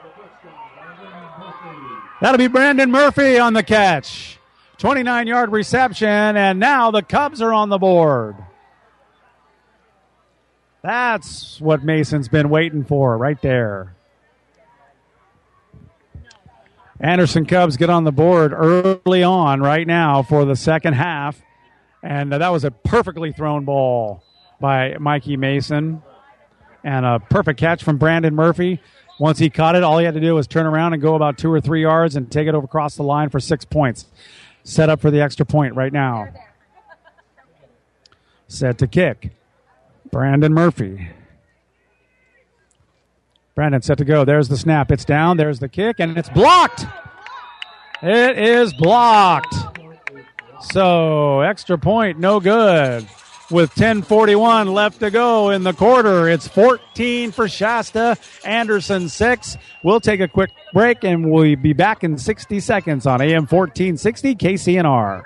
That'll be Brandon Murphy on the catch. twenty-nine-yard reception, and now the Cubs are on the board. That's what Mason's been waiting for right there. Anderson Cubs get on the board early on right now for the second half. And that was a perfectly thrown ball by Mikey Mason. And a perfect catch from Brandon Murphy. Once he caught it, all he had to do was turn around and go about two or three yards and take it over across the line for six points. Set up for the extra point right now. Set to kick. Brandon Murphy. Brandon set to go. There's the snap. It's down. There's the kick, and it's blocked. It is blocked. So, extra point, no good. With ten forty-one left to go in the quarter, it's fourteen for Shasta, Anderson six. We'll take a quick break, and we'll be back in sixty seconds on A M fourteen sixty K C N R.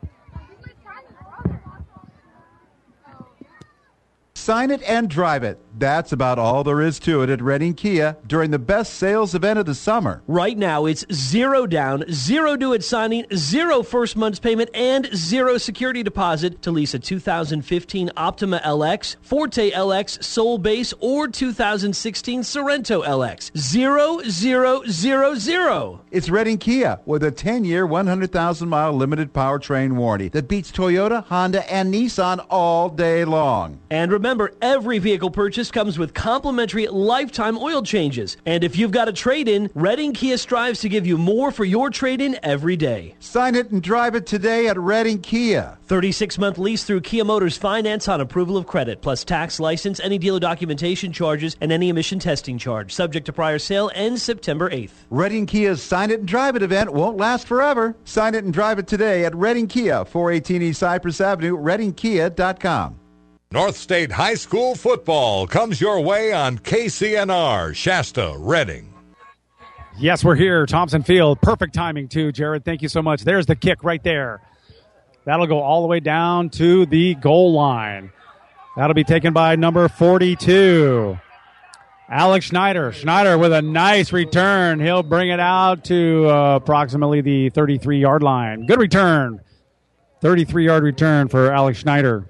Sign it and drive it. That's about all there is to it at Redding Kia during the best sales event of the summer. Right now, it's zero down, zero due at signing, zero first month's payment, and zero security deposit to lease a two thousand fifteen Optima L X, Forte L X, Soul Base, or two thousand sixteen Sorrento L X. Zero, zero, zero, zero. It's Redding Kia with a ten-year, one hundred thousand mile limited powertrain warranty that beats Toyota, Honda, and Nissan all day long. And remember, every vehicle purchase comes with complimentary lifetime oil changes. And if you've got a trade-in, Redding Kia strives to give you more for your trade-in every day. Sign it and drive it today at Redding Kia. thirty-six month lease through Kia Motors Finance on approval of credit, plus tax, license, any dealer documentation charges, and any emission testing charge. Subject to prior sale, ends September eighth. Redding Kia's Sign It and Drive It event won't last forever. Sign it and drive it today at Redding Kia, four eighteen East Cypress Avenue, redding kia dot com. North State High School football comes your way on K C N R, Shasta, Redding. Yes, we're here. Thompson Field. Perfect timing, too, Jared. Thank you so much. There's the kick right there. That'll go all the way down to the goal line. That'll be taken by number forty-two, Alex Schneider. Schneider with a nice return. He'll bring it out to uh, approximately the thirty-three-yard line. Good return. thirty-three-yard return for Alex Schneider.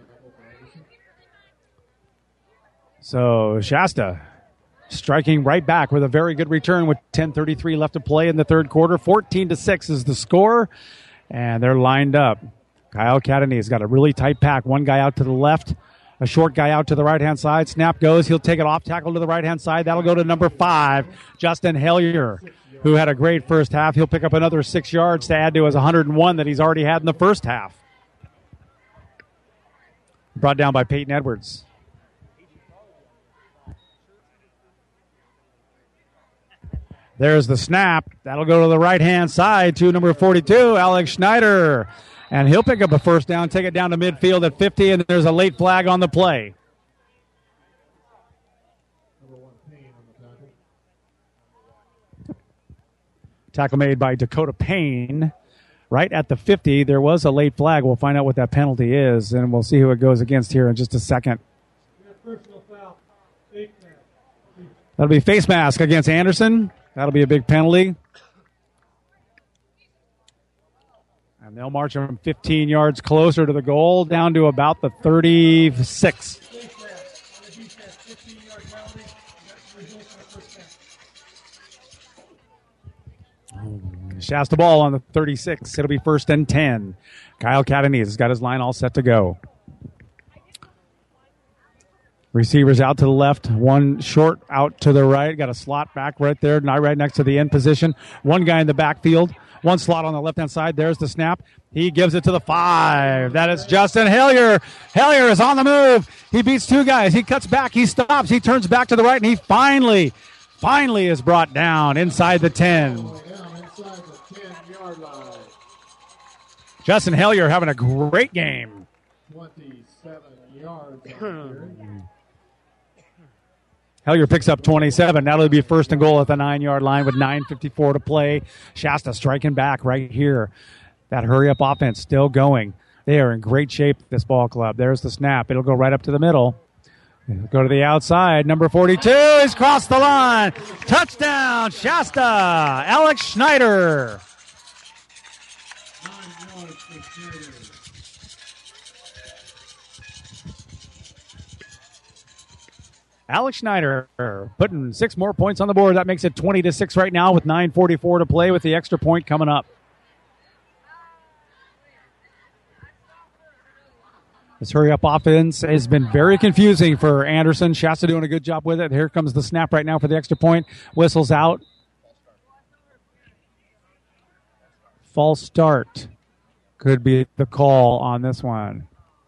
So Shasta striking right back with a very good return with ten thirty-three left to play in the third quarter. fourteen to six is the score, and they're lined up. Kyle Catanese got a really tight pack. One guy out to the left, a short guy out to the right-hand side. Snap goes. He'll take it off tackle to the right-hand side. That'll go to number five, Justin Hellier, who had a great first half. He'll pick up another six yards to add to his one hundred one that he's already had in the first half. Brought down by Peyton Edwards. There's the snap. That'll go to the right-hand side to number forty-two, Alex Schneider. And he'll pick up a first down, take it down to midfield at fifty, and there's a late flag on the play. Tackle made by Dakota Payne. Right at the fifty, there was a late flag. We'll find out what that penalty is, and we'll see who it goes against here in just a second. That'll be face mask against Anderson. That'll be a big penalty. And they'll march them fifteen yards closer to the goal, down to about the thirty-six. Shasta ball on the thirty-six. It'll be first and ten. Kyle Catanese has got his line all set to go. Receivers out to the left, one short out to the right. Got a slot back right there, not right next to the end position. One guy in the backfield, one slot on the left-hand side. There's the snap. He gives it to the five. That is Justin Hellier. Hellier is on the move. He beats two guys. He cuts back. He stops. He turns back to the right, and he finally, finally is brought down inside the ten. Justin Hellier having a great game. twenty-seven yards. Hellier picks up twenty-seven. That'll be first and goal at the nine-yard line with nine fifty-four to play. Shasta striking back right here. That hurry-up offense still going. They are in great shape, this ball club. There's the snap. It'll go right up to the middle. It'll go to the outside. Number forty-two is crossed the line. Touchdown, Shasta. Alex Schneider. Alex Schneider putting six more points on the board. That makes it twenty to six right now with nine forty-four to play with the extra point coming up. This hurry-up offense has been very confusing for Anderson. Shasta doing a good job with it. Here comes the snap right now for the extra point. Whistles out. False start could be the call on this one.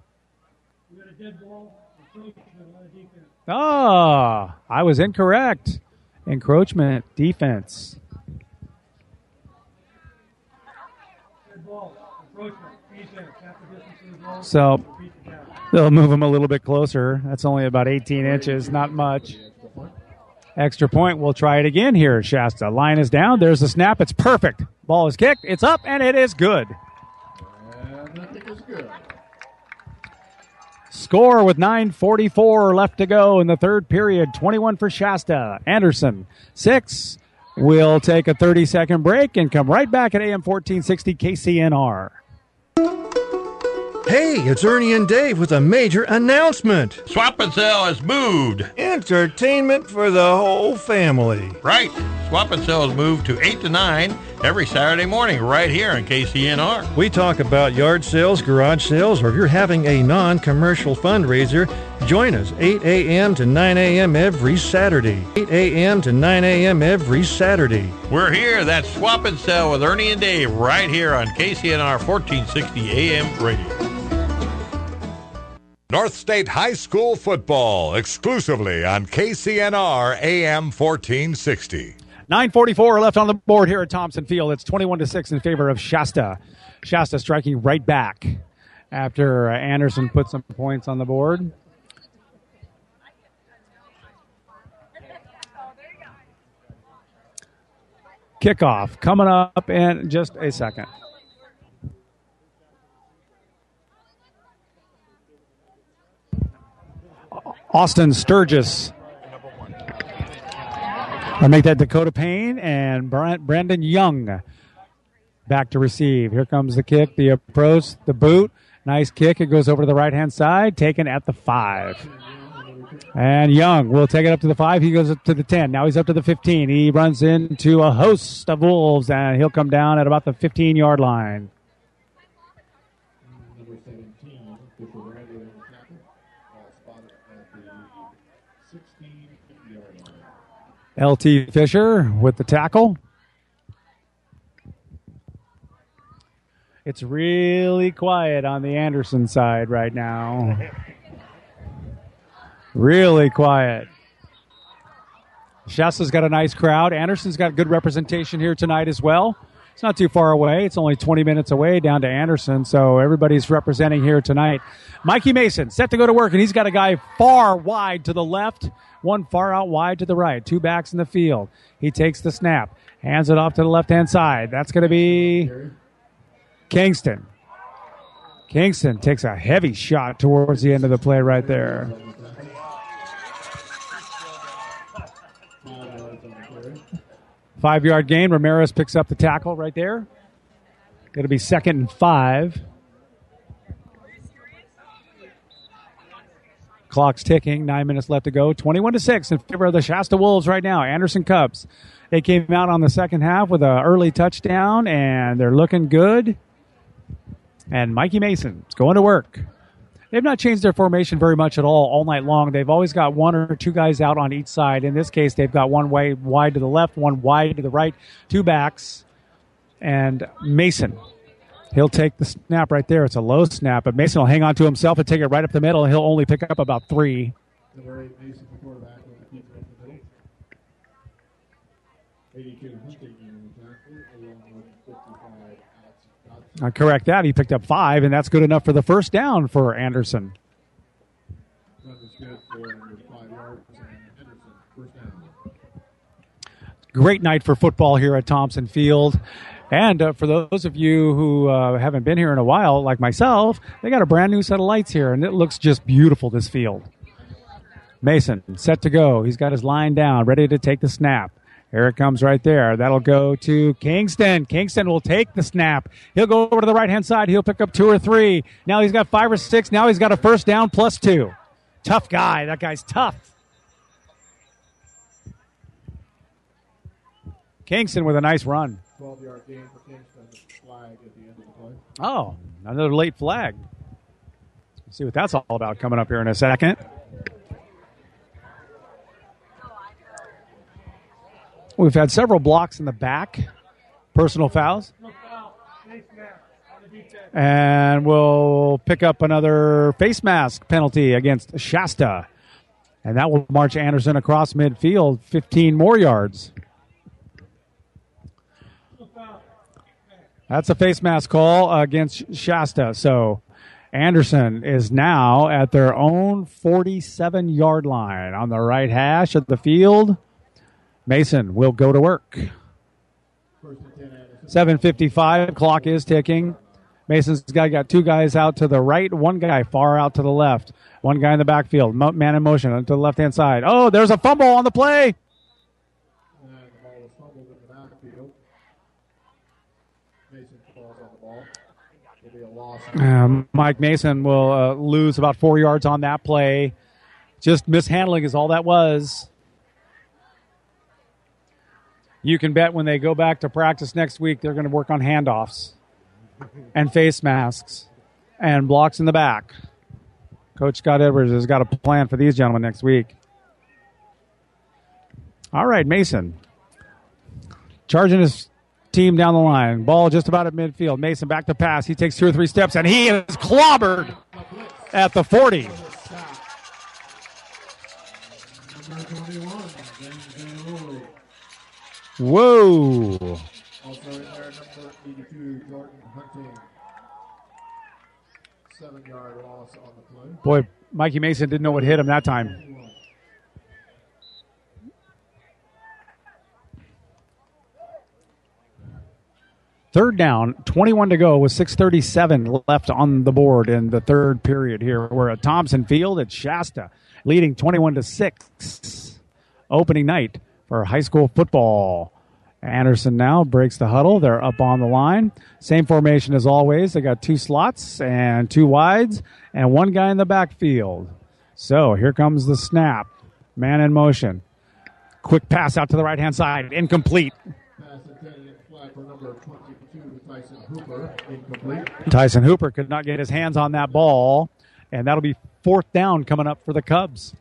Oh, I was incorrect. Encroachment defense. So they'll move him a little bit closer. That's only about eighteen inches, not much. Extra point. We'll try it again here at Shasta. Line is down. There's the snap. It's perfect. Ball is kicked. It's up, and it is good. Score with nine forty-four left to go in the third period. twenty-one for Shasta. Anderson, six. We'll take a thirty-second break and come right back at A M fourteen sixty K C N R. Hey, it's Ernie and Dave with a major announcement. Swap and Sell has moved. Entertainment for the whole family. Right. Swap and Sell has moved to eight to nine every Saturday morning right here on K C N R. We talk about yard sales, garage sales, or if you're having a non-commercial fundraiser, join us eight a.m. to nine a.m. every Saturday. eight a.m. to nine a.m. every Saturday. We're here. That's Swap and Sell with Ernie and Dave right here on K C N R fourteen sixty A M radio. North State High School football exclusively on K C N R A M fourteen sixty. nine forty-four left on the board here at Thompson Field. It's twenty-one to six in favor of Shasta. Shasta striking right back after Anderson put some points on the board. Kickoff coming up in just a second. Austin Sturgis. I'll make that Dakota Payne and Brandon Young back to receive. Here comes the kick, the approach, the boot. Nice kick. It goes over to the right-hand side, taken at the five. And Young will take it up to the five. He goes up to the ten. Now he's up to the fifteen. He runs into a host of Wolves, and he'll come down at about the fifteen-yard line. L T Fisher with the tackle. It's really quiet on the Anderson side right now. Really quiet. Shasta's got a nice crowd. Anderson's got good representation here tonight as well. It's not too far away. It's only twenty minutes away down to Anderson, so everybody's representing here tonight. Mikey Mason set to go to work, and he's got a guy far wide to the left, one far out wide to the right. Two backs in the field. He takes the snap, hands it off to the left-hand side. That's going to be Kingston. Kingston takes a heavy shot towards the end of the play right there. Five-yard gain. Ramirez picks up the tackle right there. Going to be second and five. Clock's ticking. Nine minutes left to go. twenty-one to six in favor of the Shasta Wolves right now. Anderson Cubs. They came out on the second half with an early touchdown, and they're looking good. And Mikey Mason's going to work. They've not changed their formation very much at all all night long. They've always got one or two guys out on each side. In this case, they've got one way wide to the left, one wide to the right, two backs, and Mason. He'll take the snap right there. It's a low snap, but Mason will hang on to himself and take it right up the middle. He'll only pick up about three. Number eight, Mason, the quarterback, with the keeper up the middle. eighty-two, Hunting in the tackle, along with fifty-five. I correct that. He picked up five, and that's good enough for the first down for Anderson. That was good for five yards, and Anderson, first down. Great night for football here at Thompson Field. And uh, for those of you who uh, haven't been here in a while, like myself, they got a brand new set of lights here, and it looks just beautiful, this field. Mason, set to go. He's got his line down, ready to take the snap. Here it comes right there. That'll go to Kingston. Kingston will take the snap. He'll go over to the right-hand side. He'll pick up two or three. Now he's got five or six. Now he's got a first down plus two. Tough guy. That guy's tough. Kingston with a nice run. twelve-yard gain for Kingston. Flag at the end of the play. Oh, another late flag. Let's see what that's all about coming up here in a second. We've had several blocks in the back, personal fouls. And we'll pick up another face mask penalty against Shasta. And that will march Anderson across midfield, fifteen more yards. That's a face mask call against Shasta. So Anderson is now at their own forty-seven-yard line on the right hash of the field. Mason will go to work. seven fifty-five, clock is ticking. Mason's got, got two guys out to the right, one guy far out to the left. One guy in the backfield, mo- man in motion to the left-hand side. Oh, there's a fumble on the play. Um, Mike Mason will uh, lose about four yards on that play. Just mishandling is all that was. You can bet when they go back to practice next week, they're going to work on handoffs and face masks and blocks in the back. Coach Scott Edwards has got a plan for these gentlemen next week. All right, Mason charging his team down the line. Ball just about at midfield. Mason back to pass. He takes two or three steps, and he is clobbered at the forty. Whoa. Also in there, number eighty-two, Jordan Hunting. Seven-yard loss on the play. Boy, Mikey Mason didn't know what hit him that time. Third down, twenty-one to go with six thirty-seven left on the board in the third period here. We're at Thompson Field at Shasta, leading twenty-one to six. Opening night for high school football. Anderson now breaks the huddle. They're up on the line. Same formation as always. They got two slots and two wides and one guy in the backfield. So here comes the snap. Man in motion. Quick pass out to the right-hand side. Incomplete. Pass intended flag for number twenty-two, Tyson Hooper. Incomplete. Tyson Hooper could not get his hands on that ball, and that'll be fourth down coming up for the Cubs.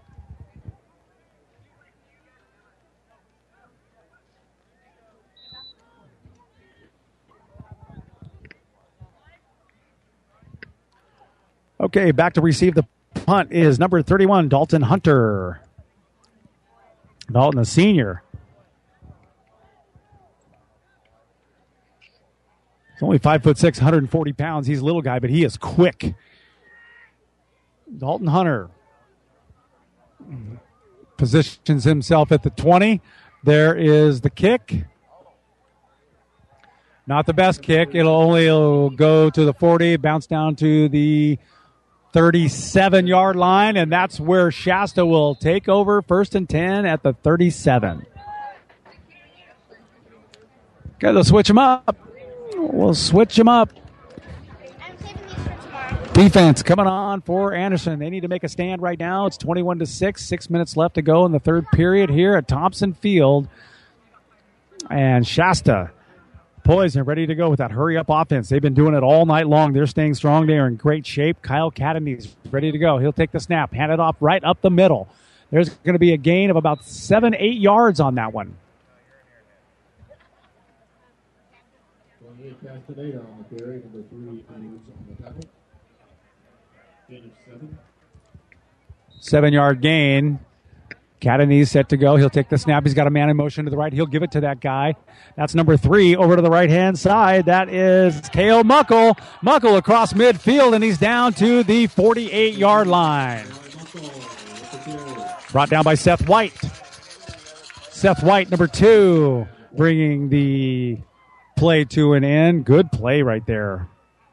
Okay, back to receive the punt is number thirty-one, Dalton Hunter. Dalton, a senior. He's only five foot six, one hundred forty pounds. He's a little guy, but he is quick. Dalton Hunter positions himself at the twenty. There is the kick. Not the best kick. It'll only it'll go to the forty, bounce down to the thirty-seven-yard line, and that's where Shasta will take over first and ten at the thirty-seven. Okay, they'll switch them up. We'll switch them up. Defense coming on for Anderson. They need to make a stand right now. It's twenty-one to six. Six minutes left to go in the third period here at Thompson Field. And Shasta poised and ready to go with that hurry-up offense. They've been doing it all night long. They're staying strong. They are in great shape. Kyle Catanese ready to go. He'll take the snap, hand it off right up the middle. There's going to be a gain of about seven, eight yards on that one. twenty-eight past the data on the carry. Number three, on the tackle. Gain of seven. Seven-yard gain. Catanese set to go. He'll take the snap. He's got a man in motion to the right. He'll give it to that guy. That's number three over to the right-hand side. That is Cale Muckle. Muckle across midfield, and he's down to the forty-eight-yard line. Brought down by Seth White. Seth White, number two, bringing the play to an end. Good play right there.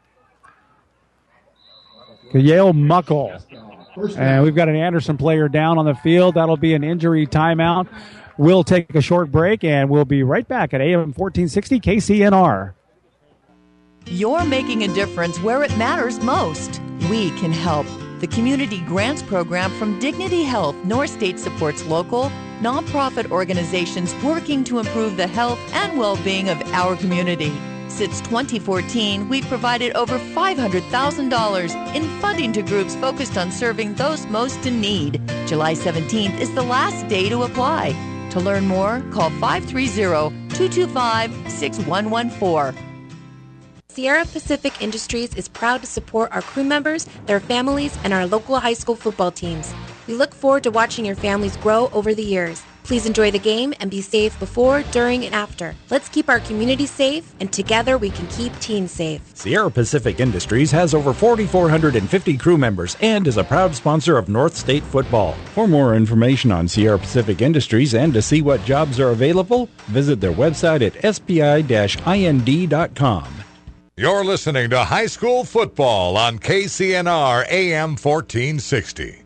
Cale Muckle. And we've got an Anderson player down on the field. That'll be an injury timeout. We'll take a short break, and we'll be right back at A M fourteen sixty K C N R. You're making a difference where it matters most. We can help. The Community Grants Program from Dignity Health North State supports local, nonprofit organizations working to improve the health and well-being of our community. Since twenty fourteen, we've provided over five hundred thousand dollars in funding to groups focused on serving those most in need. July seventeenth is the last day to apply. To learn more, call five three zero, two two five, six one one four. Sierra Pacific Industries is proud to support our crew members, their families, and our local high school football teams. We look forward to watching your families grow over the years. Please enjoy the game and be safe before, during, and after. Let's keep our community safe, and together we can keep teens safe. Sierra Pacific Industries has over four thousand four hundred fifty crew members and is a proud sponsor of North State football. For more information on Sierra Pacific Industries and to see what jobs are available, visit their website at s p i dash i n d dot com. You're listening to High School Football on K C N R A M fourteen sixty.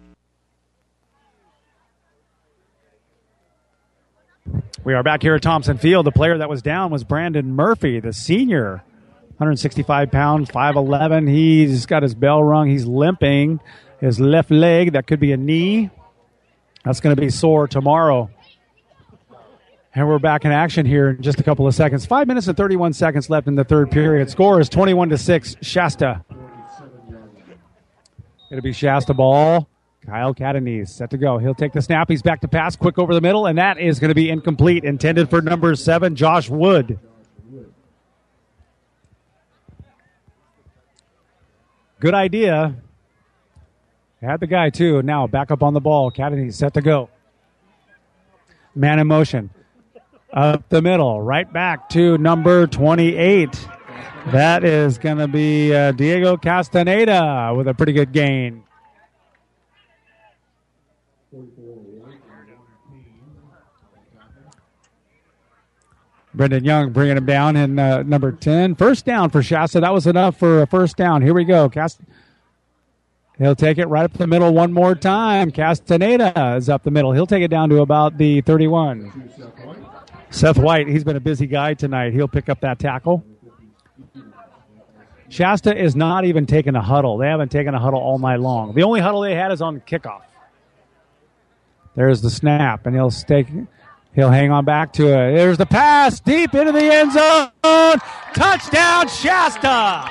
We are back here at Thompson Field. The player that was down was Brandon Murphy, the senior, one sixty-five pounds, five eleven. He's got his bell rung. He's limping. His left leg, that could be a knee. That's going to be sore tomorrow. And we're back in action here in just a couple of seconds. Five minutes and thirty-one seconds left in the third period. Score is twenty-one to six, Shasta. It'll be Shasta ball. Kyle Catanese set to go. He'll take the snap. He's back to pass. Quick over the middle, and that is going to be incomplete. Intended for number seven, Josh Wood. Good idea. Had the guy, too. Now back up on the ball. Catanese set to go. Man in motion. Up the middle. Right back to number twenty-eight. That is going to be uh, Diego Castaneda with a pretty good gain. Brendan Young bringing him down in uh, number ten. First down for Shasta. That was enough for a first down. Here we go. Cast- He'll take it right up the middle one more time. Castaneda is up the middle. He'll take it down to about the thirty-one. Seth White, he's been a busy guy tonight. He'll pick up that tackle. Shasta is not even taking a huddle. They haven't taken a huddle all night long. The only huddle they had is on kickoff. There's the snap, and he'll stake. He'll hang on back to it. There's the pass deep into the end zone. Touchdown, Shasta!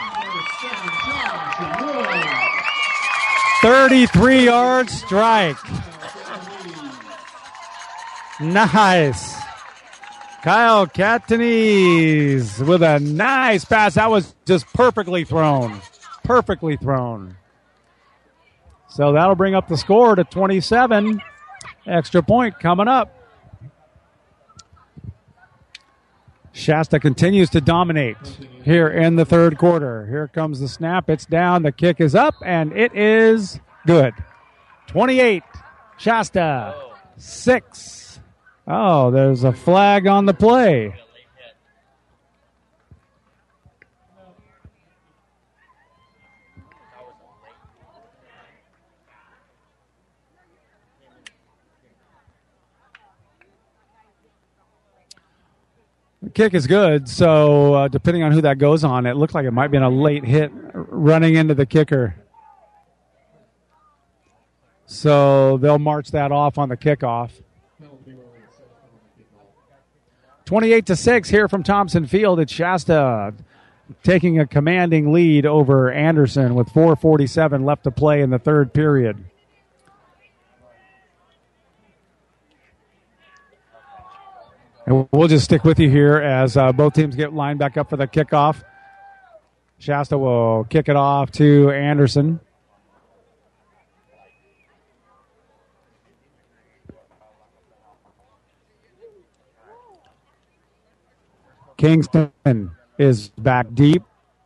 thirty-three yard strike. Nice. Kyle Catanese with a nice pass. That was just perfectly thrown. Perfectly thrown. So that'll bring up the score to twenty-seven. Extra point coming up. Shasta continues to dominate here in the third quarter. Here comes the snap. It's down. The kick is up, and it is good. twenty-eight. Shasta. Six. Oh, there's a flag on the play. The kick is good, so uh, depending on who that goes on, it looked like it might be a late hit running into the kicker. So they'll march that off on the kickoff. twenty-eight to six here from Thompson Field. It's Shasta taking a commanding lead over Anderson with four forty-seven left to play in the third period. And we'll just stick with you here as uh, both teams get lined back up for the kickoff. Shasta will kick it off to Anderson. Kingston is back deep.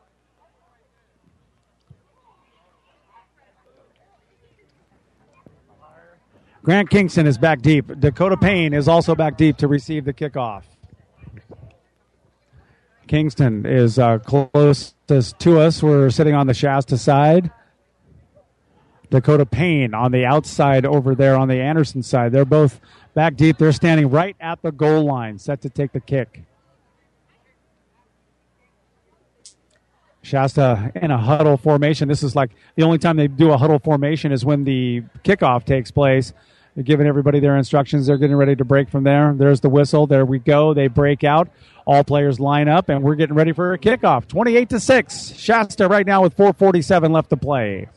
Grant Kingston is back deep. Dakota Payne is also back deep to receive the kickoff. Kingston is uh, closest to us. We're sitting on the Shasta side. Dakota Payne on the outside over there on the Anderson side. They're both back deep. They're standing right at the goal line, set to take the kick. Shasta in a huddle formation. This is like the only time they do a huddle formation is when the kickoff takes place. They're giving everybody their instructions. They're getting ready to break from there. There's the whistle. There we go. They break out. All players line up, and we're getting ready for a kickoff. twenty-eight to six. Shasta right now with four forty-seven left to play.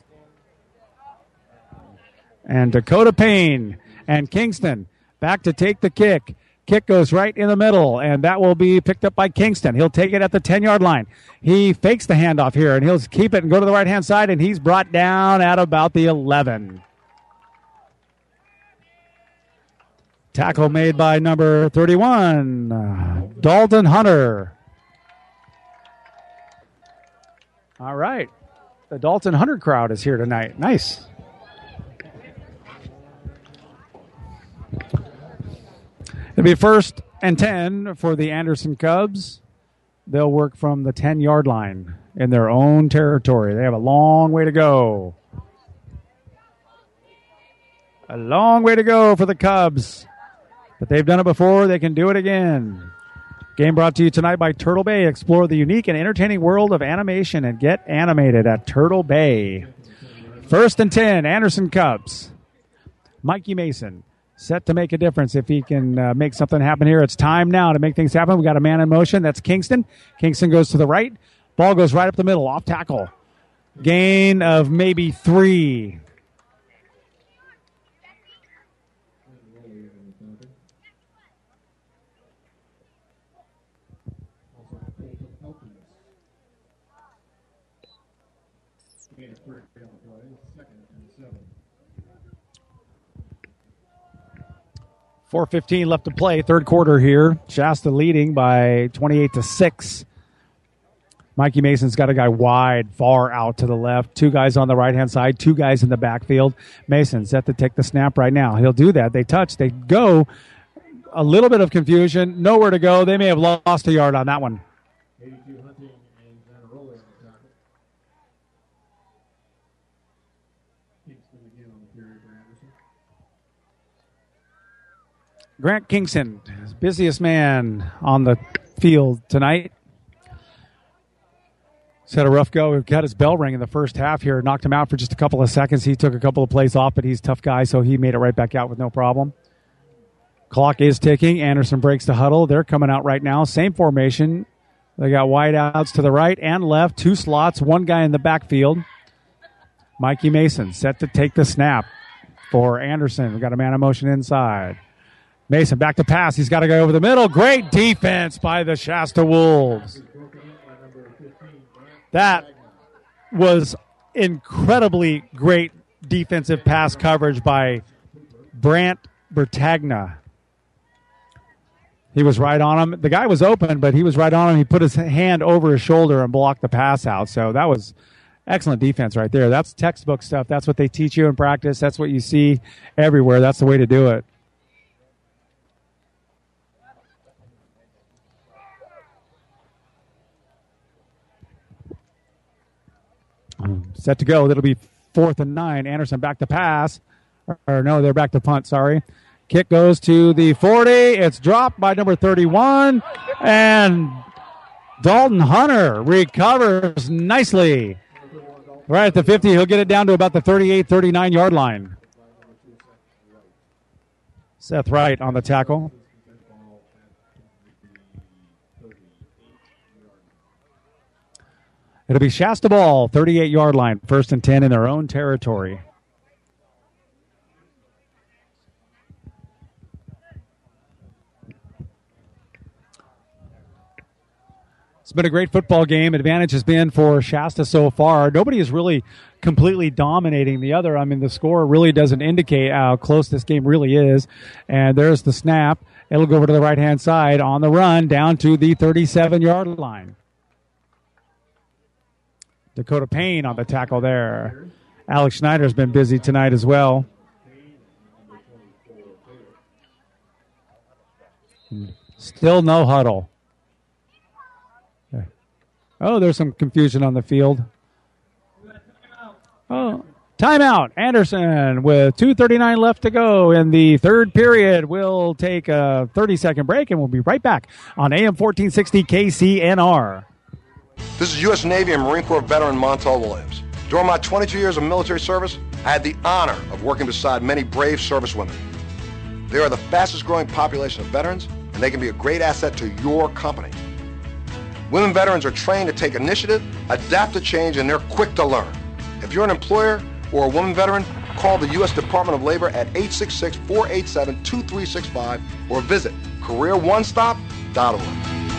And Dakota Payne and Kingston back to take the kick. Kick goes right in the middle, and that will be picked up by Kingston. He'll take it at the ten-yard line. He fakes the handoff here, and he'll keep it and go to the right-hand side, and he's brought down at about the eleven. Tackle made by number thirty-one, uh, Dalton Hunter. All right. The Dalton Hunter crowd is here tonight. Nice. It'll be first and ten for the Anderson Cubs. They'll work from the ten-yard line in their own territory. They have a long way to go. A long way to go for the Cubs. But they've done it before. They can do it again. Game brought to you tonight by Turtle Bay. Explore the unique and entertaining world of animation and get animated at Turtle Bay. First and ten, Anderson Cubs. Mikey Mason set to make a difference if he can uh, make something happen here. It's time now to make things happen. We got a man in motion. That's Kingston. Kingston goes to the right. Ball goes right up the middle. Off tackle. Gain of maybe three. four fifteen left to play, third quarter here. Shasta leading by twenty-eight to six. Mikey Mason's got a guy wide, far out to the left. Two guys on the right-hand side, two guys in the backfield. Mason set to take the snap right now. He'll do that. They touch. They go. A little bit of confusion. Nowhere to go. They may have lost a yard on that one. eighty-two Hunting and Zanaroli on the tackle. Kingston again on the period for Anderson. Grant Kingston, busiest man on the field tonight. He's had a rough go. He got his bell ring in the first half here. Knocked him out for just a couple of seconds. He took a couple of plays off, but he's a tough guy, so he made it right back out with no problem. Clock is ticking. Anderson breaks the huddle. They're coming out right now. Same formation. They got wide outs to the right and left. Two slots, one guy in the backfield. Mikey Mason set to take the snap for Anderson. We got a man in motion inside. Mason back to pass. He's got to go over the middle. Great defense by the Shasta Wolves. That was incredibly great defensive pass coverage by Brant Bertagna. He was right on him. The guy was open, but he was right on him. He put his hand over his shoulder and blocked the pass out. So that was excellent defense right there. That's textbook stuff. That's what they teach you in practice. That's what you see everywhere. That's the way to do it. Set to go. That'll be fourth and nine. Anderson back to pass. Or no, they're back to punt, sorry. Kick goes to the forty. It's dropped by number thirty-one. And Dalton Hunter recovers nicely. Right at the fifty. He'll get it down to about the thirty-eight, thirty-nine yard line. Seth Wright on the tackle. It'll be Shasta ball, thirty-eight yard line, first and ten in their own territory. It's been a great football game. Advantage has been for Shasta so far. Nobody is really completely dominating the other. I mean, the score really doesn't indicate how close this game really is. And there's the snap. It'll go over to the right-hand side on the run down to the thirty-seven yard line. Dakota Payne on the tackle there. Alex Schneider's been busy tonight as well. Still no huddle. Oh, there's some confusion on the field. Oh, timeout. Anderson with two thirty-nine left to go in the third period. We'll take a thirty-second break, and we'll be right back on A M fourteen sixty K C N R. This is U S Navy and Marine Corps veteran Montel Williams. During my twenty-two years of military service, I had the honor of working beside many brave servicewomen. They are the fastest growing population of veterans, and they can be a great asset to your company. Women veterans are trained to take initiative, adapt to change, and they're quick to learn. If you're an employer or a woman veteran, call the U S Department of Labor at eight six six, four eight seven, two three six five or visit career one stop dot org.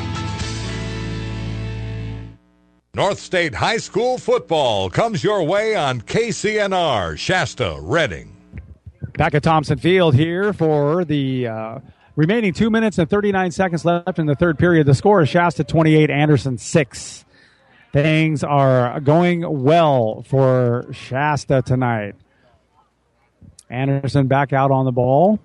North State High School football comes your way on K C N R, Shasta, Reading. Back at Thompson Field here for the uh, remaining two minutes and thirty-nine seconds left in the third period. The score is Shasta twenty-eight, Anderson six. Things are going well for Shasta tonight. Anderson back out on the ball.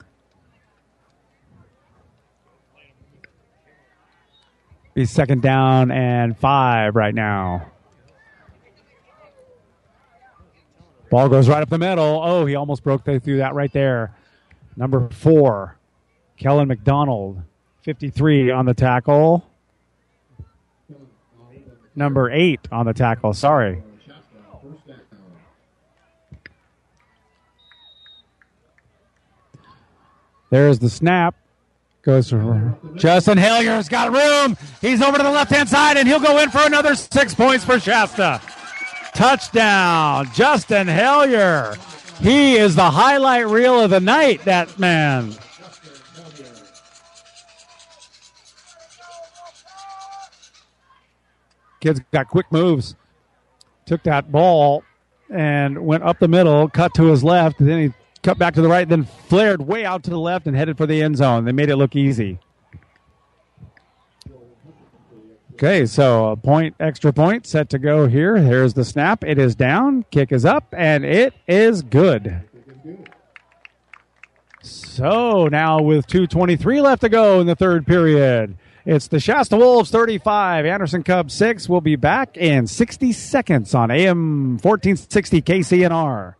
He's second down and five right now. Ball goes right up the middle. Oh, he almost broke through that right there. Number four, Kellen McDonald, fifty-three on the tackle. Number eight on the tackle, sorry. There's the snap. Goes for Justin Hillier's got room. He's over to the left-hand side, and he'll go in for another six points for Shasta. Touchdown, Justin Hillier. He is the highlight reel of the night, that man. Kid's got quick moves. Took that ball and went up the middle, cut to his left, then he cut back to the right, then flared way out to the left and headed for the end zone. They made it look easy. Okay, so a point, extra point set to go here. Here's the snap. It is down. Kick is up, and it is good. So now with two twenty-three left to go in the third period, it's the Shasta Wolves thirty-five, Anderson Cubs six. We'll be back in sixty seconds on A M fourteen sixty K C N R.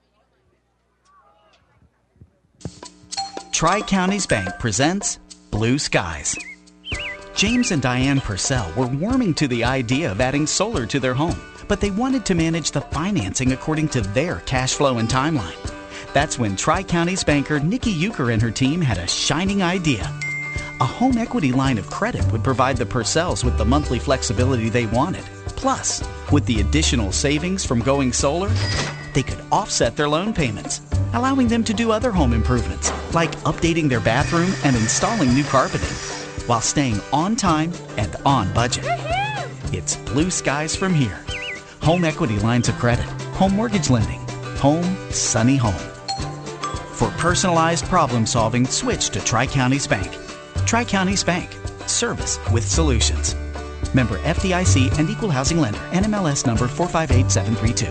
Tri-Counties Bank presents Blue Skies. James and Diane Purcell were warming to the idea of adding solar to their home, but they wanted to manage the financing according to their cash flow and timeline. That's when Tri-Counties banker Nikki Euchre and her team had a shining idea. A home equity line of credit would provide the Purcells with the monthly flexibility they wanted. Plus, with the additional savings from going solar, they could offset their loan payments, allowing them to do other home improvements, like updating their bathroom and installing new carpeting, while staying on time and on budget. It's blue skies from here. Home equity lines of credit, home mortgage lending, home, sunny home. For personalized problem solving, switch to Tri-Counties Bank. Tri-Counties Bank. Service with solutions. Member F D I C and Equal Housing Lender. N M L S number four five eight seven three two.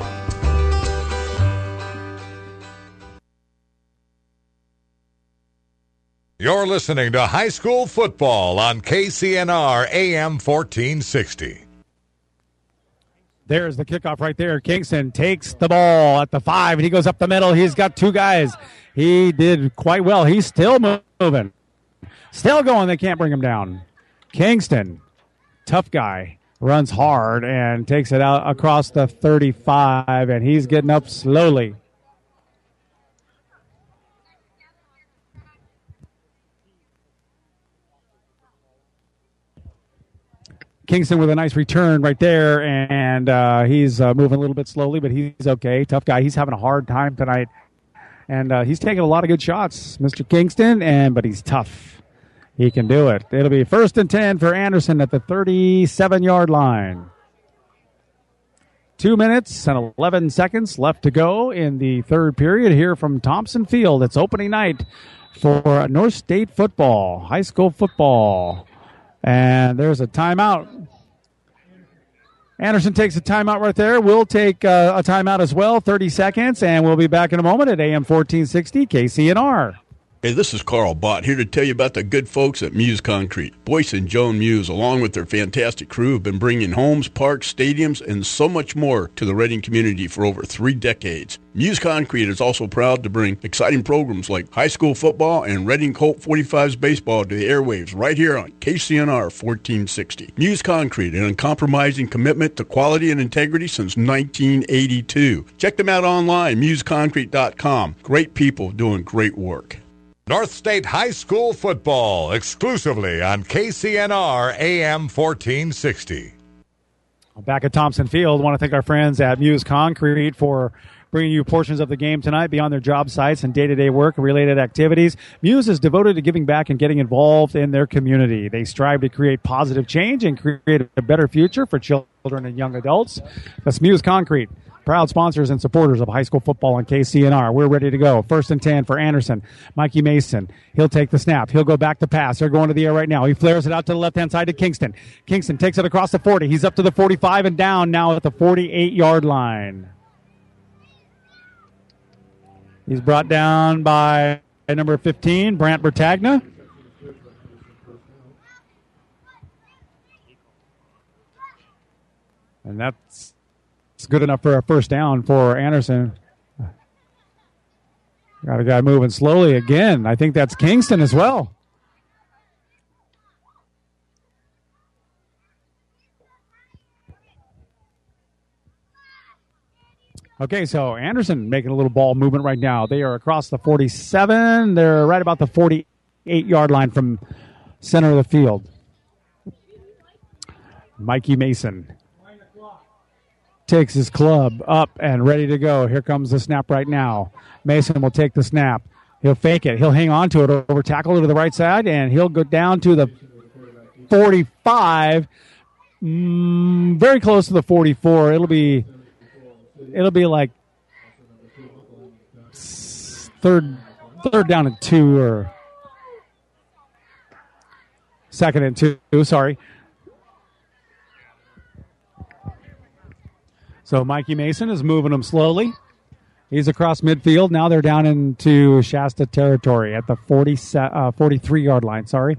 You're listening to High School Football on K C N R A M fourteen sixty. There's the kickoff right there. Kingston takes the ball at the five, and he goes up the middle. He's got two guys. He did quite well. He's still moving. Still going. They can't bring him down. Kingston, tough guy, runs hard and takes it out across the thirty-five, and he's getting up slowly. Kingston with a nice return right there, and uh, he's uh, moving a little bit slowly, but he's okay. Tough guy. He's having a hard time tonight, and uh, he's taking a lot of good shots, Mister Kingston, and but he's tough. He can do it. It'll be first and ten for Anderson at the thirty-seven-yard line. Two minutes and eleven seconds left to go in the third period here from Thompson Field. It's opening night for North State football, high school football. And there's a timeout. Anderson takes a timeout right there. We'll take uh, a timeout as well, thirty seconds, and we'll be back in a moment at A M fourteen sixty K C N R. Hey, this is Carl Bott here to tell you about the good folks at Muse Concrete. Boyce and Joan Muse, along with their fantastic crew, have been bringing homes, parks, stadiums, and so much more to the Reading community for over three decades. Muse Concrete is also proud to bring exciting programs like high school football and Reading Colt forty-fives baseball to the airwaves right here on K C N R fourteen sixty. Muse Concrete, an uncompromising commitment to quality and integrity since nineteen eighty-two. Check them out online, muse concrete dot com. Great people doing great work. North State High School Football, exclusively on K C N R A M fourteen sixty. Back at Thompson Field, I want to thank our friends at Muse Concrete for bringing you portions of the game tonight beyond their job sites and day-to-day work and related activities. Muse is devoted to giving back and getting involved in their community. They strive to create positive change and create a better future for children and young adults. That's Muse Concrete. proud sponsors and supporters of high school football on K C N R. We're ready to go. First and ten for Anderson. Mikey Mason. He'll take the snap. He'll go back to pass. They're going to the air right now. He flares it out to the left-hand side to Kingston. Kingston takes it across the forty. He's up to the forty-five and down now at the forty-eight-yard line. He's brought down by number fifteen, Brant Bertagna. And that's good enough for a first down for Anderson. Got a guy moving slowly again. I think that's Kingston as well. Okay, so Anderson making a little ball movement right now. They are across the forty-seven. They're right about the forty-eight-yard line from center of the field. Mikey Mason takes his club up and ready to go. Here comes the snap right now. Mason will take the snap. He'll fake it. He'll hang on to it over tackle to the right side, and he'll go down to the forty-five. Mm, very close to the forty-four. It'll be it'll be like third third down and two or second and two. Sorry. So Mikey Mason is moving them slowly. He's across midfield. Now they're down into Shasta territory at the forty, uh, forty-three-yard line. Sorry.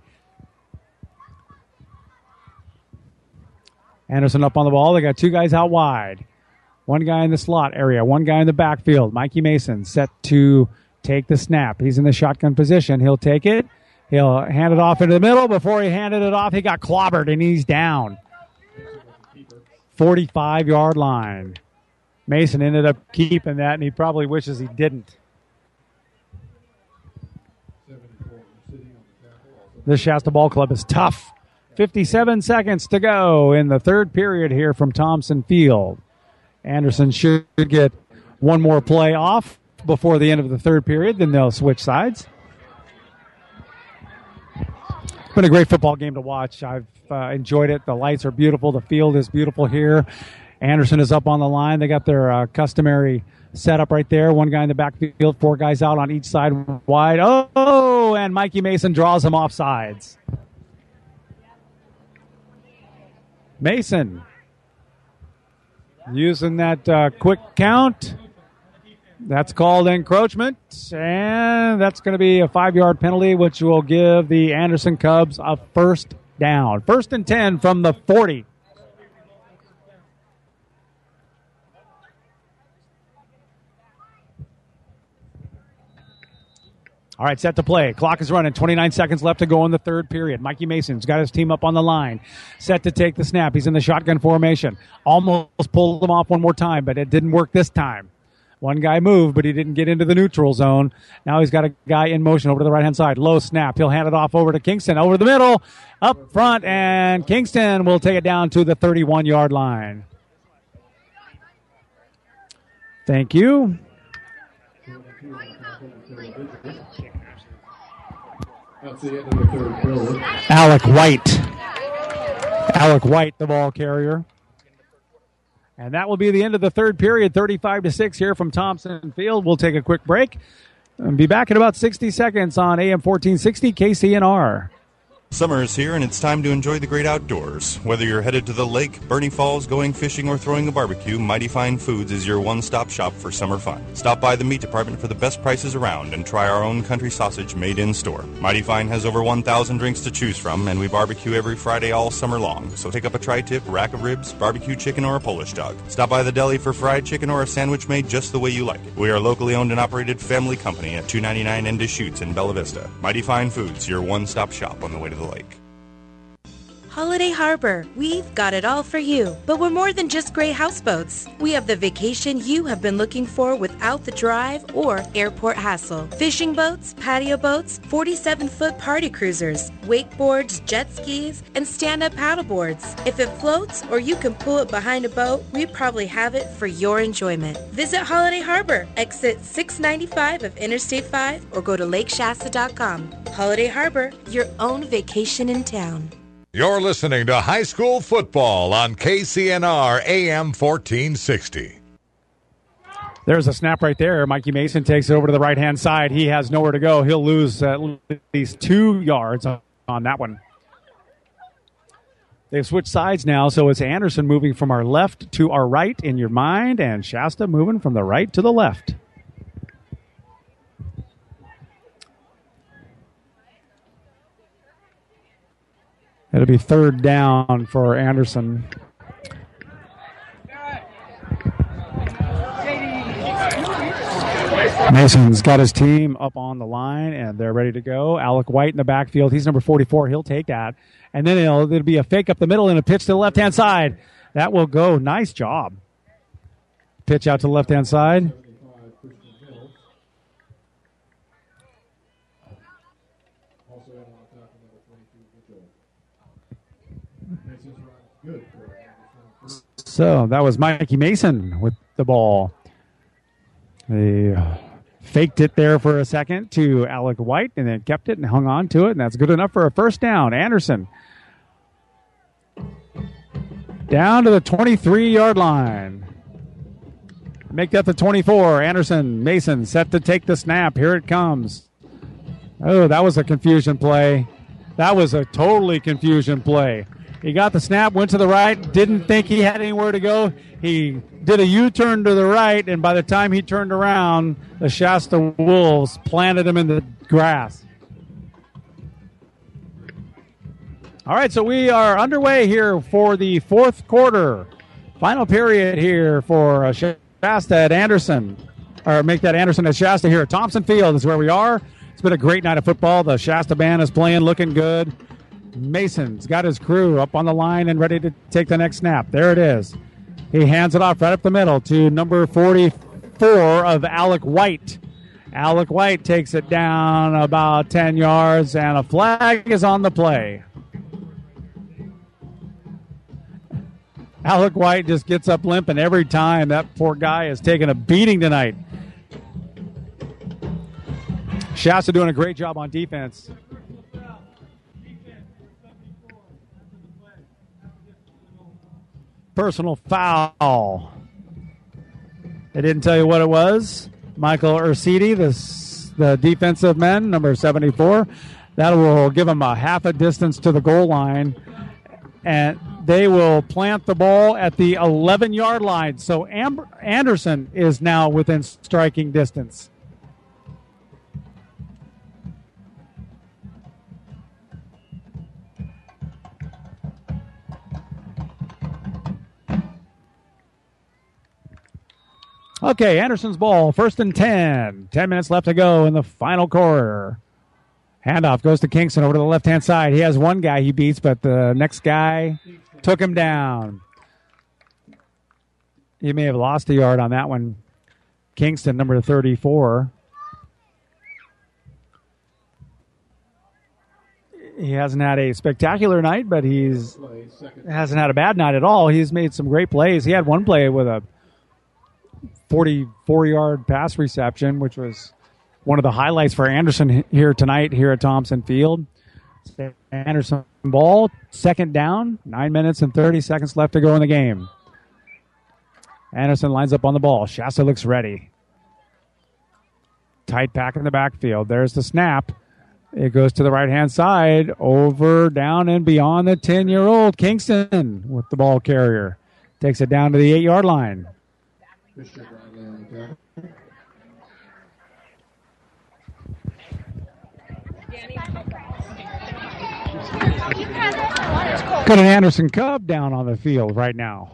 Anderson up on the ball. They got two guys out wide. One guy in the slot area. One guy in the backfield. Mikey Mason set to take the snap. He's in the shotgun position. He'll take it. He'll hand it off into the middle. Before he handed it off, he got clobbered, and he's down. forty-five-yard line. Mason ended up keeping that, and he probably wishes he didn't. This Shasta Ball Club is tough. fifty-seven seconds to go in the third period here from Thompson Field. Anderson should get one more play off before the end of the third period, then they'll switch sides. It's been a great football game to watch. I've uh, enjoyed it. The lights are beautiful. The field is beautiful here. Anderson is up on the line. They got their uh, customary setup right there. One guy in the backfield, four guys out on each side wide. Oh, and Mikey Mason draws him off sides. Mason using that uh, quick count. That's called encroachment, and that's going to be a five-yard penalty, which will give the Anderson Cubs a first down. First and ten from the forty. All right, set to play. Clock is running. twenty-nine seconds left to go in the third period. Mikey Mason's got his team up on the line. Set to take the snap. He's in the shotgun formation. Almost pulled them off one more time, but it didn't work this time. One guy moved, but he didn't get into the neutral zone. Now he's got a guy in motion over to the right-hand side. Low snap. He'll hand it off over to Kingston. Over the middle, up front, and Kingston will take it down to the thirty-one-yard line. Thank you. Alec White. Alec White, the ball carrier. And that will be the end of the third period, thirty-five to six here from Thompson Field. We'll take a quick break and be back in about sixty seconds on A M fourteen sixty K C N R. Summer is here and it's time to enjoy the great outdoors. Whether you're headed to the lake, Bernie Falls, going fishing, or throwing a barbecue, Mighty Fine Foods is your one-stop shop for summer fun. Stop by the meat department for the best prices around and try our own country sausage made in store. Mighty Fine has over one thousand drinks to choose from, and we barbecue every Friday all summer long. So take up a tri-tip, rack of ribs, barbecue chicken, or a Polish dog. Stop by the deli for fried chicken or a sandwich made just the way you like it. We are a locally owned and operated family company at two ninety-nine and Deschutes in Bella Vista. Mighty Fine Foods, your one-stop shop on the way to the lake. Holiday Harbor, we've got it all for you. But we're more than just great houseboats. We have the vacation you have been looking for without the drive or airport hassle. Fishing boats, patio boats, forty-seven foot party cruisers, wakeboards, jet skis, and stand-up paddleboards. If it floats or you can pull it behind a boat, we probably have it for your enjoyment. Visit Holiday Harbor, exit six ninety-five of Interstate five, or go to lake shasta dot com. Holiday Harbor, your own vacation in town. You're listening to High School Football on K C N R A M fourteen sixty. There's a snap right there. Mikey Mason takes it over to the right-hand side. He has nowhere to go. He'll lose at least two yards on, on that one. They've switched sides now, so it's Anderson moving from our left to our right in your mind, and Shasta moving from the right to the left. It'll be third down for Anderson. Mason's got his team up on the line, and they're ready to go. Alec White in the backfield. He's number forty-four. He'll take that. And then it'll, it'll be a fake up the middle and a pitch to the left-hand side. That will go. Nice job. Pitch out to the left-hand side. So that was Mikey Mason with the ball. They faked it there for a second to Alec White and then kept it and hung on to it, and that's good enough for a first down. Anderson down to the twenty-three-yard line. Make that the twenty-four. Anderson, Mason set to take the snap. Here it comes. Oh, that was a confusion play. That was a totally confusion play. He got the snap, went to the right, didn't think he had anywhere to go. He did a U-turn to the right, and by the time he turned around, the Shasta Wolves planted him in the grass. All right, so we are underway here for the fourth quarter. Final period here for Shasta at Anderson. Or make that Anderson at Shasta here at Thompson Field is where we are. It's been a great night of football. The Shasta band is playing, looking good. Mason's got his crew up on the line and ready to take the next snap. There it is. He hands it off right up the middle to number forty-four of Alec White. Alec White takes it down about ten yards, and a flag is on the play. Alec White just gets up limping every time. That poor guy is taking a beating tonight. Shasta doing a great job on defense. Personal foul. They didn't tell you what it was. Michael Ursidi, the, the defensive man, number seventy-four. That will give them a half a distance to the goal line. And they will plant the ball at the eleven-yard line. So Amber Anderson is now within striking distance. Okay, Anderson's ball, first and ten. Ten minutes left to go in the final quarter. Handoff goes to Kingston over to the left-hand side. He has one guy he beats, but the next guy took him down. He may have lost a yard on that one. Kingston, number thirty-four. He hasn't had a spectacular night, but he's hasn't had a bad night at all. He's made some great plays. He had one play with a forty-four-yard pass reception, which was one of the highlights for Anderson here tonight here at Thompson Field. Anderson ball, second down, nine minutes and thirty seconds left to go in the game. Anderson lines up on the ball. Shasta looks ready. Tight pack in the backfield. There's the snap. It goes to the right-hand side, over, down, and beyond the ten-year-old. Kingston with the ball carrier. Takes it down to the eight-yard line. Got an Anderson Cub down on the field right now.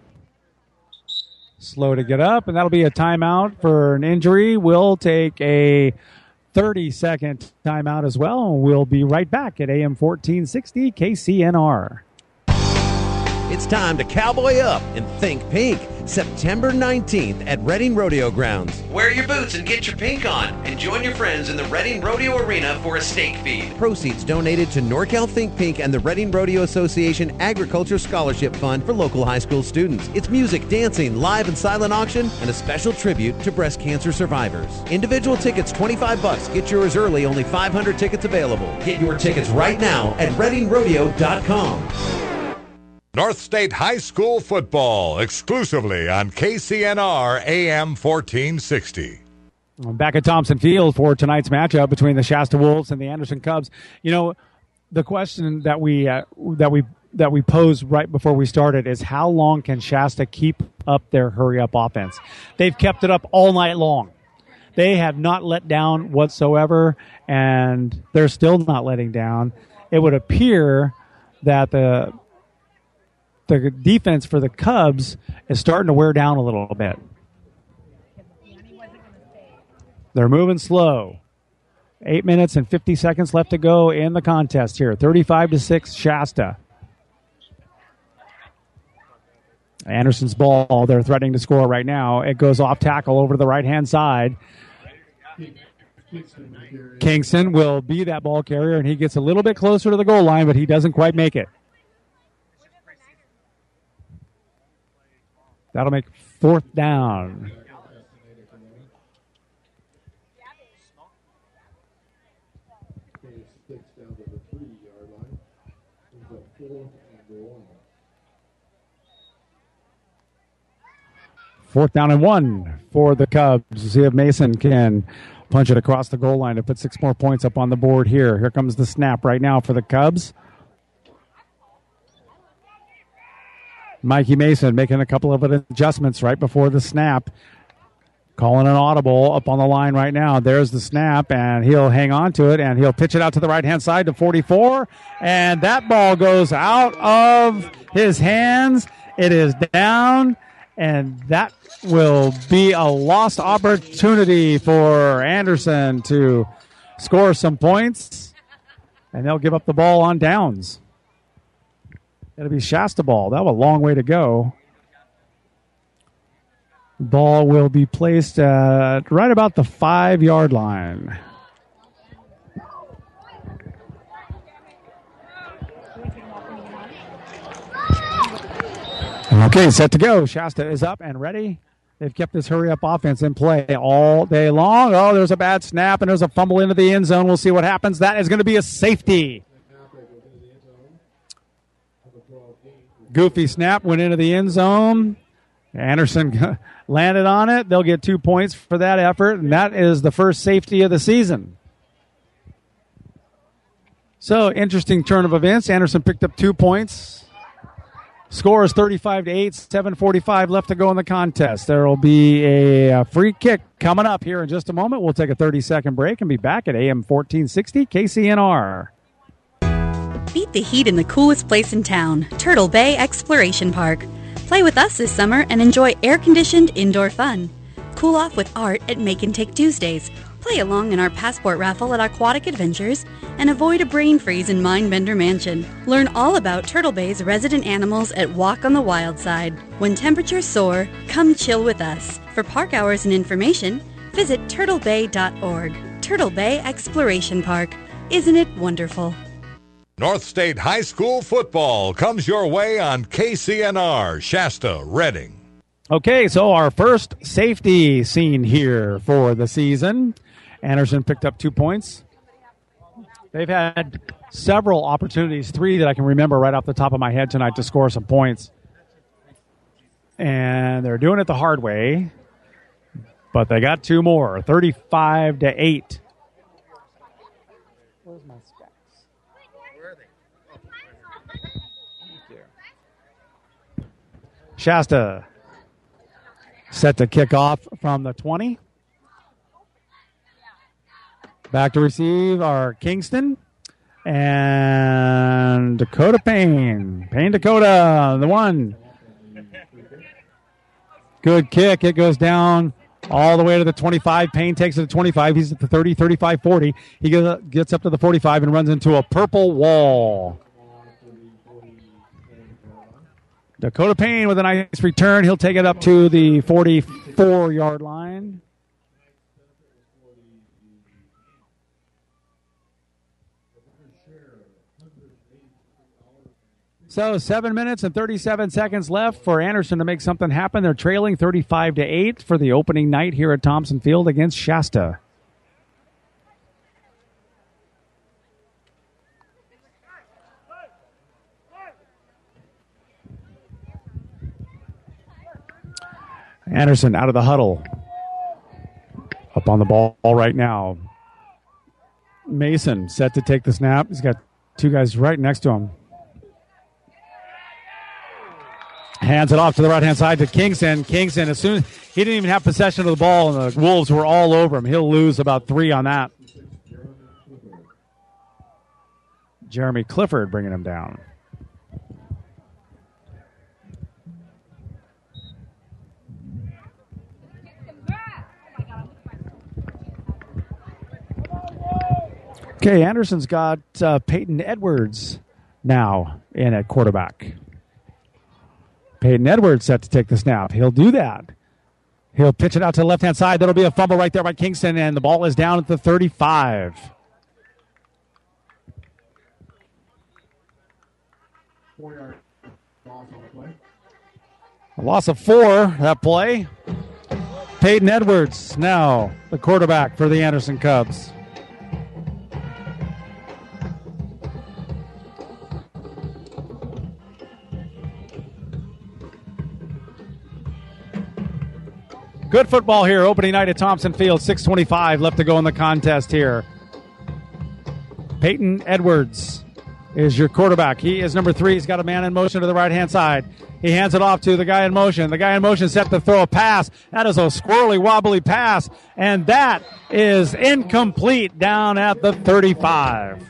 Slow to get up, and that'll be a timeout for an injury. We'll take a thirty-second timeout as well. We'll be right back at A M fourteen sixty K C N R. It's time to cowboy up and think pink. September nineteenth at Reading Rodeo Grounds. Wear your boots and get your pink on, and join your friends in the Reading Rodeo Arena for a steak feed. Proceeds donated to NorCal Think Pink and the Reading Rodeo Association Agriculture Scholarship Fund for local high school students. It's music, dancing, live and silent auction, and a special tribute to breast cancer survivors. Individual tickets twenty-five bucks. Get yours early. Only five hundred tickets available. Get your tickets right now at reading rodeo dot com. North State High School football, exclusively on K C N R A M fourteen sixty. Back at Thompson Field for tonight's matchup between the Shasta Wolves and the Anderson Cubs. You know, the question that we uh, that we that we posed right before we started is how long can Shasta keep up their hurry-up offense? They've kept it up all night long. They have not let down whatsoever, and they're still not letting down. It would appear that the the defense for the Cubs is starting to wear down a little bit. They're moving slow. Eight minutes and fifty seconds left to go in the contest here. thirty-five to six, Shasta. Anderson's ball. They're threatening to score right now. It goes off tackle over to the right-hand side. Kingston will be that ball carrier, and he gets a little bit closer to the goal line, but he doesn't quite make it. That'll make fourth down. Fourth down and one for the Cubs. See if Mason can punch it across the goal line to put six more points up on the board here. Here comes the snap right now for the Cubs. Mikey Mason making a couple of adjustments right before the snap. Calling an audible up on the line right now. There's the snap, and he'll hang on to it, and he'll pitch it out to the right-hand side to forty-four. And that ball goes out of his hands. It is down, and that will be a lost opportunity for Anderson to score some points, and they'll give up the ball on downs. It'll be Shasta ball. That was a long way to go. Ball will be placed at right about the five-yard line. Okay, set to go. Shasta is up and ready. They've kept this hurry-up offense in play all day long. Oh, there's a bad snap, and there's a fumble into the end zone. We'll see what happens. That is going to be a safety. Goofy snap, went into the end zone. Anderson landed on it. They'll get two points for that effort, and that is the first safety of the season. So, interesting turn of events. Anderson picked up two points. Score is thirty-five to eight, seven forty-five left to go in the contest. There will be a free kick coming up here in just a moment. We'll take a thirty-second break and be back at A M fourteen sixty K C N R. Beat the heat in the coolest place in town, Turtle Bay Exploration Park. Play with us this summer and enjoy air-conditioned indoor fun. Cool off with art at Make and Take Tuesdays. Play along in our passport raffle at Aquatic Adventures and avoid a brain freeze in Mindbender Mansion. Learn all about Turtle Bay's resident animals at Walk on the Wild Side. When temperatures soar, come chill with us. For park hours and information, visit turtle bay dot org. Turtle Bay Exploration Park. Isn't it wonderful? North State High School football comes your way on K C N R, Shasta, Reading. Okay, so our first safety scene here for the season. Anderson picked up two points. They've had several opportunities, three that I can remember right off the top of my head tonight to score some points. And they're doing it the hard way, but they got two more, thirty-five to eight. Where's my specs? Where are they? Thank you. Shasta set to kick off from the twenty. Back to receive are Kingston and Dakota Payne. Payne Dakota, the one. Good kick. It goes down all the way to the twenty-five. Payne takes it to twenty-five. He's at the thirty, thirty-five, forty. He gets up to the forty-five and runs into a purple wall. Dakota Payne with a nice return. He'll take it up to the forty-four-yard line. So seven minutes and thirty-seven seconds left for Anderson to make something happen. They're trailing thirty-five to eight for the opening night here at Thompson Field against Shasta. Anderson out of the huddle. Up on the ball right now. Mason set to take the snap. He's got two guys right next to him. Hands it off to the right-hand side to Kingston. Kingston, as soon as he didn't even have possession of the ball, and the Wolves were all over him. He'll lose about three on that. Jeremy Clifford bringing him down. Okay, Anderson's got uh, Peyton Edwards now in at quarterback. Peyton Edwards set to take the snap. He'll do that. He'll pitch it out to the left-hand side. That'll be a fumble right there by Kingston, and the ball is down at the thirty-five. A loss of four, that play. Peyton Edwards now the quarterback for the Anderson Cubs. Good football here, opening night at Thompson Field. six twenty-five left to go in the contest here. Peyton Edwards is your quarterback. He is number three. He's got a man in motion to the right-hand side. He hands it off to the guy in motion. The guy in motion set to throw a pass. That is a squirrely, wobbly pass, and that is incomplete down at the thirty-five.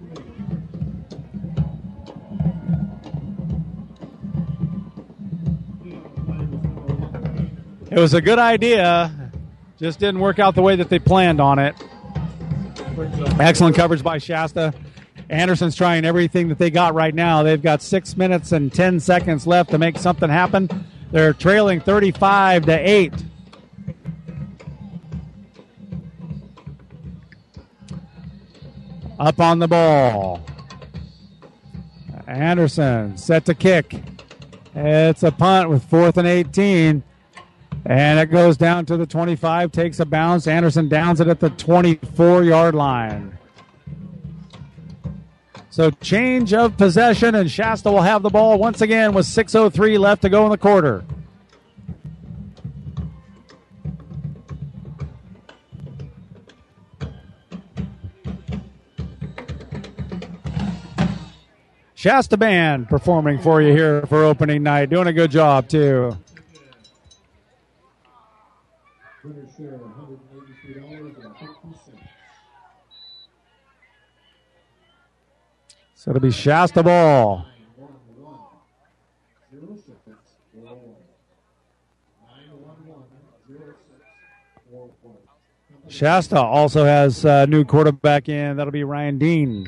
It was a good idea, just didn't work out the way that they planned on it. Excellent coverage by Shasta. Anderson's trying everything that they got right now. They've got six minutes and ten seconds left to make something happen. They're trailing thirty-five to eight. Up on the ball. Anderson set to kick. It's a punt with fourth and eighteen. And it goes down to the twenty-five, takes a bounce. Anderson downs it at the twenty-four-yard line. So change of possession, and Shasta will have the ball once again with six oh three left to go in the quarter. Shasta Band performing for you here for opening night. Doing a good job, too. So it'll be Shasta ball. Shasta also has a new quarterback in. That'll be Ryan Dean.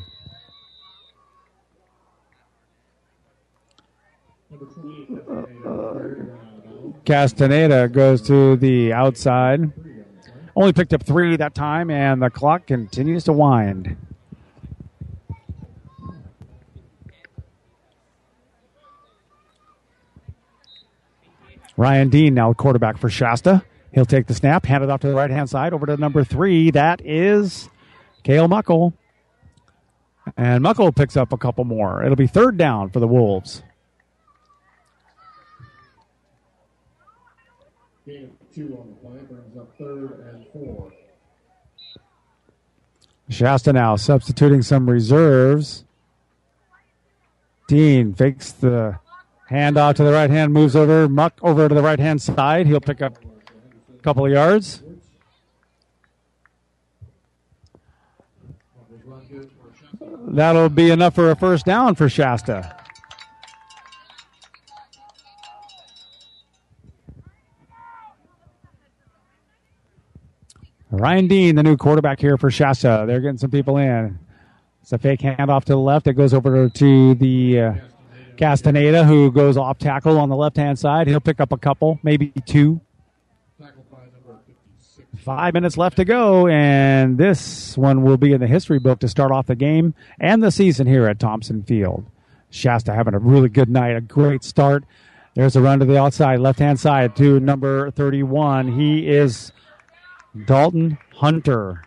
Castaneda goes to the outside. Only picked up three that time, and the clock continues to wind. Ryan Dean now quarterback for Shasta. He'll take the snap, hand it off to the right-hand side, over to number three. That is Cale Muckle. And Muckle picks up a couple more. It'll be third down for the Wolves. Two on the play, brings up third and four. Shasta now substituting some reserves. Dean fakes the handoff to the right hand, moves over, Muck over to the right hand side. He'll pick up a couple of yards. That'll be enough for a first down for Shasta. Ryan Dean, the new quarterback here for Shasta. They're getting some people in. It's a fake handoff to the left. It goes over to the uh, Castaneda, who goes off tackle on the left-hand side. He'll pick up a couple, maybe two. Five minutes left to go, and this one will be in the history book to start off the game and the season here at Thompson Field. Shasta having a really good night, a great start. There's a run to the outside, left-hand side to number thirty-one. He is Dalton Hunter.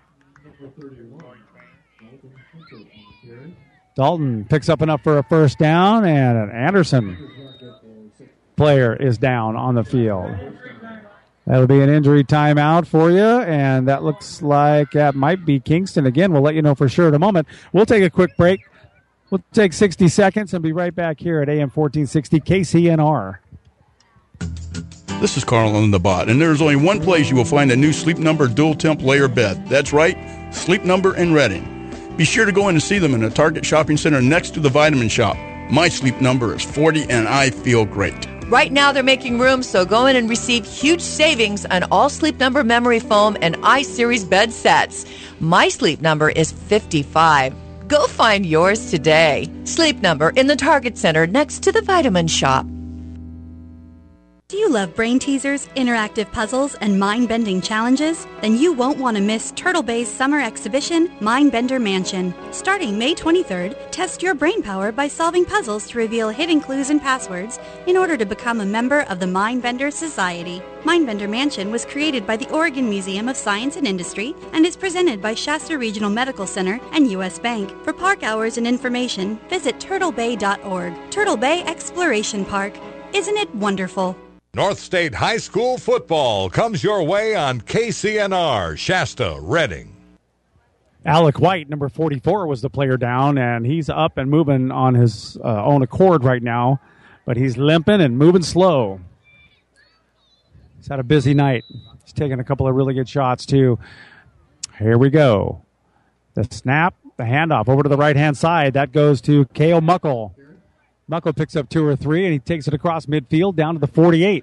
Dalton picks up enough for a first down, and an Anderson player is down on the field. That'll be an injury timeout for you, and that looks like that might be Kingston again. We'll let you know for sure in a moment. We'll take a quick break. We'll take sixty seconds and be right back here at A M fourteen sixty K C N R. This is Carl on the Bot, and there's only one place you will find a new Sleep Number dual temp layer bed. That's right, Sleep Number in Reading. Be sure to go in and see them in the Target Shopping Center next to the Vitamin Shop. My Sleep Number is forty, and I feel great. Right now, they're making room, so go in and receive huge savings on all Sleep Number memory foam and iSeries bed sets. My Sleep Number is fifty-five. Go find yours today. Sleep Number in the Target Center next to the Vitamin Shop. Do you love brain teasers, interactive puzzles, and mind-bending challenges? Then you won't want to miss Turtle Bay's summer exhibition, Mindbender Mansion. Starting May twenty-third, test your brain power by solving puzzles to reveal hidden clues and passwords in order to become a member of the Mindbender Society. Mindbender Mansion was created by the Oregon Museum of Science and Industry and is presented by Shasta Regional Medical Center and U S Bank. For park hours and information, visit turtle bay dot org. Turtle Bay Exploration Park. Isn't it wonderful? North State High School football comes your way on K C N R, Shasta, Reading. Alec White, number forty-four, was the player down, and he's up and moving on his uh, own accord right now, but he's limping and moving slow. He's had a busy night. He's taken a couple of really good shots, too. Here we go. The snap, the handoff over to the right-hand side. That goes to Cale Muckle. Muckle picks up two or three, and he takes it across midfield down to the forty-eight.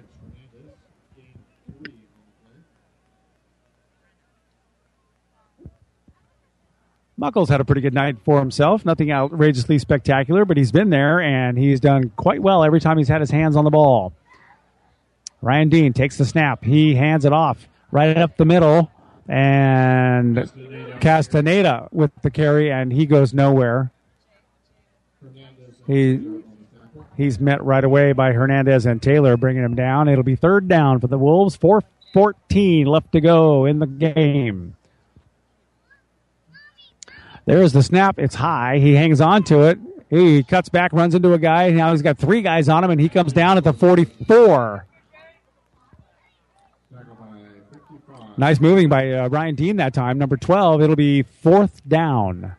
Muckle's had a pretty good night for himself. Nothing outrageously spectacular, but he's been there, and he's done quite well every time he's had his hands on the ball. Ryan Dean takes the snap. He hands it off right up the middle, and Castaneda with the carry, and he goes nowhere. He... He's met right away by Hernandez and Taylor, bringing him down. It'll be third down for the Wolves. four fourteen left to go in the game. There's the snap. It's high. He hangs on to it. He cuts back, runs into a guy. Now he's got three guys on him, and he comes down at the forty-four. Nice moving by uh, Ryan Dean that time. Number twelve. It'll be fourth down.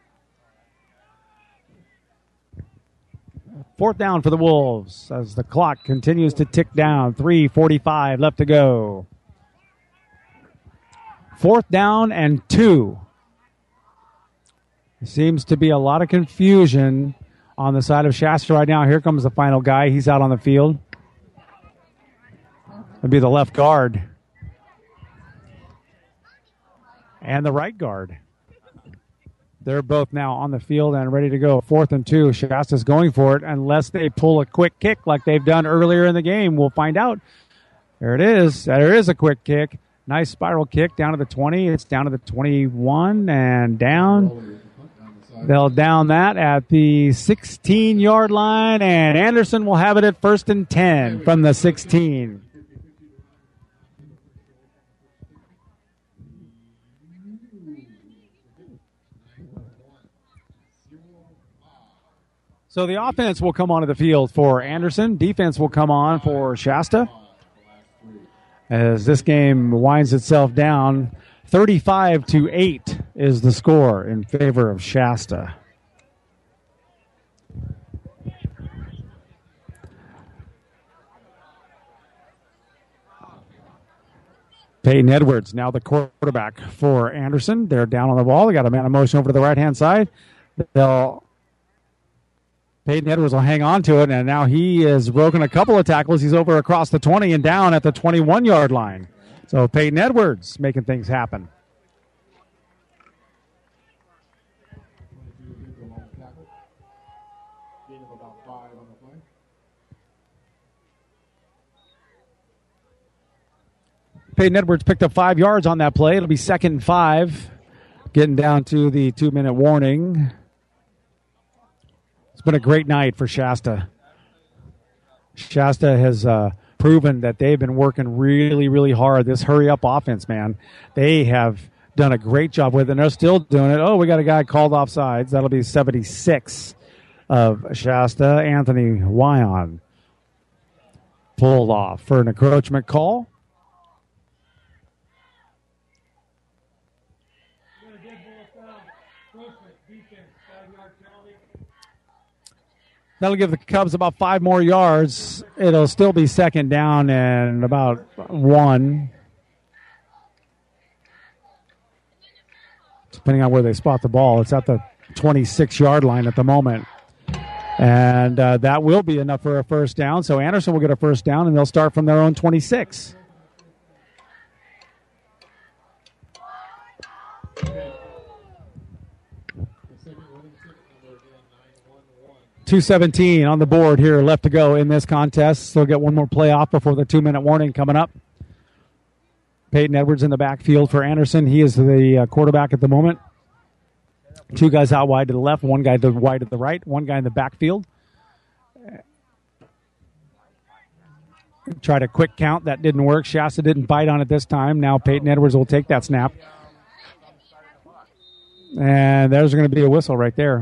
Fourth down for the Wolves as the clock continues to tick down. three forty-five left to go. Fourth down and two. There seems to be a lot of confusion on the side of Shasta right now. Here comes the final guy. He's out on the field. It'll be the left guard. And the right guard. They're both now on the field and ready to go. Fourth and two. Shasta's going for it unless they pull a quick kick like they've done earlier in the game. We'll find out. There it is. There is a quick kick. Nice spiral kick down to the twenty. It's down to the twenty-one and down. They'll down that at the sixteen-yard line, and Anderson will have it at first and ten from the sixteen. So the offense will come onto the field for Anderson. Defense will come on for Shasta. As this game winds itself down, thirty-five to eight is the score in favor of Shasta. Peyton Edwards, now the quarterback for Anderson. They're down on the ball. They got a man in motion over to the right-hand side. They'll Peyton Edwards will hang on to it, and now he has broken a couple of tackles. He's over across the twenty and down at the twenty-one-yard line. So Peyton Edwards making things happen. Peyton Edwards picked up five yards on that play. It'll be second and five, getting down to the two-minute warning. It's been a great night for Shasta. Shasta has uh, proven that they've been working really, really hard. This hurry-up offense, man, they have done a great job with it, and they're still doing it. Oh, we got a guy called offsides. That'll be seventy-six of Shasta. Anthony Wyon pulled off for an encroachment call. That'll give the Cubs about five more yards. It'll still be second down and about one. Depending on where they spot the ball. It's at the twenty-six-yard line at the moment. And uh, that will be enough for a first down. So Anderson will get a first down, and they'll start from their own twenty-six. two seventeen on the board here left to go in this contest. They'll get one more play off before the two-minute warning coming up. Peyton Edwards in the backfield for Anderson. He is the uh, quarterback at the moment. Two guys out wide to the left, one guy to wide to the right, one guy in the backfield. Tried a quick count. That didn't work. Shasta didn't bite on it this time. Now Peyton Edwards will take that snap. And there's going to be a whistle right there.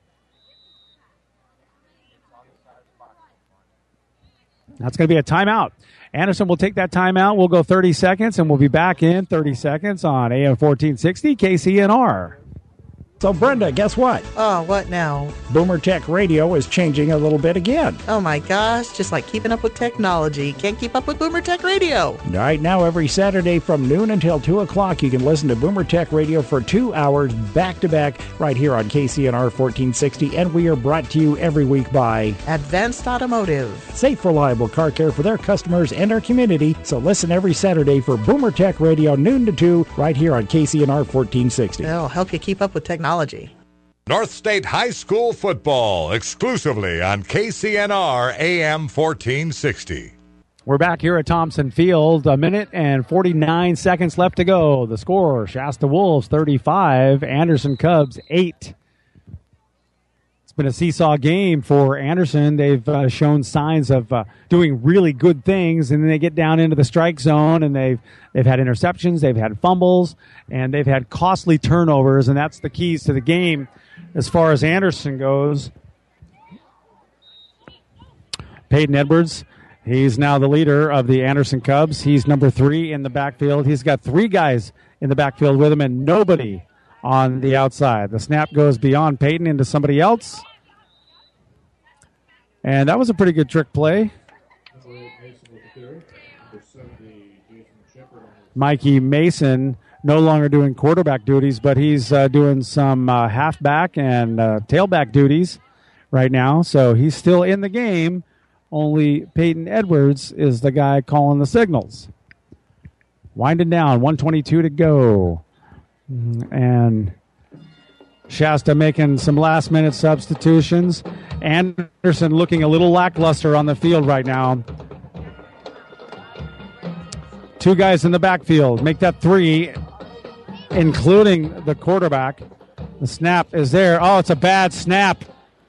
That's going to be a timeout. Anderson will take that timeout. We'll go thirty seconds, and we'll be back in thirty seconds on A M fourteen sixty K C N R. So, Brenda, guess what? Oh, what now? Boomer Tech Radio is changing a little bit again. Oh, my gosh. Just like keeping up with technology. Can't keep up with Boomer Tech Radio. Right now, every Saturday from noon until two o'clock, you can listen to Boomer Tech Radio for two hours back-to-back right here on K C N R fourteen sixty, and we are brought to you every week by Advanced Automotive. Safe, reliable car care for their customers and our community. So listen every Saturday for Boomer Tech Radio, noon to two, right here on K C N R fourteen sixty. It'll help you keep up with technology. North State High School football exclusively on K C N R A M fourteen sixty. We're back here at Thompson Field. A minute and forty-nine seconds left to go. The score, Shasta Wolves thirty-five, Anderson Cubs eight. It's been a seesaw game for Anderson. They've uh, shown signs of uh, doing really good things, and then they get down into the strike zone, and they've they've had interceptions, they've had fumbles, and they've had costly turnovers, and that's the keys to the game as far as Anderson goes. Peyton Edwards, he's now the leader of the Anderson Cubs. He's number three in the backfield. He's got three guys in the backfield with him and nobody on the outside. The snap goes beyond Peyton into somebody else. And that was a pretty good trick play. Mikey Mason no longer doing quarterback duties, but he's uh, doing some uh, halfback and uh, tailback duties right now. So he's still in the game. Only Peyton Edwards is the guy calling the signals. Winding down, one twenty-two to go. And Shasta making some last-minute substitutions. Anderson looking a little lackluster on the field right now. Two guys in the backfield. Make that three, including the quarterback. The snap is there. Oh, it's a bad snap.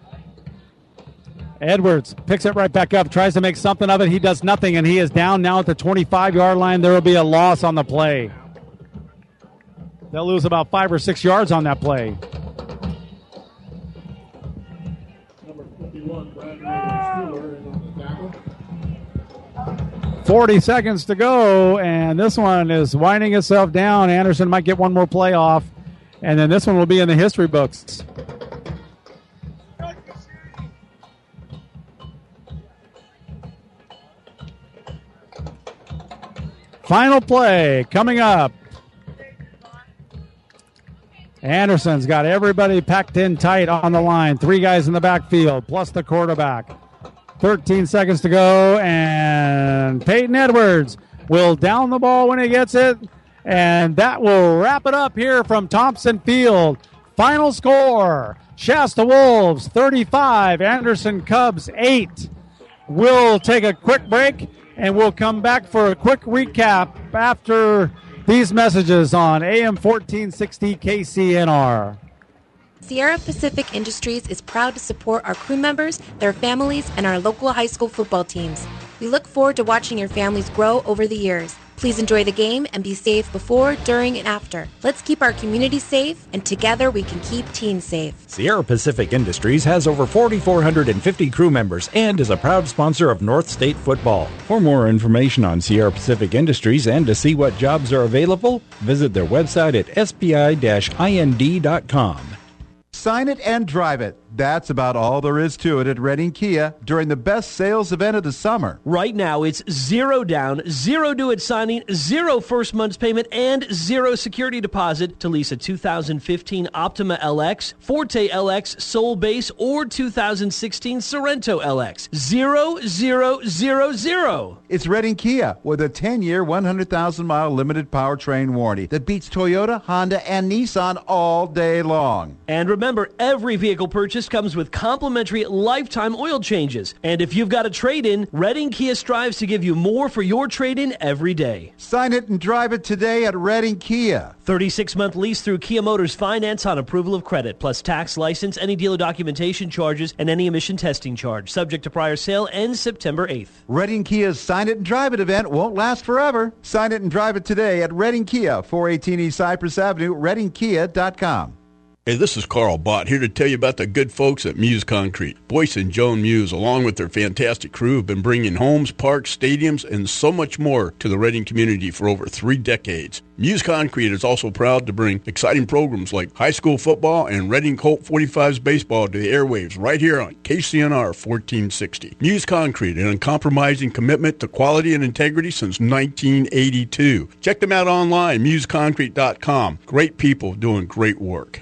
Edwards picks it right back up, tries to make something of it. He does nothing, and he is down now at the twenty-five-yard line. There will be a loss on the play. They'll lose about five or six yards on that play. Number fifty-one, Bradley Stewart, is on the tackle. forty seconds to go, and this one is winding itself down. Anderson might get one more play off, and then this one will be in the history books. Final play coming up. Anderson's got everybody packed in tight on the line. Three guys in the backfield, plus the quarterback. thirteen seconds to go, and Peyton Edwards will down the ball when he gets it, and that will wrap it up here from Thompson Field. Final score, Shasta Wolves thirty-five, Anderson Cubs eight. We'll take a quick break, and we'll come back for a quick recap after these messages on A M fourteen sixty K C N R. Sierra Pacific Industries is proud to support our crew members, their families, and our local high school football teams. We look forward to watching your families grow over the years. Please enjoy the game and be safe before, during, and after. Let's keep our community safe, and together we can keep teens safe. Sierra Pacific Industries has over four thousand four hundred fifty crew members and is a proud sponsor of North State football. For more information on Sierra Pacific Industries and to see what jobs are available, visit their website at s p i dash i n d dot com. sign it and drive it. That's about all there is to it at Redding Kia during the best sales event of the summer. Right now, it's zero down, zero due at signing, zero first month's payment, and zero security deposit to lease a two thousand fifteen Optima L X, Forte L X, Soul Base, or two thousand sixteen Sorrento L X. Zero, zero, zero, zero. It's Redding Kia with a ten-year, one hundred thousand mile limited powertrain warranty that beats Toyota, Honda, and Nissan all day long. And remember, every vehicle purchase comes with complimentary lifetime oil changes. And if you've got a trade-in, Redding Kia strives to give you more for your trade-in every day. Sign it and drive it today at Redding Kia. thirty-six month lease through Kia Motors Finance on approval of credit, plus tax, license, any dealer documentation charges, and any emission testing charge. Subject to prior sale ends September eighth. Redding Kia's Sign It and Drive It event won't last forever. Sign it and drive it today at Redding Kia, four eighteen East Cypress Avenue, redding kia dot com. Hey, this is Carl Bott here to tell you about the good folks at Muse Concrete. Boyce and Joan Muse, along with their fantastic crew, have been bringing homes, parks, stadiums, and so much more to the Redding community for over three decades. Muse Concrete is also proud to bring exciting programs like high school football and Redding Colt forty-fives baseball to the airwaves right here on K C N R fourteen sixty. Muse Concrete, an uncompromising commitment to quality and integrity since nineteen eighty-two. Check them out online, muse concrete dot com. Great people doing great work.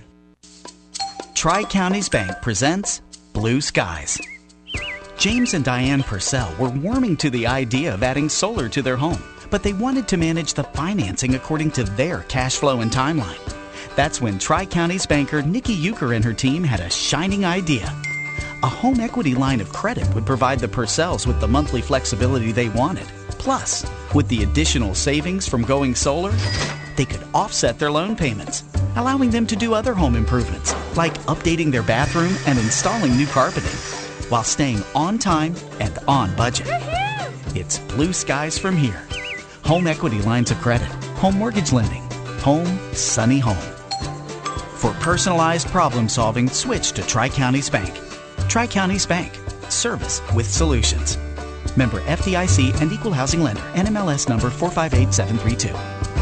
Tri-Counties Bank presents Blue Skies. James and Diane Purcell were warming to the idea of adding solar to their home, but they wanted to manage the financing according to their cash flow and timeline. That's when Tri-Counties banker Nikki Euchre and her team had a shining idea. A home equity line of credit would provide the Purcells with the monthly flexibility they wanted. Plus, with the additional savings from going solar, they could offset their loan payments, allowing them to do other home improvements, like updating their bathroom and installing new carpeting, while staying on time and on budget. It's blue skies from here. Home equity lines of credit, home mortgage lending, home sunny home. For personalized problem solving, switch to Tri-Counties Bank. Tri-Counties Bank. Service with solutions. Member F D I C and Equal Housing Lender. N M L S number four five eight seven three two.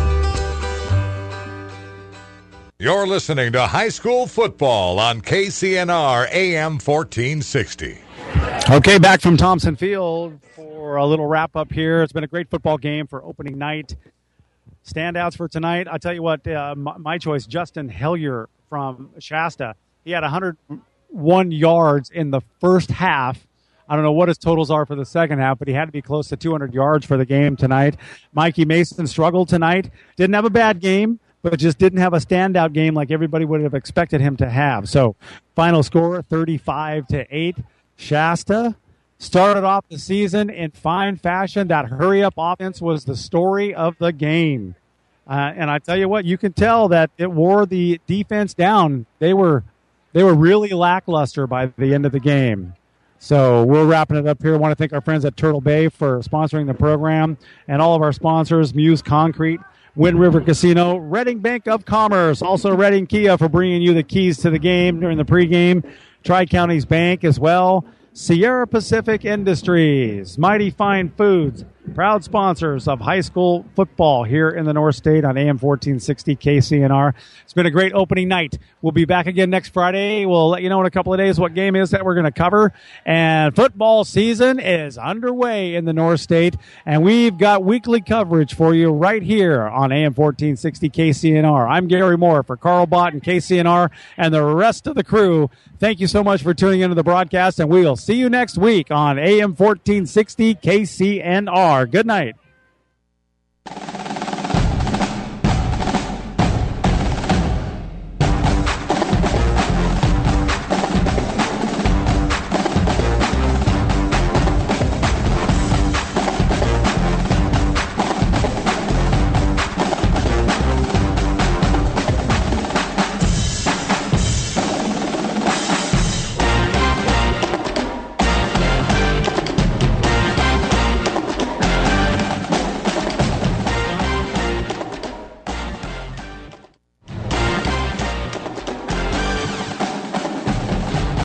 You're listening to High School Football on K C N R A M fourteen sixty. Okay, back from Thompson Field for a little wrap-up here. It's been a great football game for opening night. Standouts for tonight, I'll tell you what, uh, my, my choice, Justin Hellier from Shasta. He had one hundred one yards in the first half. I don't know what his totals are for the second half, but he had to be close to two hundred yards for the game tonight. Mikey Mason struggled tonight. Didn't have a bad game, but just didn't have a standout game like everybody would have expected him to have. So final score, thirty-five to eight. Shasta started off the season in fine fashion. That hurry-up offense was the story of the game. Uh, and I tell you what, you can tell that it wore the defense down. They were they were really lackluster by the end of the game. So we're wrapping it up here. I want to thank our friends at Turtle Bay for sponsoring the program and all of our sponsors, Muse Concrete, Wind River Casino, Redding Bank of Commerce, also Redding Kia for bringing you the keys to the game during the pregame, Tri-Counties Bank as well, Sierra Pacific Industries, Mighty Fine Foods, proud sponsors of high school football here in the North State on A M fourteen sixty K C N R. It's been a great opening night. We'll be back again next Friday. We'll let you know in a couple of days what game is that we're going to cover. And football season is underway in the North State, and we've got weekly coverage for you right here on A M fourteen sixty K C N R. I'm Gary Moore for Carl Bott and K C N R and the rest of the crew. Thank you so much for tuning into the broadcast, and we'll see you next week on A M fourteen sixty K C N R. Good night.